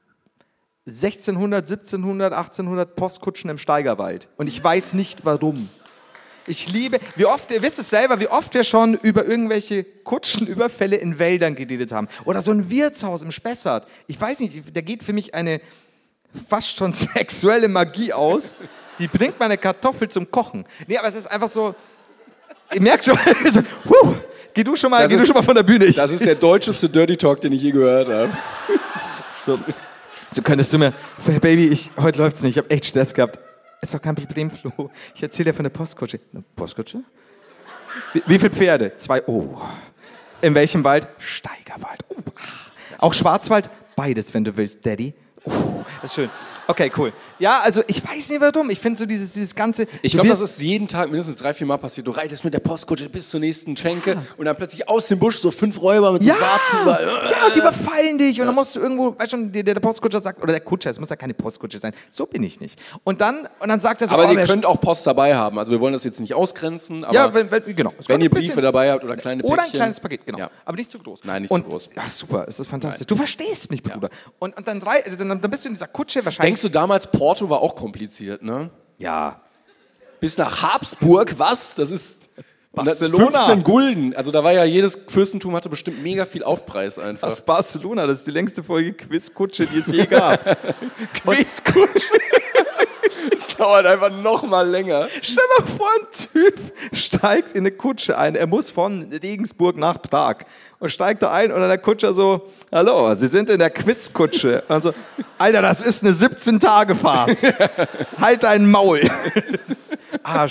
S3: 1600, 1700, 1800 Postkutschen im Steigerwald. Und ich weiß nicht warum. Ich liebe, ihr wisst es selber, wie oft wir schon über irgendwelche Kutschenüberfälle in Wäldern geredet haben. Oder so ein Wirtshaus im Spessart. Ich weiß nicht, da geht für mich eine fast schon sexuelle Magie aus. Die bringt meine Kartoffel zum Kochen. Nee, aber es ist einfach so, ich merke schon, so, geh du schon mal von der Bühne.
S2: Das ist der deutscheste Dirty Talk, den ich je gehört habe.
S3: So könntest du mir, Baby, heute läuft's nicht, ich habe echt Stress gehabt. Ist doch kein Problem, Flo. Ich erzähle dir von der Postkutsche. Eine Postkutsche? Wie viele Pferde? 2. Oh. In welchem Wald? Steigerwald. Oh. Auch Schwarzwald? Beides, wenn du willst, Daddy. Oh, das ist schön. Okay, cool. Ja, also ich weiß nicht warum. Ich finde so dieses ganze...
S2: Ich glaube, das ist jeden Tag mindestens 3-4 Mal passiert. Du reitest mit der Postkutsche bis zur nächsten Schenke und dann plötzlich aus dem Busch so 5 Räuber mit so Warzen überall.
S3: Ja, und die überfallen dich und dann musst du irgendwo, weißt schon, der Postkutscher sagt, oder der Kutscher, es muss ja keine Postkutsche sein. So bin ich nicht. Und dann sagt er so...
S2: Aber ihr könnt auch Post dabei haben. Also wir wollen das jetzt nicht ausgrenzen, aber
S3: ja, genau.
S2: wenn ihr Briefe dabei habt oder kleine Päckchen.
S3: Oder ein kleines Paket, genau.
S2: Ja.
S3: Aber nicht zu groß.
S2: Nein, nicht zu groß.
S3: Ja, super, es ist fantastisch. Nein. Du verstehst mich, Bruder. Ja. Und dann bist du in dieser Kutsche wahrscheinlich...
S2: Denkst du, damals Porto war auch kompliziert, ne?
S3: Ja.
S2: Bis nach Habsburg, was? Das ist
S3: Barcelona.
S2: 15 Gulden. Also da war ja jedes Fürstentum hatte bestimmt mega viel Aufpreis einfach.
S3: Das ist Barcelona, das ist die längste Folge Quizkutsche, die es je gab.
S2: Quizkutsche. Das dauert einfach noch mal länger.
S3: Stell mal vor, ein Typ steigt in eine Kutsche ein. Er muss von Regensburg nach Prag. Und steigt da ein und dann der Kutscher so, hallo, Sie sind in der Quizkutsche. Und dann so, Alter, das ist eine 17-Tage-Fahrt. Halt dein Maul.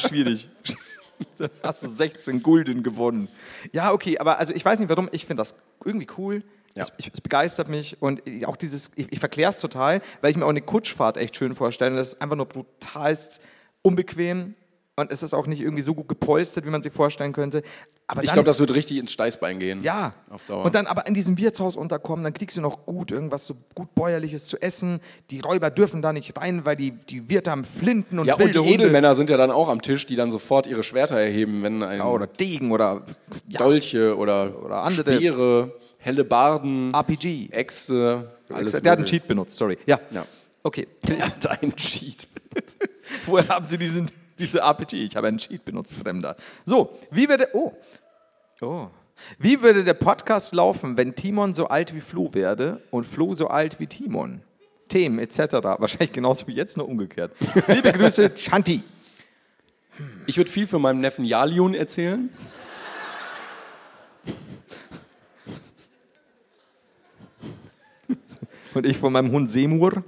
S3: Schwierig. Dann hast du 16 Gulden gewonnen. Ja, okay, aber also ich weiß nicht warum, ich finde das irgendwie cool.
S2: Ja.
S3: Es begeistert mich und auch ich verkläre es total, weil ich mir auch eine Kutschfahrt echt schön vorstelle. Das ist einfach nur brutalst unbequem und es ist auch nicht irgendwie so gut gepolstert, wie man sich vorstellen könnte. Aber
S2: Ich glaube, das wird richtig ins Steißbein gehen.
S3: ja,
S2: Auf Dauer.
S3: und dann aber in diesem Wirtshaus unterkommen, dann kriegst du noch gut irgendwas so gut Bäuerliches zu essen. Die Räuber dürfen da nicht rein, weil die Wirte haben Flinten und
S2: Ja, und
S3: wilde
S2: die
S3: Hunde.
S2: Edelmänner sind ja dann auch am Tisch, die dann sofort ihre Schwerter erheben, wenn ein
S3: Oder Degen oder
S2: Dolche oder
S3: andere-
S2: Speere, Hellebarden,
S3: RPG.
S2: Äxte, alles
S3: Der hat einen
S2: mögliche.
S3: Cheat benutzt, sorry. Ja,
S2: Ja.
S3: okay.
S2: Der hat einen Cheat.
S3: Woher haben Sie diese RPG? Ich habe einen Cheat benutzt, Fremder. So, wie würde... Wie würde der Podcast laufen, wenn Timon so alt wie Flo werde und Flo so alt wie Timon? Themen etc. Wahrscheinlich genauso wie jetzt, nur umgekehrt. Liebe Grüße, Shanti.
S2: Ich würde viel von meinem Neffen Jalion erzählen.
S3: Und ich von meinem Hund Semur.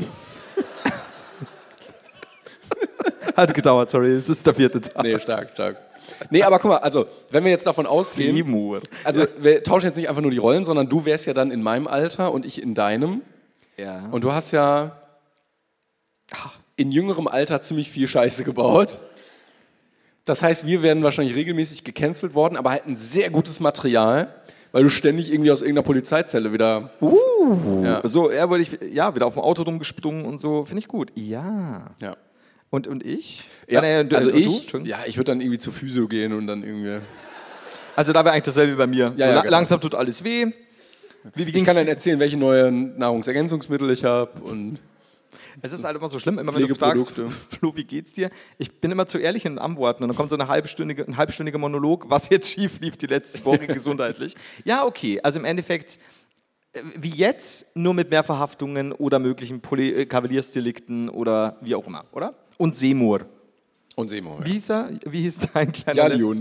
S3: Hat gedauert, sorry, es ist der 4. Tag.
S2: Nee, stark. Nee, aber guck mal, also, wenn wir jetzt davon ausgehen,
S3: Semur.
S2: also wir tauschen jetzt nicht einfach nur die Rollen, sondern du wärst ja dann in meinem Alter und ich in deinem.
S3: Ja.
S2: Und du hast ja in jüngerem Alter ziemlich viel Scheiße gebaut. Das heißt, wir werden wahrscheinlich regelmäßig gecancelt worden, aber halt ein sehr gutes Material, weil du ständig irgendwie aus irgendeiner Polizeizelle wieder... Ja.
S3: So, wurde ich wieder auf dem Auto rumgesprungen und so, finde ich gut. Ja.
S2: Ja.
S3: Und ich?
S2: Ja,
S3: Und
S2: also
S3: du?
S2: ich
S3: Entschuldigung.
S2: würde dann irgendwie zu Physio gehen und dann irgendwie...
S3: Also da wäre eigentlich dasselbe wie bei mir.
S2: Ja,
S3: so,
S2: ja, genau.
S3: Langsam tut alles weh. Wie
S2: Ich
S3: ging's
S2: kann dann
S3: dir?
S2: erzählen, welche neuen Nahrungsergänzungsmittel ich habe und...
S3: Es ist halt immer so schlimm, immer wenn du fragst,
S2: Pflegeprodukte.
S3: Flo, wie geht's dir? Ich bin immer zu ehrlich in den Antworten und dann kommt so ein halbstündiger Monolog, was jetzt schief lief die letzte Woche gesundheitlich. Ja, okay, also im Endeffekt wie jetzt, nur mit mehr Verhaftungen oder möglichen Kavaliersdelikten oder wie auch immer, oder? Und Semur.
S2: Und Seymour.
S3: Wie hieß dein kleiner
S2: Jalion.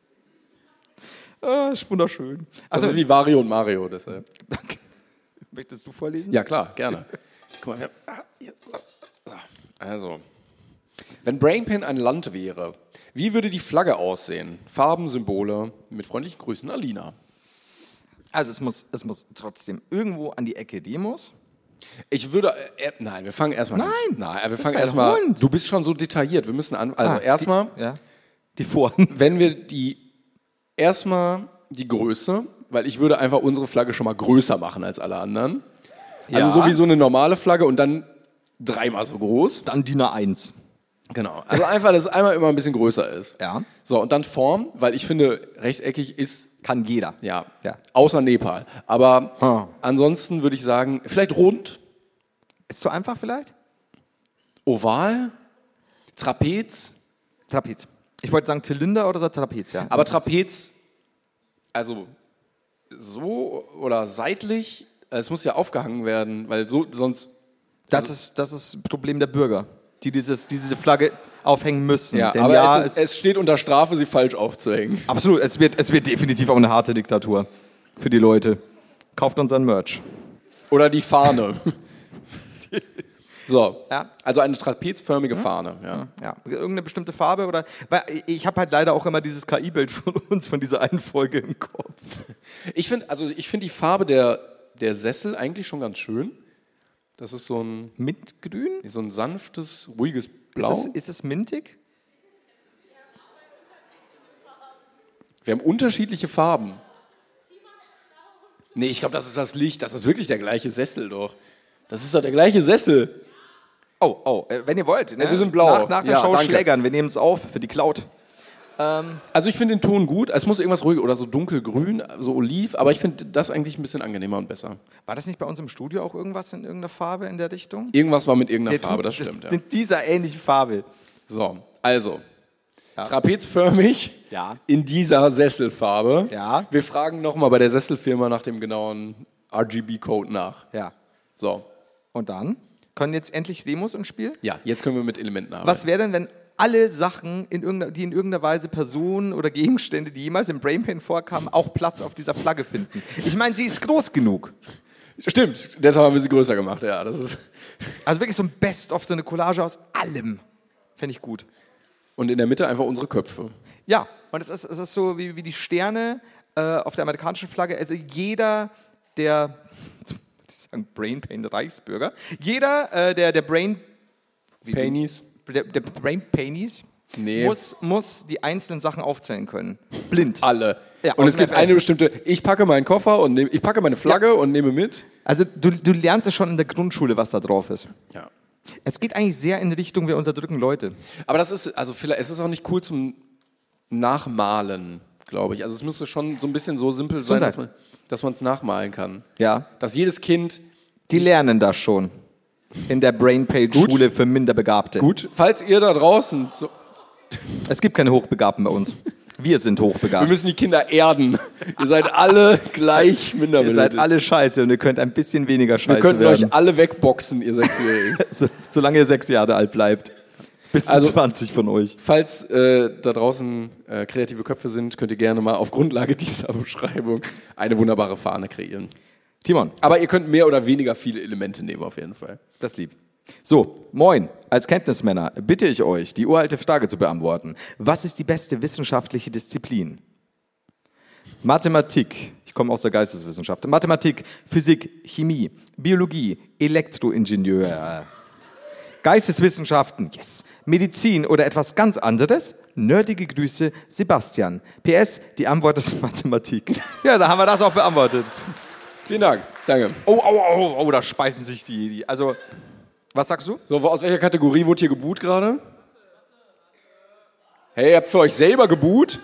S3: Ist wunderschön.
S2: Das ist wie Wario und Mario, deshalb.
S3: Danke. Möchtest du vorlesen?
S2: Ja, klar, gerne. Guck mal, also, wenn Brainpan ein Land wäre, wie würde die Flagge aussehen? Farben, Symbole, mit freundlichen Grüßen, Alina.
S3: Also es muss trotzdem irgendwo an die Ecke Demos.
S2: Ich würde, nein, wir fangen erstmal an.
S3: Nein,
S2: Nein, wir
S3: das
S2: fangen
S3: ist ein
S2: erstmal,
S3: Hund.
S2: du bist schon so detailliert, wir müssen also erstmal,
S3: Die Form.
S2: wenn wir erstmal die Größe, weil ich würde einfach unsere Flagge schon mal größer machen als alle anderen. Also
S3: Ja.
S2: so wie so eine normale Flagge und dann dreimal so groß.
S3: Dann DIN A1.
S2: Genau. Also einfach, dass es einmal immer ein bisschen größer ist.
S3: Ja.
S2: So, und dann Form, weil ich finde, rechteckig ist,
S3: Kann jeder.
S2: ja,
S3: Ja.
S2: außer Nepal. Aber
S3: Ah.
S2: ansonsten würde ich sagen, vielleicht rund,
S3: Ist zu einfach vielleicht?
S2: oval, Trapez.
S3: Trapez. Ich wollte sagen Zylinder oder so Trapez, ja.
S2: Aber Trapez, also so oder seitlich, es muss ja aufgehangen werden, weil so sonst...
S3: das ist das Problem der Bürger, die diese Flagge aufhängen müssen.
S2: Ja,
S3: Denn
S2: aber
S3: ja,
S2: es steht unter Strafe, sie falsch aufzuhängen.
S3: absolut, es wird definitiv auch eine harte Diktatur für die Leute. Kauft unseren Merch.
S2: Oder die Fahne. So,
S3: Ja.
S2: also eine trapezförmige Fahne. Ja.
S3: Ja, irgendeine bestimmte Farbe oder. Weil ich habe halt leider auch immer dieses KI-Bild von uns, von dieser einen Folge im Kopf.
S2: Ich finde die Farbe der Sessel eigentlich schon ganz schön. Das ist so ein
S3: Mintgrün?
S2: sanftes, ruhiges Blau.
S3: Ist es mintig?
S2: Wir haben unterschiedliche Farben. Nee, ich glaube, das ist das Licht. Das ist wirklich der gleiche Sessel doch. Das ist doch der gleiche Sessel.
S3: Oh, wenn ihr wollt. Ne?
S2: Ja, wir sind blau.
S3: Nach der
S2: Ja,
S3: Show
S2: danke.
S3: schlägern, wir nehmen es auf für die Cloud.
S2: Also ich finde den Ton gut. Es muss irgendwas ruhig oder so dunkelgrün, so oliv. Aber ich finde das eigentlich ein bisschen angenehmer und besser.
S3: War das nicht bei uns im Studio auch irgendwas in irgendeiner Farbe in der Richtung?
S2: Irgendwas war mit irgendeiner Farbe, das stimmt. Ja.
S3: In dieser ähnlichen Farbe.
S2: So, also, trapezförmig
S3: Ja.
S2: in dieser Sesselfarbe.
S3: Ja.
S2: Wir fragen nochmal bei der Sesselfirma nach dem genauen RGB-Code nach.
S3: Ja.
S2: So,
S3: Und dann? Können jetzt endlich Demos ins Spiel?
S2: ja, jetzt können wir mit Elementen arbeiten.
S3: Was wäre denn, wenn alle Sachen, die in irgendeiner Weise Personen oder Gegenstände, die jemals im Brainpan vorkamen, auch Platz auf dieser Flagge finden? Ich meine, sie ist groß genug.
S2: Stimmt, deshalb haben wir sie größer gemacht, ja. Das ist
S3: Also wirklich so ein Best-of, so eine Collage aus allem. Fände ich gut.
S2: und in der Mitte einfach unsere Köpfe.
S3: Ja, und es ist so wie die Sterne auf der amerikanischen Flagge. Also jeder, der, ich sagen Brain Pain Reichsbürger, jeder, der Brain
S2: Pennies.
S3: Der Brain Painies
S2: Nee.
S3: muss die einzelnen Sachen aufzählen können. Blind.
S2: Alle.
S3: Ja,
S2: und
S3: aus
S2: es gibt
S3: dem
S2: eine
S3: FF.
S2: bestimmte, ich packe meinen Koffer und ich packe meine Flagge und nehme mit.
S3: Also du lernst es schon in der Grundschule, was da drauf ist.
S2: Ja.
S3: Es geht eigentlich sehr in Richtung, wir unterdrücken Leute.
S2: Aber das ist, also vielleicht, es ist auch nicht cool zum Nachmalen, glaube ich. Also es müsste schon so ein bisschen so simpel sein,
S3: Gesundheit.
S2: dass man es nachmalen kann.
S3: Ja.
S2: Dass jedes Kind,
S3: Die lernen das schon. In der Brainpage-Schule für Minderbegabte.
S2: gut, falls ihr da draußen, so,
S3: Es gibt keine Hochbegabten bei uns. Wir sind
S2: wir
S3: hochbegabt.
S2: müssen die Kinder erden. Ihr seid alle gleich
S3: Ihr
S2: minderbewertet.
S3: seid alle scheiße und ihr könnt ein bisschen weniger scheiße
S2: Wir könnten
S3: werden.
S2: euch alle wegboxen, ihr Sechsjährigen.
S3: Solange ihr 6 Jahre alt bleibt. Bis zu
S2: Also-
S3: 20 von euch.
S2: Falls da draußen kreative Köpfe sind, könnt ihr gerne mal auf Grundlage dieser Beschreibung eine wunderbare Fahne kreieren.
S3: Timon,
S2: Aber ihr könnt mehr oder weniger viele Elemente nehmen, auf jeden Fall.
S3: das lieb. So, moin. Als Kenntnismänner bitte ich euch, die uralte Frage zu beantworten. Was ist die beste wissenschaftliche Disziplin? Mathematik. Ich komme aus der Geisteswissenschaft. Mathematik, Physik, Chemie, Biologie, Elektroingenieur. Geisteswissenschaften, yes. Medizin oder etwas ganz anderes? Nerdige Grüße, Sebastian. PS, die Antwort ist Mathematik. Ja, da haben wir das auch beantwortet.
S2: Vielen Dank. Danke.
S3: Oh, da spalten sich die. Also, was sagst du?
S2: So, aus welcher Kategorie wurde hier geboot gerade? Hey, ihr habt für euch selber geboot?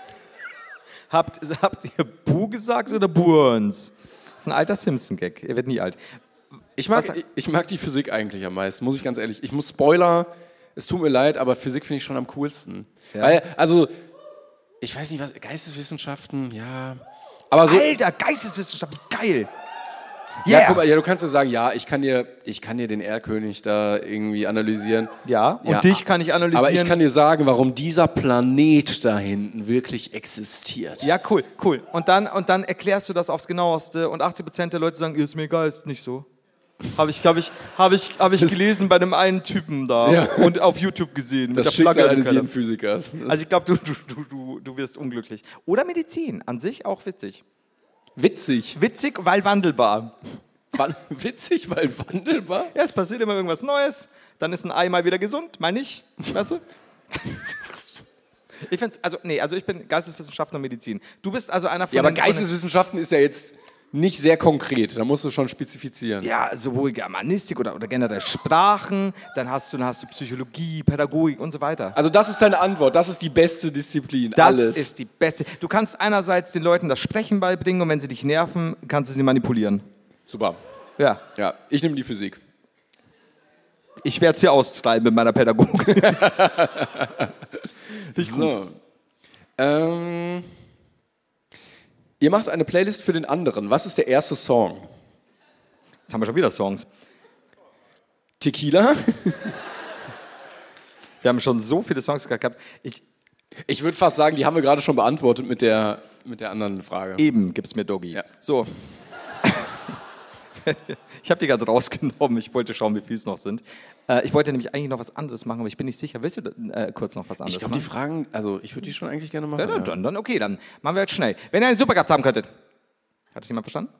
S3: Habt ihr Bu gesagt oder Burns? Das ist ein alter Simpson-Gag. Er wird nie alt.
S2: Ich mag die Physik eigentlich am meisten, muss ich ganz ehrlich. Ich muss Spoiler, es tut mir leid, aber Physik finde ich schon am coolsten.
S3: Ja.
S2: Weil, also, ich weiß nicht, was, Geisteswissenschaften, ja. Aber so,
S3: Alter, Geisteswissenschaft, geil.
S2: ja, guck mal, ja, du kannst ja sagen, ja, ich kann dir den Erlkönig da irgendwie analysieren.
S3: Ja, und dich kann ich analysieren.
S2: Aber ich kann dir sagen, warum dieser Planet da hinten wirklich existiert.
S3: Ja, cool. Und dann erklärst du das aufs Genaueste und 80% der Leute sagen, ist mir egal, ist nicht so. Habe ich gelesen bei einem einen Typen da
S2: Ja.
S3: und auf YouTube gesehen.
S2: Das
S3: mit der
S2: Schicksal
S3: Flagge im
S2: eines
S3: Keller.
S2: jeden Physikers.
S3: Also ich glaube, du wirst unglücklich. Oder Medizin, an sich auch witzig.
S2: Witzig.
S3: Witzig, weil wandelbar.
S2: Witzig, weil wandelbar?
S3: Ja, es passiert immer irgendwas Neues, dann ist ein Ei mal wieder gesund, mal nicht, weißt du? Ich find's, also ich bin Geisteswissenschaftler und Medizin. Du bist also einer von
S2: Ja, aber
S3: den- von den-
S2: Geisteswissenschaften ist ja jetzt nicht sehr konkret. Da musst du schon spezifizieren.
S3: Ja, sowohl Germanistik oder generell Sprachen, dann hast du Psychologie, Pädagogik und so weiter.
S2: Also das ist deine Antwort. Das ist die beste Disziplin.
S3: Das
S2: Alles.
S3: ist die beste. Du kannst einerseits den Leuten das Sprechen beibringen und wenn sie dich nerven, kannst du sie manipulieren.
S2: Super.
S3: Ja.
S2: Ja, ich nehme die Physik.
S3: Ich werde es hier austreiben mit meiner Pädagogik.
S2: So. Ihr macht eine Playlist für den anderen. Was ist der erste Song?
S3: Jetzt haben wir schon wieder Songs.
S2: Tequila?
S3: Wir haben schon so viele Songs gehabt.
S2: Ich würde fast sagen, die haben wir gerade schon beantwortet mit der anderen Frage.
S3: Eben gibt's mir Doggy.
S2: Ja.
S3: So. Ich habe die gerade rausgenommen. Ich wollte schauen, wie viele es noch sind. Ich wollte nämlich eigentlich noch was anderes machen, aber ich bin nicht sicher. Willst du kurz noch was anderes
S2: Ich glaube, die
S3: machen?
S2: Fragen, also ich würde die schon eigentlich gerne machen.
S3: Ja,
S2: Ja.
S3: dann okay, dann machen wir jetzt schnell. Wenn ihr eine Superkraft haben könntet. Hat das jemand verstanden?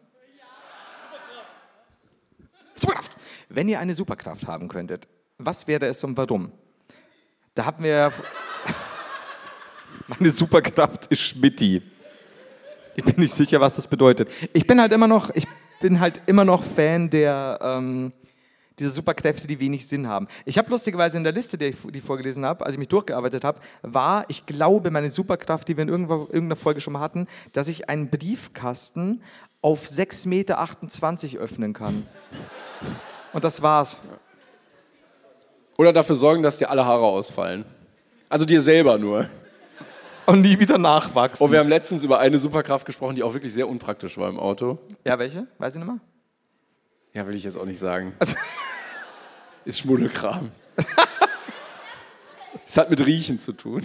S3: Superkraft. Wenn ihr eine Superkraft haben könntet, was wäre es und warum? Da haben wir... Meine Superkraft ist Schmitty. Ich bin nicht sicher, was das bedeutet. Ich bin halt immer noch Fan der dieser Superkräfte, die wenig Sinn haben. Ich habe lustigerweise in der Liste, die ich vorgelesen habe, als ich mich durchgearbeitet habe, war, ich glaube, meine Superkraft, die wir in irgendeiner Folge schon mal hatten, dass ich einen Briefkasten auf 6,28 Meter öffnen kann. Und das war's.
S2: Oder dafür sorgen, dass dir alle Haare ausfallen. Also dir selber nur.
S3: Und nie wieder nachwachsen.
S2: Und wir haben letztens über eine Superkraft gesprochen, die auch wirklich sehr unpraktisch war im Auto.
S3: Ja, welche? Weiß ich nicht mehr.
S2: Ja, will ich jetzt auch nicht sagen.
S3: Also-
S2: Ist Schmuddelkram. Es hat mit Riechen zu tun.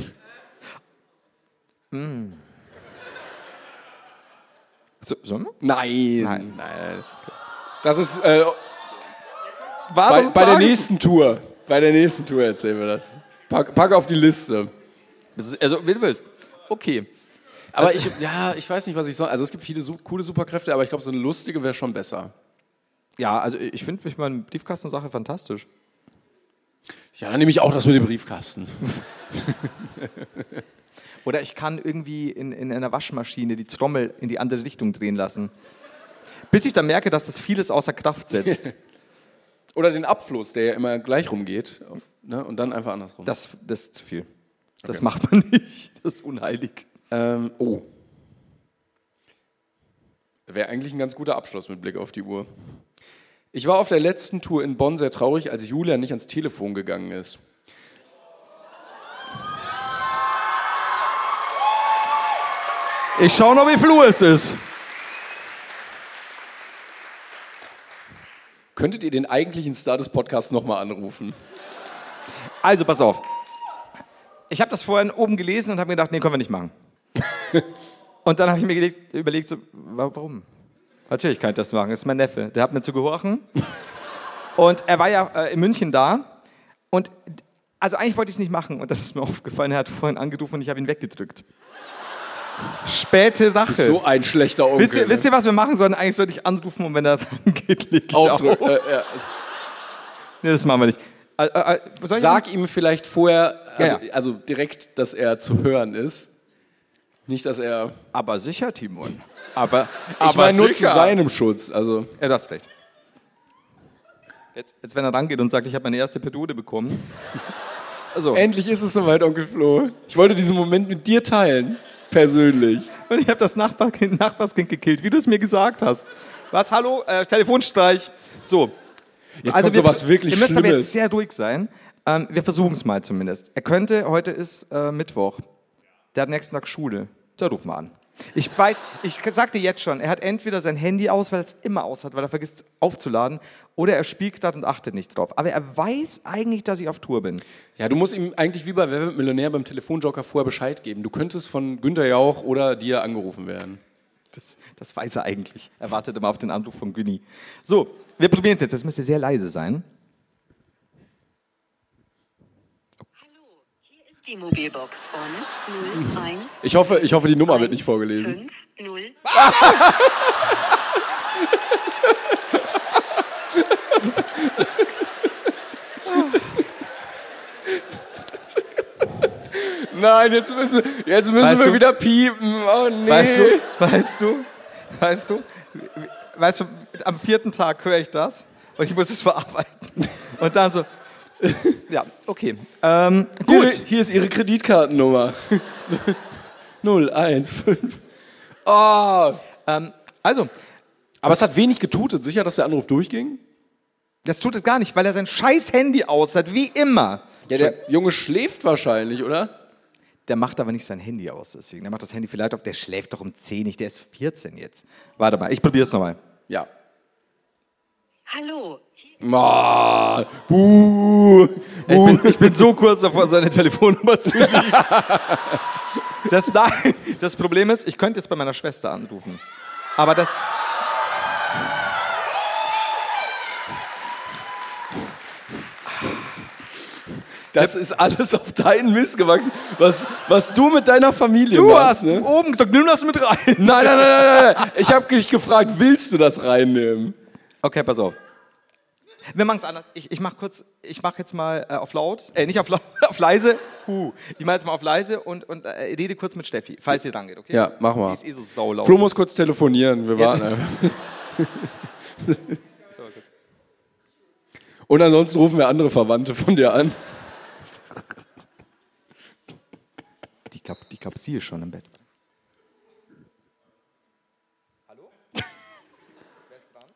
S3: Sollen wir?
S2: Nein. Das ist
S3: Warum
S2: bei der
S3: sagen-
S2: nächsten Tour. Bei der nächsten Tour erzählen wir das. Pack auf die Liste.
S3: Also, wie du willst. Okay.
S2: Aber ich weiß nicht, was ich soll. Also es gibt viele coole Superkräfte, aber ich glaube, so eine lustige wäre schon besser.
S3: Ja, also ich finde meine Briefkastensache fantastisch.
S2: Ja, dann nehme ich auch das mit dem Briefkasten.
S3: Oder ich kann irgendwie in einer Waschmaschine die Trommel in die andere Richtung drehen lassen. Bis ich dann merke, dass das vieles außer Kraft setzt.
S2: Oder den Abfluss, der ja immer gleich rumgeht. Ne? Und dann einfach andersrum.
S3: Das ist zu viel. Das macht man nicht. Das ist unheilig.
S2: Wäre eigentlich ein ganz guter Abschluss mit Blick auf die Uhr. Ich war auf der letzten Tour in Bonn sehr traurig, als Julia nicht ans Telefon gegangen ist.
S3: Ich schau noch, wie Flur es ist.
S2: Könntet ihr den eigentlichen Star des Podcasts nochmal anrufen?
S3: Also, pass auf. Ich habe das vorhin oben gelesen und habe mir gedacht, nee, können wir nicht machen. Und dann habe ich mir überlegt, so, warum? Natürlich kann ich das machen, das ist mein Neffe. Der hat mir zu gehorchen. Und er war ja in München da. Und also eigentlich wollte ich es nicht machen. Und dann ist mir aufgefallen, er hat vorhin angerufen und ich habe ihn weggedrückt. Späte Sache.
S2: So ein schlechter Onkel.
S3: Wisst ihr, was wir machen sollen? Eigentlich sollte ich anrufen und wenn er dann geht, leg ich auf.
S2: Ja.
S3: Nee, das machen wir nicht.
S2: Sag ihm vielleicht vorher, also direkt, dass er zu hören ist. Nicht, dass er...
S3: Aber sicher, Timon. Aber
S2: Ich meine nur zu
S3: sicher.
S2: seinem Schutz. Also.
S3: Ja, das ist recht. Jetzt, wenn er rangeht und sagt, ich habe meine erste Periode bekommen. Also.
S2: Endlich ist es soweit, Onkel Flo. Ich wollte diesen Moment mit dir teilen. Persönlich.
S3: Und ich habe das Nachbarskind gekillt, wie du es mir gesagt hast. Was, hallo? Telefonstreich. So.
S2: Jetzt kommt sowas wirklich
S3: wir müssen aber
S2: Schlimmes.
S3: jetzt sehr ruhig sein. Wir versuchen es mal zumindest. Heute ist Mittwoch. Der hat nächsten Tag Schule. Da ruf mal an. Ich sagte jetzt schon, er hat entweder sein Handy aus, weil er es immer aus hat, weil er vergisst aufzuladen, oder er spielt gerade und achtet nicht drauf. Aber er weiß eigentlich, dass ich auf Tour bin.
S2: Ja, du musst ihm eigentlich wie bei Wer wird Millionär beim Telefonjoker vorher Bescheid geben. Du könntest von Günther Jauch oder dir angerufen werden.
S3: Das weiß er eigentlich. Er wartet immer auf den Anruf von Günni. So, wir probieren es jetzt. Das müsste sehr leise sein.
S5: Hallo, hier ist die Mobilbox von 01.
S2: Ich hoffe, die Nummer wird nicht vorgelesen.
S5: 50.
S2: Nein, jetzt müssen wir wieder piepen. Oh nee.
S3: Weißt du, am 4. Tag höre ich das und ich muss es verarbeiten. Und dann so, ja, okay. Gut.
S2: Hier ist Ihre Kreditkartennummer. 015. Oh.
S3: Also,
S2: Aber es hat wenig getutet. Sicher, dass der Anruf durchging?
S3: das tut es gar nicht, weil er sein scheiß Handy aus hat, wie immer.
S2: Ja, der Junge schläft wahrscheinlich, oder?
S3: Der macht aber nicht sein Handy aus, deswegen. Der macht das Handy vielleicht auf, der schläft doch um 10 nicht, der ist 14 jetzt. Warte mal, ich probiere es nochmal.
S2: Ja.
S5: Hallo,
S3: Ich bin so kurz davor, seine Telefonnummer zu liegen. Das Problem ist, ich könnte jetzt bei meiner Schwester anrufen. Aber das...
S2: Das ist alles auf deinen Mist gewachsen, was du mit deiner Familie
S3: Du
S2: machst.
S3: hast oben gesagt, nimm das mit rein.
S2: Nein. Ich habe dich gefragt, willst du das reinnehmen?
S3: Okay, pass auf. Wir machen es anders. Ich mache jetzt mal auf laut, nicht auf laut, auf leise. Ich mache jetzt mal auf leise und rede kurz mit Steffi, falls sie rangeht, okay?
S2: Ja, mach mal.
S3: Die ist eh so saulaut.
S2: Flo muss kurz telefonieren, wir warten
S3: Jetzt.
S2: einfach. Und ansonsten rufen wir andere Verwandte von dir an.
S3: Die glaubt, sie ist schon im Bett. Hallo? Wer ist dran?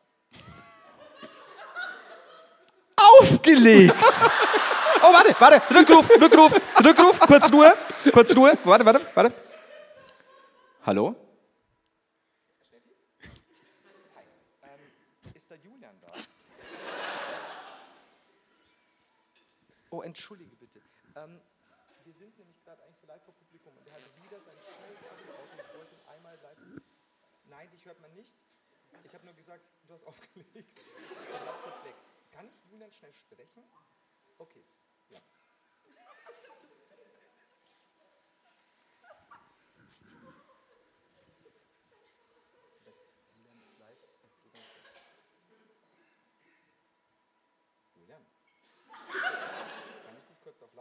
S3: Aufgelegt! Oh, warte, Rückruf, kurz Ruhe. Warte. Hallo? Ist da Julian da? Oh, entschuldige bitte. Wir sind nämlich gerade eigentlich live vor Publikum und der hat wieder sein scheiß Handy aus und ich wollte ihn einmal live... Nein, dich hört man nicht. Ich habe nur gesagt, du hast aufgelegt. Lass kurz weg. Kann ich Julian schnell sprechen? Okay, ja.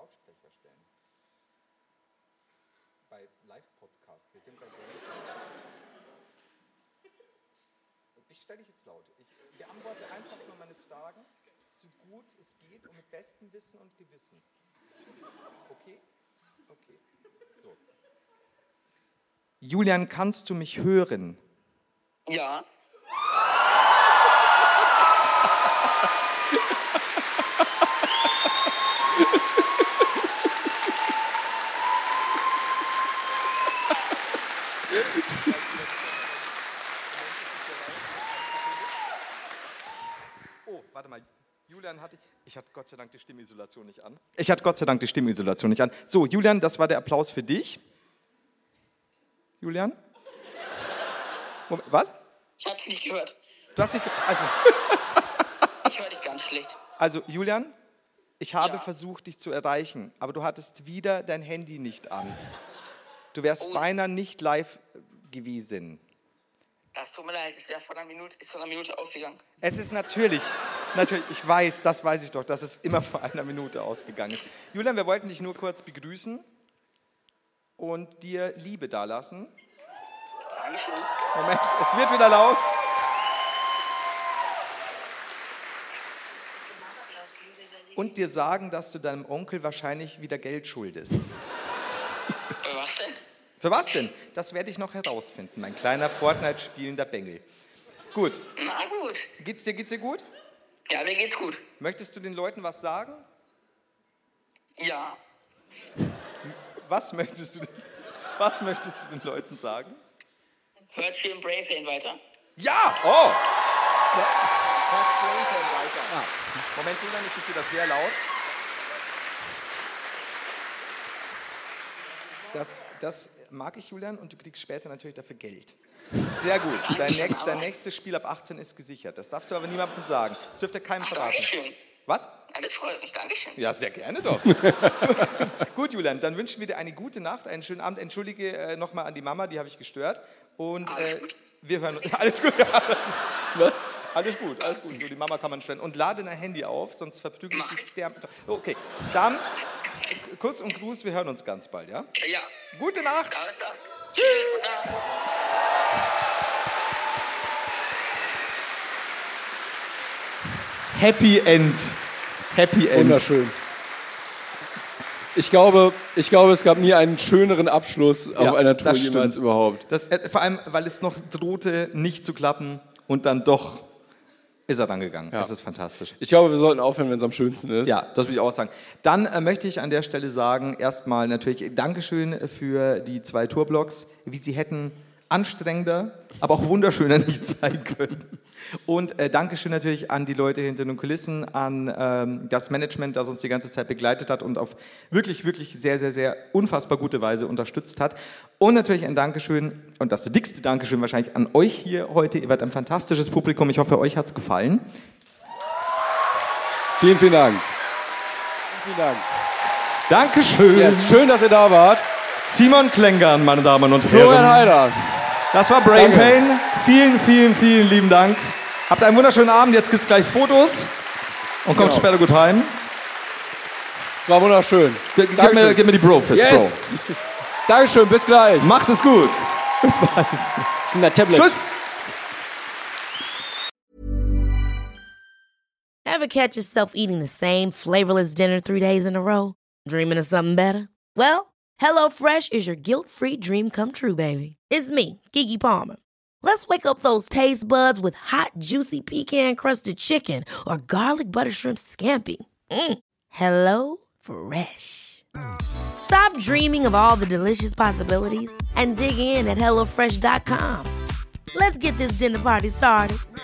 S3: Lautsprecher stellen. Bei Live-Podcast, wir sind bei Ich stelle dich jetzt laut. Ich beantworte einfach nur meine Fragen, so gut es geht und mit bestem Wissen und Gewissen. Okay? Okay. So. Julian, kannst du mich hören?
S6: Ja.
S3: Oh, warte mal. Julian ich hatte Gott sei Dank die Stimmisolation nicht an. So, Julian, das war der Applaus für dich. Julian? Moment, was?
S6: Ich hab's nicht gehört.
S3: Du hast nicht gehört.
S6: Ich höre dich ganz schlecht.
S3: Also, Julian, ich habe versucht, dich zu erreichen, aber du hattest wieder dein Handy nicht an. Du wärst beinahe nicht live gewesen.
S6: Das tut mir leid, es ist vor einer Minute ausgegangen.
S3: Es ist natürlich, ich weiß, das weiß ich doch, dass es immer vor einer Minute ausgegangen ist. Julian, wir wollten dich nur kurz begrüßen und dir Liebe dalassen.
S6: Dankeschön.
S3: Moment, es wird wieder laut. Und dir sagen, dass du deinem Onkel wahrscheinlich wieder Geld schuldest.
S6: Was denn?
S3: Für was denn? Das werde ich noch herausfinden, mein kleiner Fortnite-spielender Bengel. Gut.
S6: Na gut.
S3: Geht's dir gut?
S6: Ja, mir geht's gut.
S3: Möchtest du den Leuten was sagen?
S6: Ja.
S3: Was möchtest du den Leuten sagen?
S6: Hört schön Brave Pain weiter.
S3: Ja! Oh! Hört Brave Pain weiter. Moment, Julian, es ist wieder sehr laut. Das mag ich, Julian, und du kriegst später natürlich dafür Geld. Sehr gut. Dein nächstes Spiel ab 18 ist gesichert. Das darfst du aber niemandem sagen. Das dürfte keinem verraten.
S6: Dankeschön.
S3: Was?
S6: Das freut mich, Dankeschön.
S3: Ja, sehr gerne doch. Gut, Julian, dann wünschen wir dir eine gute Nacht, einen schönen Abend. Entschuldige nochmal an die Mama, die habe ich gestört. Und
S6: Alles gut.
S3: wir hören uns. Alles gut, ja. Alles gut. So, die Mama kann man stellen. Und lade dein Handy auf, sonst verprügel ich dich. Okay, dann Kuss und Gruß, wir hören uns ganz bald, ja?
S6: Ja.
S3: Gute Nacht.
S6: Alles klar.
S3: Tschüss.
S6: Gute Nacht.
S3: Happy End.
S2: Wunderschön. Ich glaube, es gab nie einen schöneren Abschluss auf einer Tour jemals überhaupt.
S3: Vor allem, weil es noch drohte, nicht zu klappen und dann doch ist er dann gegangen.
S2: Ja.
S3: Das ist fantastisch.
S2: Ich glaube, wir sollten aufhören, wenn es am schönsten ist.
S3: Ja, das würde ich auch sagen. Dann möchte ich an der Stelle sagen, erstmal natürlich Dankeschön für die 2 Tourblocks, wie sie hätten anstrengender, aber auch wunderschöner nicht sein können. Und Dankeschön natürlich an die Leute hinter den Kulissen, an das Management, das uns die ganze Zeit begleitet hat und auf wirklich, wirklich sehr, sehr, sehr unfassbar gute Weise unterstützt hat. Und natürlich ein Dankeschön, und das dickste Dankeschön wahrscheinlich an euch hier heute. Ihr seid ein fantastisches Publikum. Ich hoffe, euch hat es gefallen.
S2: Vielen, vielen Dank. Vielen Dank.
S3: Dankeschön.
S2: Ja, schön, dass ihr da wart.
S3: Simon Klängern, meine Damen und Herren.
S2: Florian Heider.
S3: Das war Brain Pain. Vielen, vielen, vielen lieben Dank. Habt einen wunderschönen Abend. Jetzt gibt es gleich Fotos. Und kommt später gut heim.
S2: Es war wunderschön.
S3: Gib mir die Bro-Fist,
S2: yes. Bro. Dankeschön, bis gleich.
S3: Macht es gut. Bis bald.
S2: Ich bin der Tablet.
S3: Tschüss.
S1: Ever catch yourself eating the same flavorless dinner 3 days in a row? Dreaming of something better? Well, HelloFresh is your guilt-free dream come true, baby. It's me, Keke Palmer. Let's wake up those taste buds with hot, juicy pecan-crusted chicken or garlic butter shrimp scampi. Hello Fresh. Stop dreaming of all the delicious possibilities and dig in at HelloFresh.com. Let's get this dinner party started.